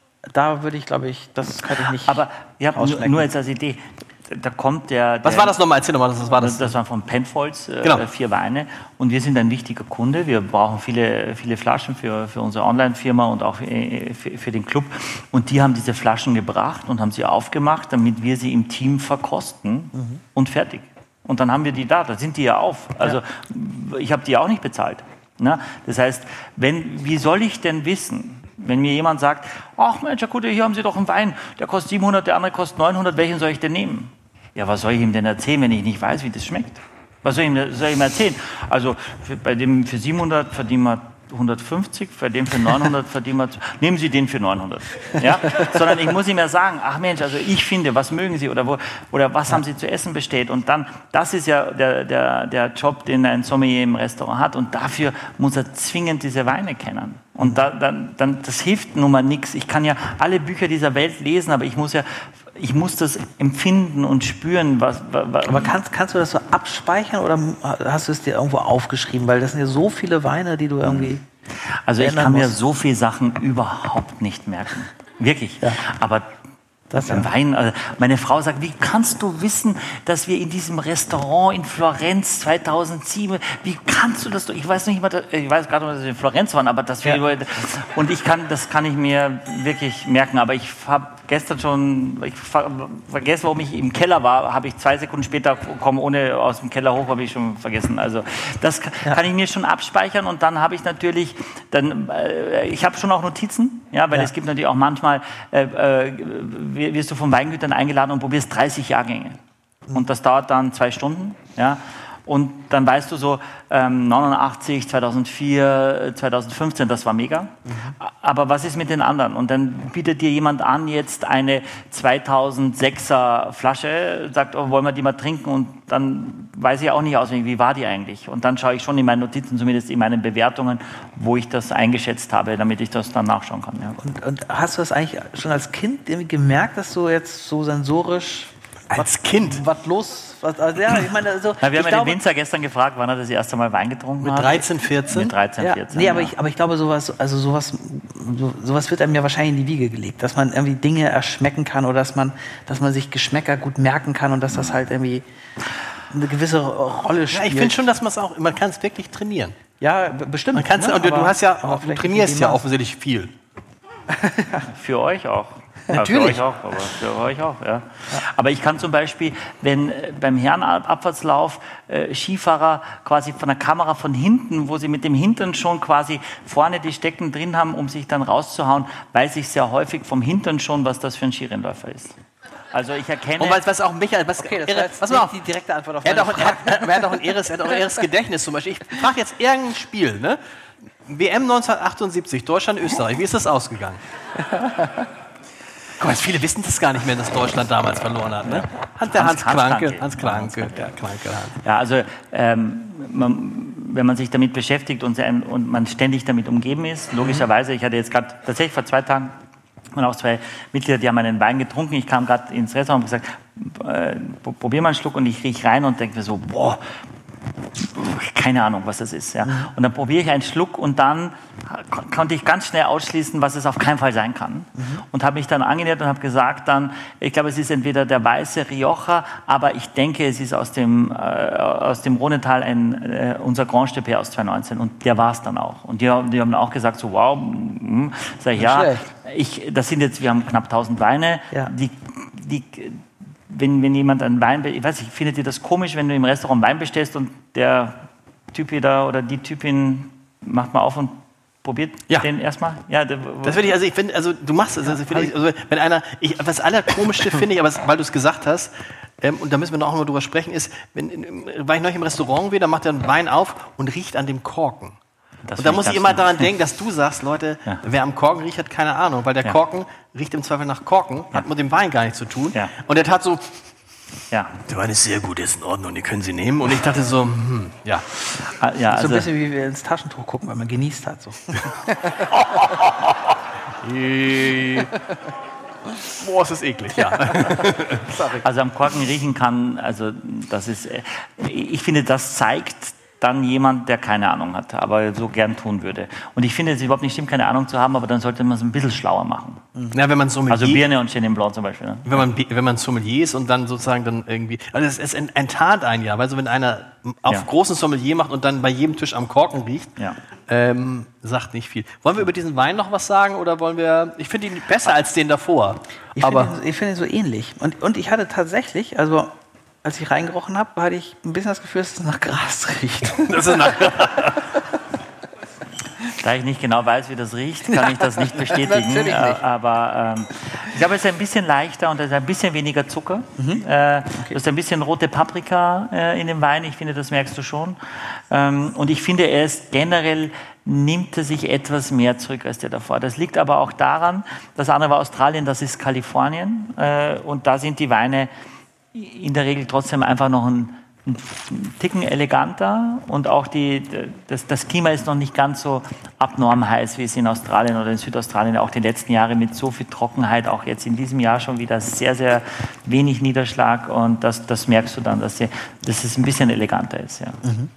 Da würde ich, glaube ich, das könnte ich nicht Aber ja, nur, nur jetzt als Idee. Da kommt der, der, was war das nochmal? Erzähl nochmal, was war das? Das waren von Penfolds, äh, genau. vier Weine. Und wir sind ein wichtiger Kunde. Wir brauchen viele, viele Flaschen für, für unsere Online-Firma und auch für, für den Club. Und die haben diese Flaschen gebracht und haben sie aufgemacht, damit wir sie im Team verkosten mhm. und fertig. Und dann haben wir die da, da sind die ja auf. Also ja. ich habe die auch nicht bezahlt. Na? Das heißt, wenn, wie soll ich denn wissen, wenn mir jemand sagt, ach Mensch, Herr Kutte, hier haben Sie doch einen Wein, der kostet siebenhundert, der andere kostet neunhundert, welchen soll ich denn nehmen? Ja, was soll ich ihm denn erzählen, wenn ich nicht weiß, wie das schmeckt? Was soll ich ihm, soll ich ihm erzählen? Also für, bei dem für siebenhundert verdienen wir hundertfünfzig, bei dem für neunhundert verdienen wir... Nehmen Sie den für neunhundert. Ja? Sondern ich muss ihm ja sagen, ach Mensch, also ich finde, was mögen Sie oder, wo, oder was haben Sie zu essen bestellt? Und dann, das ist ja der, der, der Job, den ein Sommelier im Restaurant hat und dafür muss er zwingend diese Weine kennen. Und da, dann, dann, das hilft nun mal nichts. Ich kann ja alle Bücher dieser Welt lesen, aber ich muss ja ich muss das empfinden und spüren. Was, was aber kannst, kannst du das so abspeichern oder hast du es dir irgendwo aufgeschrieben? Weil das sind ja so viele Weine, die du irgendwie... Also ich kann mir so viele Sachen überhaupt nicht merken. Wirklich. Ja. Aber das beim ja. Wein, also meine Frau sagt, wie kannst du wissen, dass wir in diesem Restaurant in Florenz zweitausendsieben, wie kannst du das, ich weiß nicht mal, ich weiß gerade, dass wir in Florenz waren, aber dass wir, ja. und ich kann, das kann ich mir wirklich merken, aber ich habe gestern schon, ich vergesse, warum ich im Keller war, habe ich zwei Sekunden später komme, ohne aus dem Keller hoch, habe ich schon vergessen. Also das ja. kann ich mir schon abspeichern und dann habe ich natürlich, dann, äh, ich habe schon auch Notizen, ja, weil ja. es gibt natürlich auch manchmal, äh, äh, wirst du von Weingütern eingeladen und probierst dreißig Jahrgänge. Mhm. Und das dauert dann zwei Stunden, ja. Und dann weißt du so, ähm, neunundachtzig, zweitausendvier, zweitausendfünfzehn, das war mega. Mhm. Aber was ist mit den anderen? Und dann bietet dir jemand an, jetzt eine zweitausendsechser Flasche, sagt, oh, wollen wir die mal trinken? Und dann weiß ich auch nicht auswendig, wie war die eigentlich? Und dann schaue ich schon in meinen Notizen, zumindest in meinen Bewertungen, wo ich das eingeschätzt habe, damit ich das dann nachschauen kann. Ja. Und, und hast du das eigentlich schon als Kind irgendwie gemerkt, dass du jetzt so sensorisch... Als was, Kind? Was los? Was, also ja, ich meine, also, Na, wir ich haben glaube, den Winzer gestern gefragt, wann er das erste Mal Wein getrunken mit hat. Mit dreizehn, vierzehn? Mit dreizehn, ja, vierzehn. Nee, aber, ja. ich, aber ich glaube, sowas, also sowas, so, sowas wird einem ja wahrscheinlich in die Wiege gelegt, dass man irgendwie Dinge erschmecken kann oder dass man, dass man sich Geschmäcker gut merken kann und dass das halt irgendwie eine gewisse Rolle spielt. Ja, ich finde schon, dass man es auch, man kann es wirklich trainieren. Ja, b- bestimmt. Man kann's, ne? und du, aber, du hast ja, du trainierst ja Maß. offensichtlich viel. Für euch auch. Natürlich. Ja, für euch auch, aber für euch auch, ja. ja. Aber ich kann zum Beispiel, wenn äh, beim Herrenabfahrtslauf äh, Skifahrer quasi von der Kamera von hinten, wo sie mit dem Hintern schon quasi vorne die Stecken drin haben, um sich dann rauszuhauen, weiß ich sehr häufig vom Hintern schon, was das für ein Skirennläufer ist. Also ich erkenne... Und was, was auch Michael... Was, okay, das irre, war jetzt auf, die direkte Antwort auf er meine hat auch, Frage. er hat, er hat auch ein irres, er hat auch ein irres Gedächtnis zum Beispiel. Ich frage jetzt irgendein Spiel, ne? W M neunzehnhundertachtundsiebzig, Deutschland, Österreich. Wie ist das ausgegangen? Guck mal, viele wissen das gar nicht mehr, dass Deutschland damals verloren hat. Ne? Hans, der Hans, Hans Kranke. Hans Kranke. Hans Kranke. Ja, Kranke Hans. Ja, also ähm, man, wenn man sich damit beschäftigt und, und man ständig damit umgeben ist, logischerweise, ich hatte jetzt gerade tatsächlich vor zwei Tagen und auch zwei Mitglieder, die haben einen Wein getrunken. Ich kam gerade ins Restaurant und gesagt, äh, probier mal einen Schluck, und ich rieche rein und denke mir so, boah, keine Ahnung, was das ist. Ja. Und dann probiere ich einen Schluck und dann konnte ich ganz schnell ausschließen, was es auf keinen Fall sein kann. Mhm. Und habe mich dann angenähert und habe gesagt dann, ich glaube, es ist entweder der weiße Rioja, aber ich denke, es ist aus dem, äh, aus dem Rhonetal ein, äh, unser Grand Stepé aus zweitausendneunzehn. Und der war es dann auch. Und die, die haben auch gesagt, so wow, mh. Sag ich, ja, ich, das sind jetzt, wir haben knapp tausend Weine, ja. die, die Wenn, wenn jemand einen Wein, ich weiß nicht, findet ihr das komisch, wenn du im Restaurant Wein bestellst und der Typ da oder die Typin macht mal auf und probiert ja. den erstmal? Ja, der, das finde ich, also ich finde, also du machst es, also, ja, ich, also wenn einer, ich, das Allerkomischste finde ich, aber weil du es gesagt hast, ähm, und da müssen wir noch mal drüber sprechen, ist, wenn, war ich neulich im Restaurant wieder, macht er einen Wein auf und riecht an dem Korken. Das und da muss ich immer daran denken, dass du sagst, Leute, ja. wer am Korken riecht, hat keine Ahnung, weil der ja. Korken riecht im Zweifel nach Korken, ja. hat mit dem Wein gar nichts zu tun. Ja. Und er tat so, ja. der Wein ist sehr gut, ist in Ordnung, die können Sie nehmen. Und ich dachte so, hm, ja. Ah, ja also so ein bisschen wie wir ins Taschentuch gucken, weil man genießt hat. So. Boah, ist das eklig, ja. Also am Korken riechen kann, also das ist, ich finde, das zeigt dann jemand, der keine Ahnung hat, aber so gern tun würde. Und ich finde, es ist überhaupt nicht schlimm, keine Ahnung zu haben, aber dann sollte man es ein bisschen schlauer machen. Ja, wenn man Sommelier, also Birne und Chenin Blanc zum Beispiel. Ne? Wenn man, wenn man Sommelier ist und dann sozusagen dann irgendwie, also es, es enttarnt einen ja, weil so wenn einer auf ja. großen Sommelier macht und dann bei jedem Tisch am Korken riecht, ja. ähm, sagt nicht viel. Wollen wir über diesen Wein noch was sagen oder wollen wir, ich finde ihn besser als den davor. Ich finde ihn, find ihn so ähnlich. Und, und ich hatte tatsächlich, also als ich reingerochen habe, hatte ich ein bisschen das Gefühl, dass es nach Gras riecht. Das ist nach Da ich nicht genau weiß, wie das riecht, kann ich das nicht bestätigen. Nicht. Aber ähm, ich glaube, es ist ein bisschen leichter und es ist ein bisschen weniger Zucker. Mhm. Äh, okay. Du hast ein bisschen rote Paprika äh, in dem Wein. Ich finde, das merkst du schon. Ähm, und ich finde, er ist generell, nimmt er sich etwas mehr zurück als der davor. Das liegt aber auch daran, das andere war Australien, das ist Kalifornien. Äh, und da sind die Weine in der Regel trotzdem einfach noch ein, ein Ticken eleganter und auch die, das, das Klima ist noch nicht ganz so abnorm heiß, wie es in Australien oder in Südaustralien auch die letzten Jahre mit so viel Trockenheit, auch jetzt in diesem Jahr schon wieder sehr, sehr wenig Niederschlag, und das, das merkst du dann, dass, die, dass es ein bisschen eleganter ist. Ja. Mhm.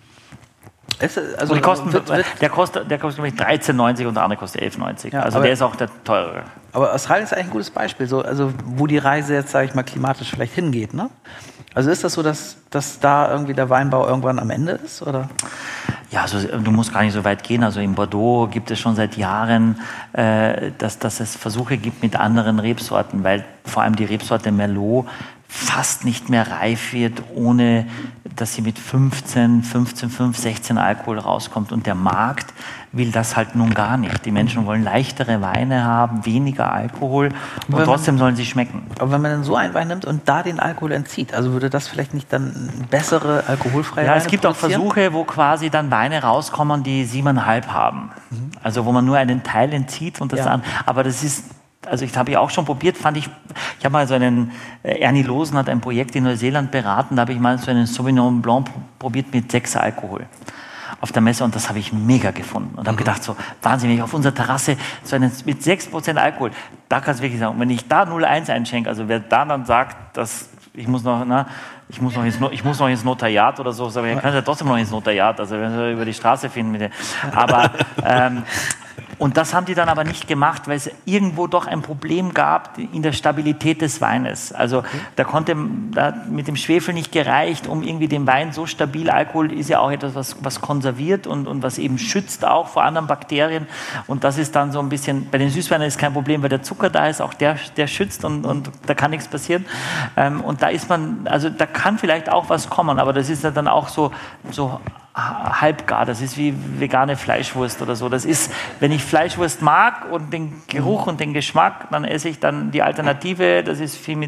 Es, also die Kosten, wird, wird der kostet, der kostet glaube ich dreizehn neunzig und der andere kostet elf neunzig. Ja, also der ist auch der teurere. Aber Australien ist eigentlich ein gutes Beispiel, so, also wo die Reise jetzt, sage ich mal, klimatisch vielleicht hingeht. Ne? Also ist das so, dass, dass da irgendwie der Weinbau irgendwann am Ende ist? Oder? Ja, also du musst gar nicht so weit gehen. Also in Bordeaux gibt es schon seit Jahren, äh, dass, dass es Versuche gibt mit anderen Rebsorten, weil vor allem die Rebsorte Merlot fast nicht mehr reif wird, ohne dass sie mit fünfzehn, fünfzehn Komma fünf, sechzehn Alkohol rauskommt. Und der Markt will das halt nun gar nicht. Die Menschen wollen leichtere Weine haben, weniger Alkohol, und wenn trotzdem man, sollen sie schmecken. Aber wenn man dann so einen Wein nimmt und da den Alkohol entzieht, also würde das vielleicht nicht dann bessere alkoholfreie Ja, Weine es gibt auch Versuche, wo quasi dann Weine rauskommen, die siebeneinhalb haben. Mhm. Also wo man nur einen Teil entzieht und das ja. dann, aber das ist, also ich habe ja auch schon probiert, fand ich, ich habe mal so einen, äh, Ernie Losen hat ein Projekt in Neuseeland beraten, da habe ich mal so einen Sauvignon Blanc probiert mit sechs Alkohol auf der Messe, und das habe ich mega gefunden und habe mhm. gedacht, so wahnsinnig, auf unserer Terrasse so einen mit sechs Prozent Alkohol, da kannst du wirklich sagen, wenn ich da null Komma eins einschenke, also wer da dann sagt, dass ich muss noch, na, ich muss noch ins, ich muss noch ins Notariat oder so, aber ihr könnt ja trotzdem noch ins Notariat, also wenn wir über die Straße finden, mit der, aber ähm, und das haben die dann aber nicht gemacht, weil es irgendwo doch ein Problem gab in der Stabilität des Weines. Also okay. da konnte da mit dem Schwefel nicht gereicht, um irgendwie den Wein so stabil, Alkohol ist ja auch etwas, was, was konserviert und, und was eben schützt auch vor anderen Bakterien. Und das ist dann so ein bisschen, bei den Süßweinen ist kein Problem, weil der Zucker da ist, auch der, der schützt und, und da kann nichts passieren. Ähm, und da ist man, also da kann vielleicht auch was kommen, aber das ist ja dann auch so, so halbgar, das ist wie vegane Fleischwurst oder so. Das ist, wenn ich Fleischwurst mag und den Geruch und den Geschmack, dann esse ich dann die Alternative, das ist viel mit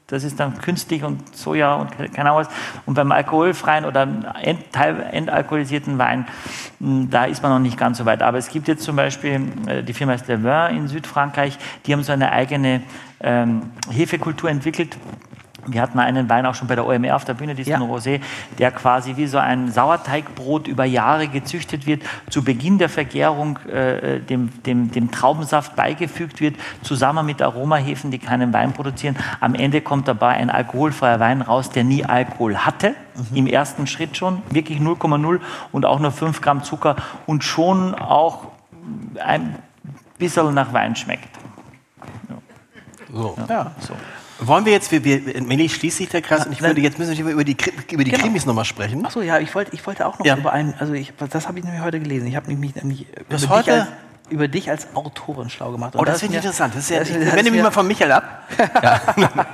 das ist dann künstlich und Soja und keine Ahnung was. Und beim alkoholfreien oder ent, teil, entalkoholisierten Wein, da ist man noch nicht ganz so weit. Aber es gibt jetzt zum Beispiel, die Firma ist Le Vin in Südfrankreich, die haben so eine eigene ähm, Hefekultur entwickelt. Wir hatten einen Wein auch schon bei der O M R auf der Bühne, diesen ja. Rosé, der quasi wie so ein Sauerteigbrot über Jahre gezüchtet wird, zu Beginn der Vergärung äh, dem, dem, dem Traubensaft beigefügt wird, zusammen mit Aromahefen, die keinen Wein produzieren. Am Ende kommt dabei ein alkoholfreier Wein raus, der nie Alkohol hatte, mhm. im ersten Schritt schon, wirklich null Komma null und auch nur fünf Gramm Zucker und schon auch ein bisschen nach Wein schmeckt. Ja. So. Ja. So. Wollen wir jetzt, wir, wir, Melli, schließt sich der Kreis und ich würde, jetzt müssen wir über die, über die genau. Krimis nochmal sprechen. Achso, ja, ich wollte, ich wollte auch noch ja. über einen, also ich, das habe ich nämlich heute gelesen, ich habe nämlich, nämlich über, dich als, über dich als Autorin schlau gemacht. Und oh, das, das finde ich interessant, das ist ja, das ich wende mich mal von Michael ab. Ja.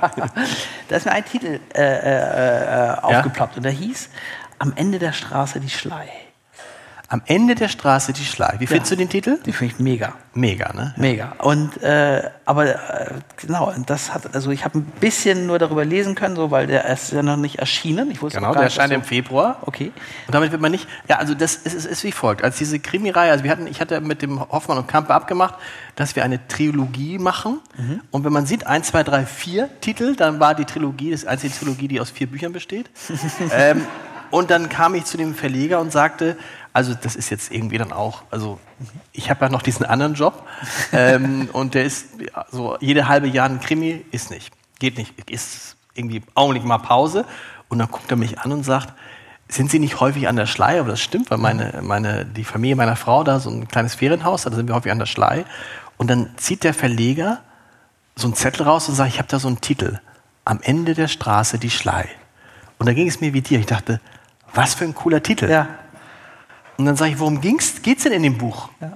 Da ist mir ein Titel äh, äh, aufgeploppt ja? und der hieß Am Ende der Straße die Schlei. Am Ende der Straße die Schlei. Wie findest ja, du den Titel? Den finde ich mega. Mega, ne? Mega. Und äh, aber äh, genau, das hat, also ich habe ein bisschen nur darüber lesen können, so, weil der ist ja noch nicht erschienen. Ich wusste genau, gar der nicht, erscheint so, im Februar. Okay. Und damit wird man nicht. Ja, also das ist, ist, ist wie folgt. Als diese Krimireihe, also wir hatten, ich hatte mit dem Hoffmann und Kampe abgemacht, dass wir eine Trilogie machen. Mhm. Und wenn man sieht, eins, zwei, drei, vier Titel, dann war die Trilogie, das ist die einzige Trilogie, die aus vier Büchern besteht. ähm, und dann kam ich zu dem Verleger und sagte, also das ist jetzt irgendwie dann auch, also ich habe ja noch diesen anderen Job ähm, und der ist so jede halbe Jahr ein Krimi, ist nicht, geht nicht, ist irgendwie augenblicklich mal Pause und dann guckt er mich an und sagt, sind Sie nicht häufig an der Schlei? Aber das stimmt, weil meine, meine, die Familie meiner Frau da so ein kleines Ferienhaus hat, da sind wir häufig an der Schlei und dann zieht der Verleger so einen Zettel raus und sagt, ich habe da so einen Titel, Am Ende der Straße die Schlei. Und da ging es mir wie dir, ich dachte, was für ein cooler Titel. Ja. Und dann sage ich, worum ging's? Geht's denn in dem Buch? Ja.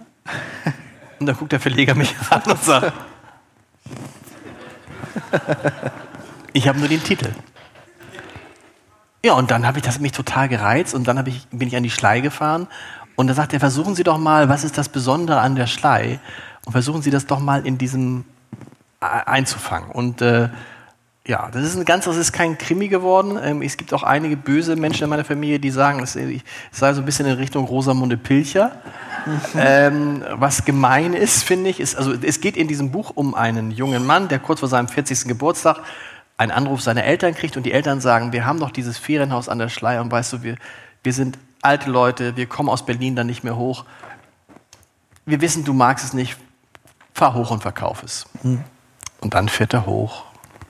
Und dann guckt der Verleger mich an und sagt, ich habe nur den Titel. Ja, und dann habe ich das mich total gereizt und dann hab ich, bin ich an die Schlei gefahren und da sagt er, versuchen Sie doch mal, was ist das Besondere an der Schlei? Und versuchen Sie das doch mal in diesem einzufangen. Und äh, ja, das ist ein ganz, das ist kein Krimi geworden. Ähm, es gibt auch einige böse Menschen in meiner Familie, die sagen, es sei so ein bisschen in Richtung Rosamunde Pilcher. Mhm. Ähm, was gemein ist, finde ich, ist, also es geht in diesem Buch um einen jungen Mann, der kurz vor seinem vierzigsten Geburtstag einen Anruf seiner Eltern kriegt und die Eltern sagen, wir haben doch dieses Ferienhaus an der Schlei und weißt du, wir, wir sind alte Leute, wir kommen aus Berlin dann nicht mehr hoch. Wir wissen, du magst es nicht, fahr hoch und verkauf es. Mhm. Und dann fährt er hoch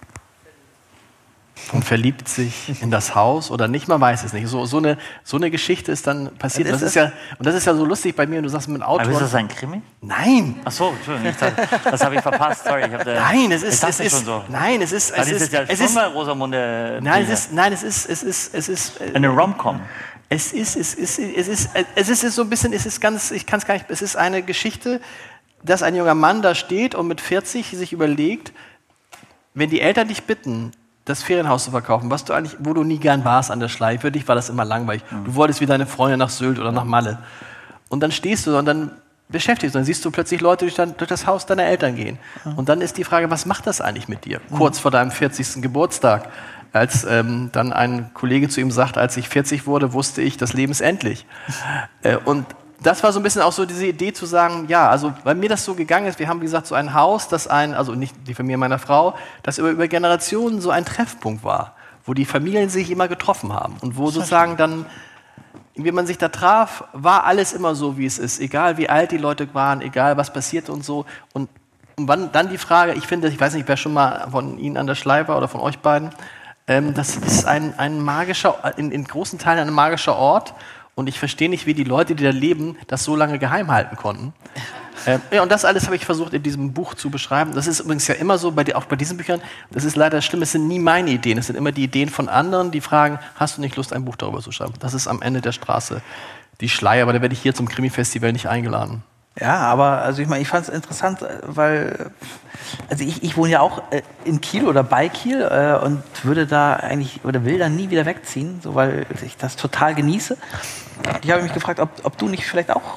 und verliebt sich in das Haus oder nicht, man weiß es nicht. So, so, eine, so eine Geschichte ist dann passiert. Das ist ja, und das ist ja so lustig bei mir, und du sagst mit Autor. Aber ist das ein Krimi? Nein. Ach so, Entschuldigung, das, das habe ich verpasst. Sorry, ich da, nein, es ist, es ist schon so. Nein, es ist, es ist, ist, ja es schon ist mal Rosamunde. Nein, es ist, nein, es ist, es ist, es ist eine Rom-Com. Es ist, es ist, es ist, es ist, es ist so ein bisschen, es ist ganz, ich kann es gar nicht. Es ist eine Geschichte, dass ein junger Mann da steht und mit vierzig sich überlegt, wenn die Eltern dich bitten, das Ferienhaus zu verkaufen, was du eigentlich, wo du nie gern warst an der Schlei, für dich war das immer langweilig. Mhm. Du wolltest wie deine Freunde nach Sylt oder nach Malle. Und dann stehst du und dann beschäftigst du, dann siehst du plötzlich Leute durch, dein, durch das Haus deiner Eltern gehen. Mhm. Und dann ist die Frage, was macht das eigentlich mit dir? Mhm. Kurz vor deinem vierzigsten Geburtstag, als ähm, dann ein Kollege zu ihm sagt, als ich vierzig wurde, wusste ich, das Leben ist endlich. äh, und das war so ein bisschen auch so diese Idee zu sagen, ja, also weil mir das so gegangen ist, wir haben wie gesagt so ein Haus, das ein, also nicht die Familie meiner Frau, das über, über Generationen so ein Treffpunkt war, wo die Familien sich immer getroffen haben und wo sozusagen dann, wie man sich da traf, war alles immer so, wie es ist, egal wie alt die Leute waren, egal was passierte und so. Und, und wann, dann die Frage, ich finde, ich weiß nicht, wer schon mal von Ihnen an der Schlei war oder von euch beiden, ähm, das ist ein, ein magischer, in, in großen Teilen ein magischer Ort. Und ich verstehe nicht, wie die Leute, die da leben, das so lange geheim halten konnten. Ähm, ja, und das alles habe ich versucht, in diesem Buch zu beschreiben. Das ist übrigens ja immer so, bei die, auch bei diesen Büchern, das ist leider schlimm, es sind nie meine Ideen, es sind immer die Ideen von anderen, die fragen, hast du nicht Lust, ein Buch darüber zu schreiben? Das ist Am Ende der Straße die Schlei, aber da werde ich hier zum Krimi-Festival nicht eingeladen. Ja, aber also ich meine, ich fand es interessant, weil also ich, ich wohne ja auch äh, in Kiel oder bei Kiel äh, und würde da eigentlich oder will da nie wieder wegziehen, so weil ich das total genieße. Ich habe mich gefragt, ob, ob du nicht vielleicht auch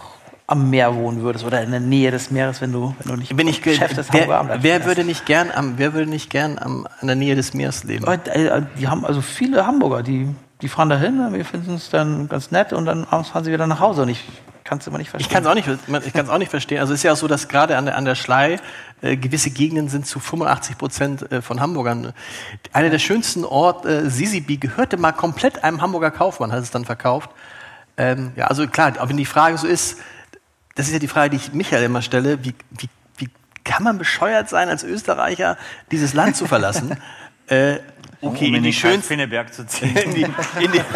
am Meer wohnen würdest oder in der Nähe des Meeres, wenn du, wenn du nicht Bin ich ge- Chef des wer, Hamburger Abendblatts wer wärst. würde nicht gern am, wer würde nicht gern am, an der Nähe des Meeres leben? Äh, Die haben also viele Hamburger, die, die fahren dahin, wir finden es dann ganz nett und dann abends fahren sie wieder nach Hause und ich kann es immer nicht verstehen. Ich kann es auch nicht, ich kann es auch nicht verstehen. Also es ist ja auch so, dass gerade an der, an der Schlei äh, gewisse Gegenden sind zu fünfundachtzig Prozent äh, von Hamburgern. Einer der schönsten Orte, äh, Sisibi, gehörte mal komplett einem Hamburger Kaufmann, hat es dann verkauft. Ähm, ja, also klar, aber wenn die Frage so ist, das ist ja die Frage, die ich Michael immer stelle, wie, wie, wie kann man bescheuert sein, als Österreicher dieses Land zu verlassen? äh, okay, um in die schönsten... Pinneberg zu ziehen. In die, in, die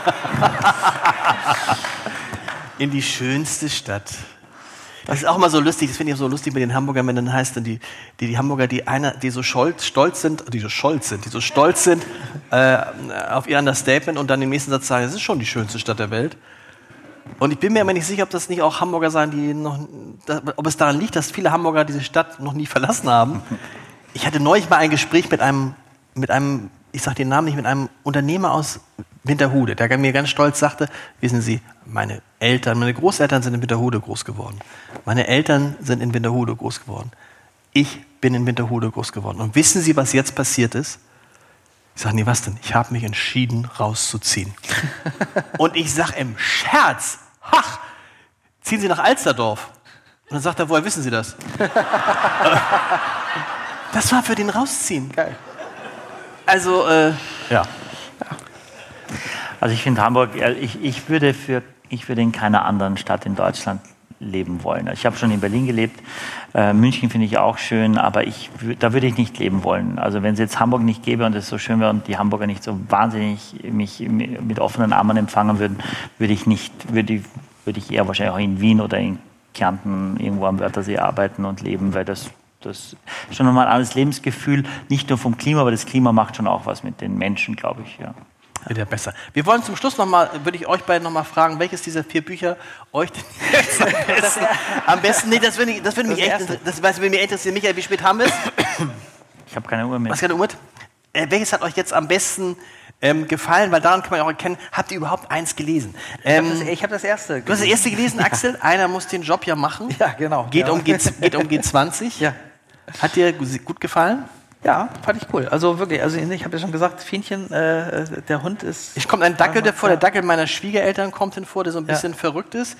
in die schönste Stadt. Das ist auch immer so lustig, das finde ich auch so lustig mit den Hamburgern, wenn dann heißt, dann die, die, die Hamburger, die, einer, die so stolz, stolz sind, die so stolz sind, die so stolz sind äh, auf ihr Understatement und dann im nächsten Satz sagen, es ist schon die schönste Stadt der Welt. Und ich bin mir immer nicht sicher, ob das nicht auch Hamburger sein, die noch, ob es daran liegt, dass viele Hamburger diese Stadt noch nie verlassen haben. Ich hatte neulich mal ein Gespräch mit einem, mit einem, ich sage den Namen nicht, mit einem Unternehmer aus Winterhude, der mir ganz stolz sagte, wissen Sie, meine Eltern, meine Großeltern sind in Winterhude groß geworden. Meine Eltern sind in Winterhude groß geworden. Ich bin in Winterhude groß geworden. Und wissen Sie, was jetzt passiert ist? Ich sage, nee, was denn? Ich habe mich entschieden, rauszuziehen. Und ich sage im Scherz, ach, ziehen Sie nach Alsterdorf. Und dann sagt er, woher wissen Sie das? Das war für den Rausziehen. Geil. Also, äh, ja. Also ich finde Hamburg, ich, ich, würde für, ich würde in keiner anderen Stadt in Deutschland leben wollen. Ich habe schon in Berlin gelebt, äh, München finde ich auch schön, aber ich, da würde ich nicht leben wollen. Also wenn es jetzt Hamburg nicht gäbe und es so schön wäre und die Hamburger nicht so wahnsinnig mich mit offenen Armen empfangen würden, würde ich nicht, würde, würde ich eher wahrscheinlich auch in Wien oder in Kärnten irgendwo am Wörthersee arbeiten und leben, weil das, das ist schon nochmal ein anderes Lebensgefühl, nicht nur vom Klima, aber das Klima macht schon auch was mit den Menschen, glaube ich, ja. Wieder besser. Wir wollen zum Schluss nochmal, würde ich euch beiden nochmal fragen, welches dieser vier Bücher euch denn jetzt am besten, am besten, nee, das würde, ich, das würde mich echt, das, das würde mich interessieren. Michael, wie spät haben wir es? Ich habe keine Uhr mehr. Was keine Uhr mit? Äh, welches hat euch jetzt am besten ähm, gefallen? Weil daran kann man ja auch erkennen, habt ihr überhaupt eins gelesen? Ähm, Ich habe das, hab das erste. du hast das erste gelesen, Axel? Einer muss den Job ja machen. Ja, genau. Geht, ja. um, G, geht um G zwanzig. Ja. Hat dir gut gefallen? Ja, fand ich cool. Also wirklich, also ich habe ja schon gesagt, Fienchen, äh, der Hund ist... Es kommt ein Dackel ja, davor, ja. der Dackel meiner Schwiegereltern kommt hinvor, der so ein bisschen Ja. verrückt ist.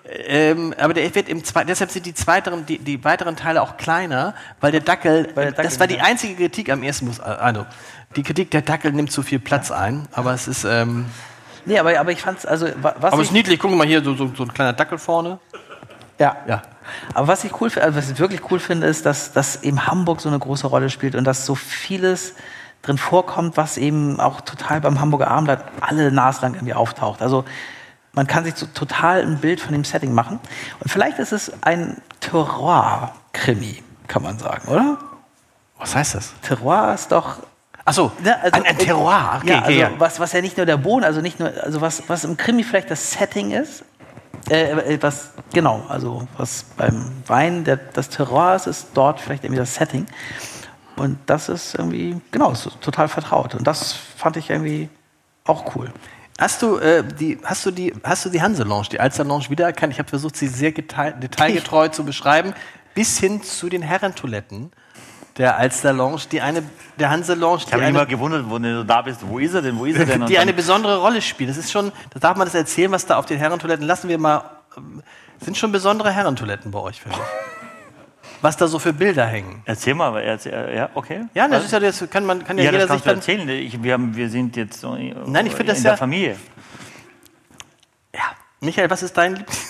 Ähm, aber der wird im Zwe- deshalb sind die, zweiteren, die, die weiteren Teile auch kleiner, weil der Dackel, Weil der Dackel das war die ja. einzige Kritik am ersten Bus. Also, die Kritik, der Dackel nimmt zu viel Platz ein, aber es ist, ähm, Nee, aber, aber ich fand's, also wa- was aber ich... es ist niedlich, gucken wir mal hier, so, so, so ein kleiner Dackel vorne. Ja. Ja. Aber was ich cool finde, also was ich wirklich cool finde, ist, dass, dass eben Hamburg so eine große Rolle spielt und dass so vieles drin vorkommt, was eben auch total beim Hamburger Abendblatt alle naslang irgendwie auftaucht. Also man kann sich so total ein Bild von dem Setting machen. Und vielleicht ist es ein Terroir-Krimi, kann man sagen, oder? Was heißt das? Terroir ist doch... Achso, Ne, also- ein, ein Terroir. Okay, ja, okay, also ja. Was, was ja nicht nur der Boden, also nicht nur, also was, was im Krimi vielleicht das Setting ist, äh, äh, was, genau, also was beim Wein der, das Terroir ist, ist dort vielleicht irgendwie das Setting. Und das ist irgendwie, genau, ist total vertraut. Und das fand ich irgendwie auch cool. Hast du, äh, die, hast du die, hast du die Hanse-Lounge, die Alster-Lounge wiedererkannt? Ich habe versucht, sie sehr gete- detailgetreu zu beschreiben, bis hin zu den Herrentoiletten der Alster-Lounge, die eine, der Hanse-Lounge, Ich die habe mich eine, immer gewundert, wo du da bist, wo ist er denn, wo ist er denn? Und die dann- eine besondere Rolle spielt. Das ist schon, da darf man das erzählen, was da auf den Herrentoiletten, lassen wir mal, ähm, sind schon besondere Herrentoiletten bei euch, finde ich. Was da so für Bilder hängen. Erzähl mal, aber erzähl, ja, okay. Ja, das ist ja, das kann man, kann ja, Ja, jeder das sich kannst du dann, erzählen. Ich, wir, haben, wir sind jetzt so Nein, ich finde das in ja- der Familie. ja. Michael, was ist dein Lieblings...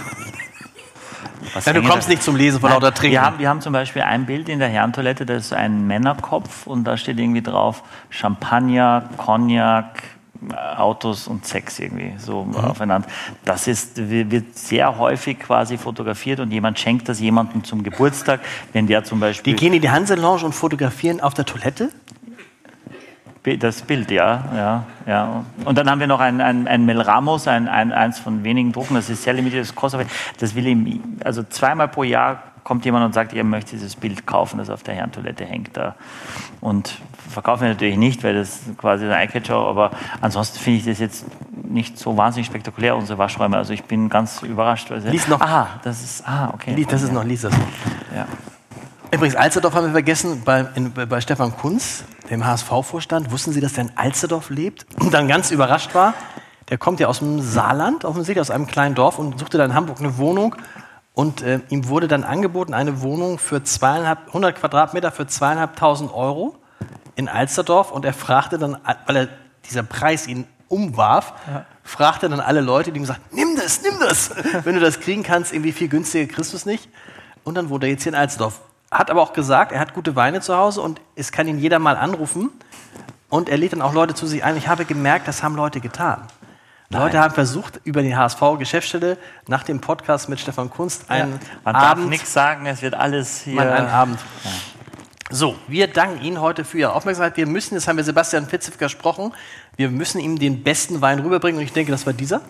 Was Ja, du hängen kommst da- nicht zum Lesen vor Nein, lauter Trinken. Wir haben, wir haben zum Beispiel ein Bild in der Herrentoilette, das ist ein Männerkopf und da steht irgendwie drauf Champagner, Cognac, Autos und Sex irgendwie so Mhm. aufeinander. Das ist, wird sehr häufig quasi fotografiert und jemand schenkt das jemandem zum Geburtstag, wenn der zum Beispiel... Die gehen in die Hanse-Lounge und fotografieren auf der Toilette? Das Bild, ja, ja, ja. Und dann haben wir noch ein, ein, ein Mel Ramos, ein, ein, eins von wenigen Drucken, das ist sehr limitiert, das kostet, das will ihm, also zweimal pro Jahr kommt jemand und sagt, ihr möchtet dieses Bild kaufen, das auf der Herrentoilette hängt da. Und verkaufen wir natürlich nicht, weil das quasi ein Eyecatcher, aber ansonsten finde ich das jetzt nicht so wahnsinnig spektakulär, unsere Waschräume. Also ich bin ganz überrascht. Weil Lies noch. Aha, das ist, ah, okay. Lies, das ist noch, lies das. Ja. Übrigens, Alsterdorf haben wir vergessen, bei, in, bei Stefan Kunz, dem H S V-Vorstand. Wussten Sie, dass der in Alsterdorf lebt? Und dann ganz überrascht war, der kommt ja aus dem Saarland, offensichtlich aus einem kleinen Dorf und suchte dann in Hamburg eine Wohnung. Und äh, ihm wurde dann angeboten, eine Wohnung für zweieinhalb, hundert Quadratmeter für zweieinhalbtausend Euro in Alsterdorf. Und er fragte dann, weil er dieser Preis ihn umwarf, ja. fragte dann alle Leute, die ihm gesagt, nimm das, nimm das. Wenn du das kriegen kannst, irgendwie viel günstiger kriegst du es nicht. Und dann wurde er jetzt hier in Alsterdorf. Hat aber auch gesagt, er hat gute Weine zu Hause und es kann ihn jeder mal anrufen. Und er lädt dann auch Leute zu sich ein. Ich habe gemerkt, das haben Leute getan. Nein. Leute haben versucht, über die H S V-Geschäftsstelle nach dem Podcast mit Stefan Kunz einen ja. Man Abend... darf nichts sagen, es wird alles hier... Einen Abend. Ja. So, wir danken Ihnen heute für Ihre Aufmerksamkeit. Wir müssen, das haben wir Sebastian Fitzek versprochen, wir müssen ihm den besten Wein rüberbringen. Und ich denke, das war dieser.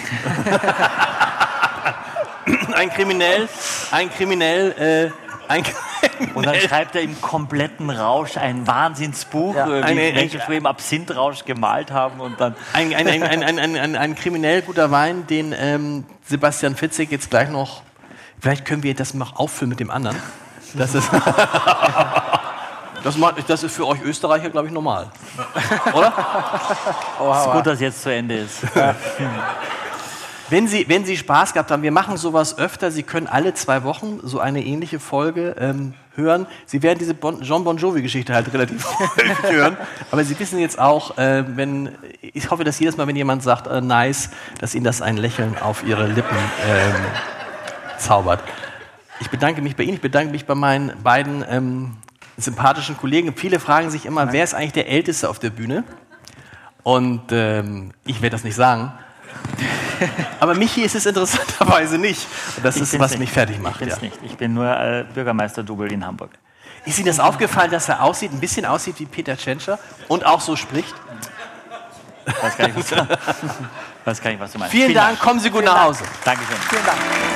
ein Kriminell, ein Kriminell... Äh, Ein und dann schreibt er im kompletten Rausch ein Wahnsinnsbuch, ja, wie eine, Menschen früher im Absinthrausch gemalt haben. Und dann ein, ein, ein, ein, ein, ein, ein, ein kriminell guter Wein, den ähm, Sebastian Fitzek jetzt gleich noch, vielleicht können wir das noch auffüllen mit dem anderen. Das ist, das, macht, das ist für euch Österreicher, glaube ich, normal. Oder? Oh, es ist gut, dass jetzt zu Ende ist. Wenn Sie, wenn Sie Spaß gehabt haben, wir machen sowas öfter, Sie können alle zwei Wochen so eine ähnliche Folge ähm, hören. Sie werden diese bon, John Bon Jovi-Geschichte halt relativ häufig hören, aber Sie wissen jetzt auch, äh, wenn, ich hoffe, dass jedes Mal, wenn jemand sagt, äh, nice, dass Ihnen das ein Lächeln auf Ihre Lippen ähm, zaubert. Ich bedanke mich bei Ihnen, ich bedanke mich bei meinen beiden ähm, sympathischen Kollegen. Viele fragen sich immer, wer ist eigentlich der Älteste auf der Bühne? Und ähm, ich werde das nicht sagen. Aber Michi ist es interessanterweise nicht. Und das ich ist, was nicht. mich fertig macht. Ich, ja. nicht. Ich bin nur äh, Bürgermeister-Double in Hamburg. Ist Ihnen das aufgefallen, dass er aussieht, ein bisschen aussieht wie Peter Tschentscher und auch so spricht? Weiß gar nicht, was du, weiß gar nicht, was du meinst. Vielen, Vielen Dank. Dank, kommen Sie gut Vielen nach Dank. Hause. Dankeschön. Vielen Dank.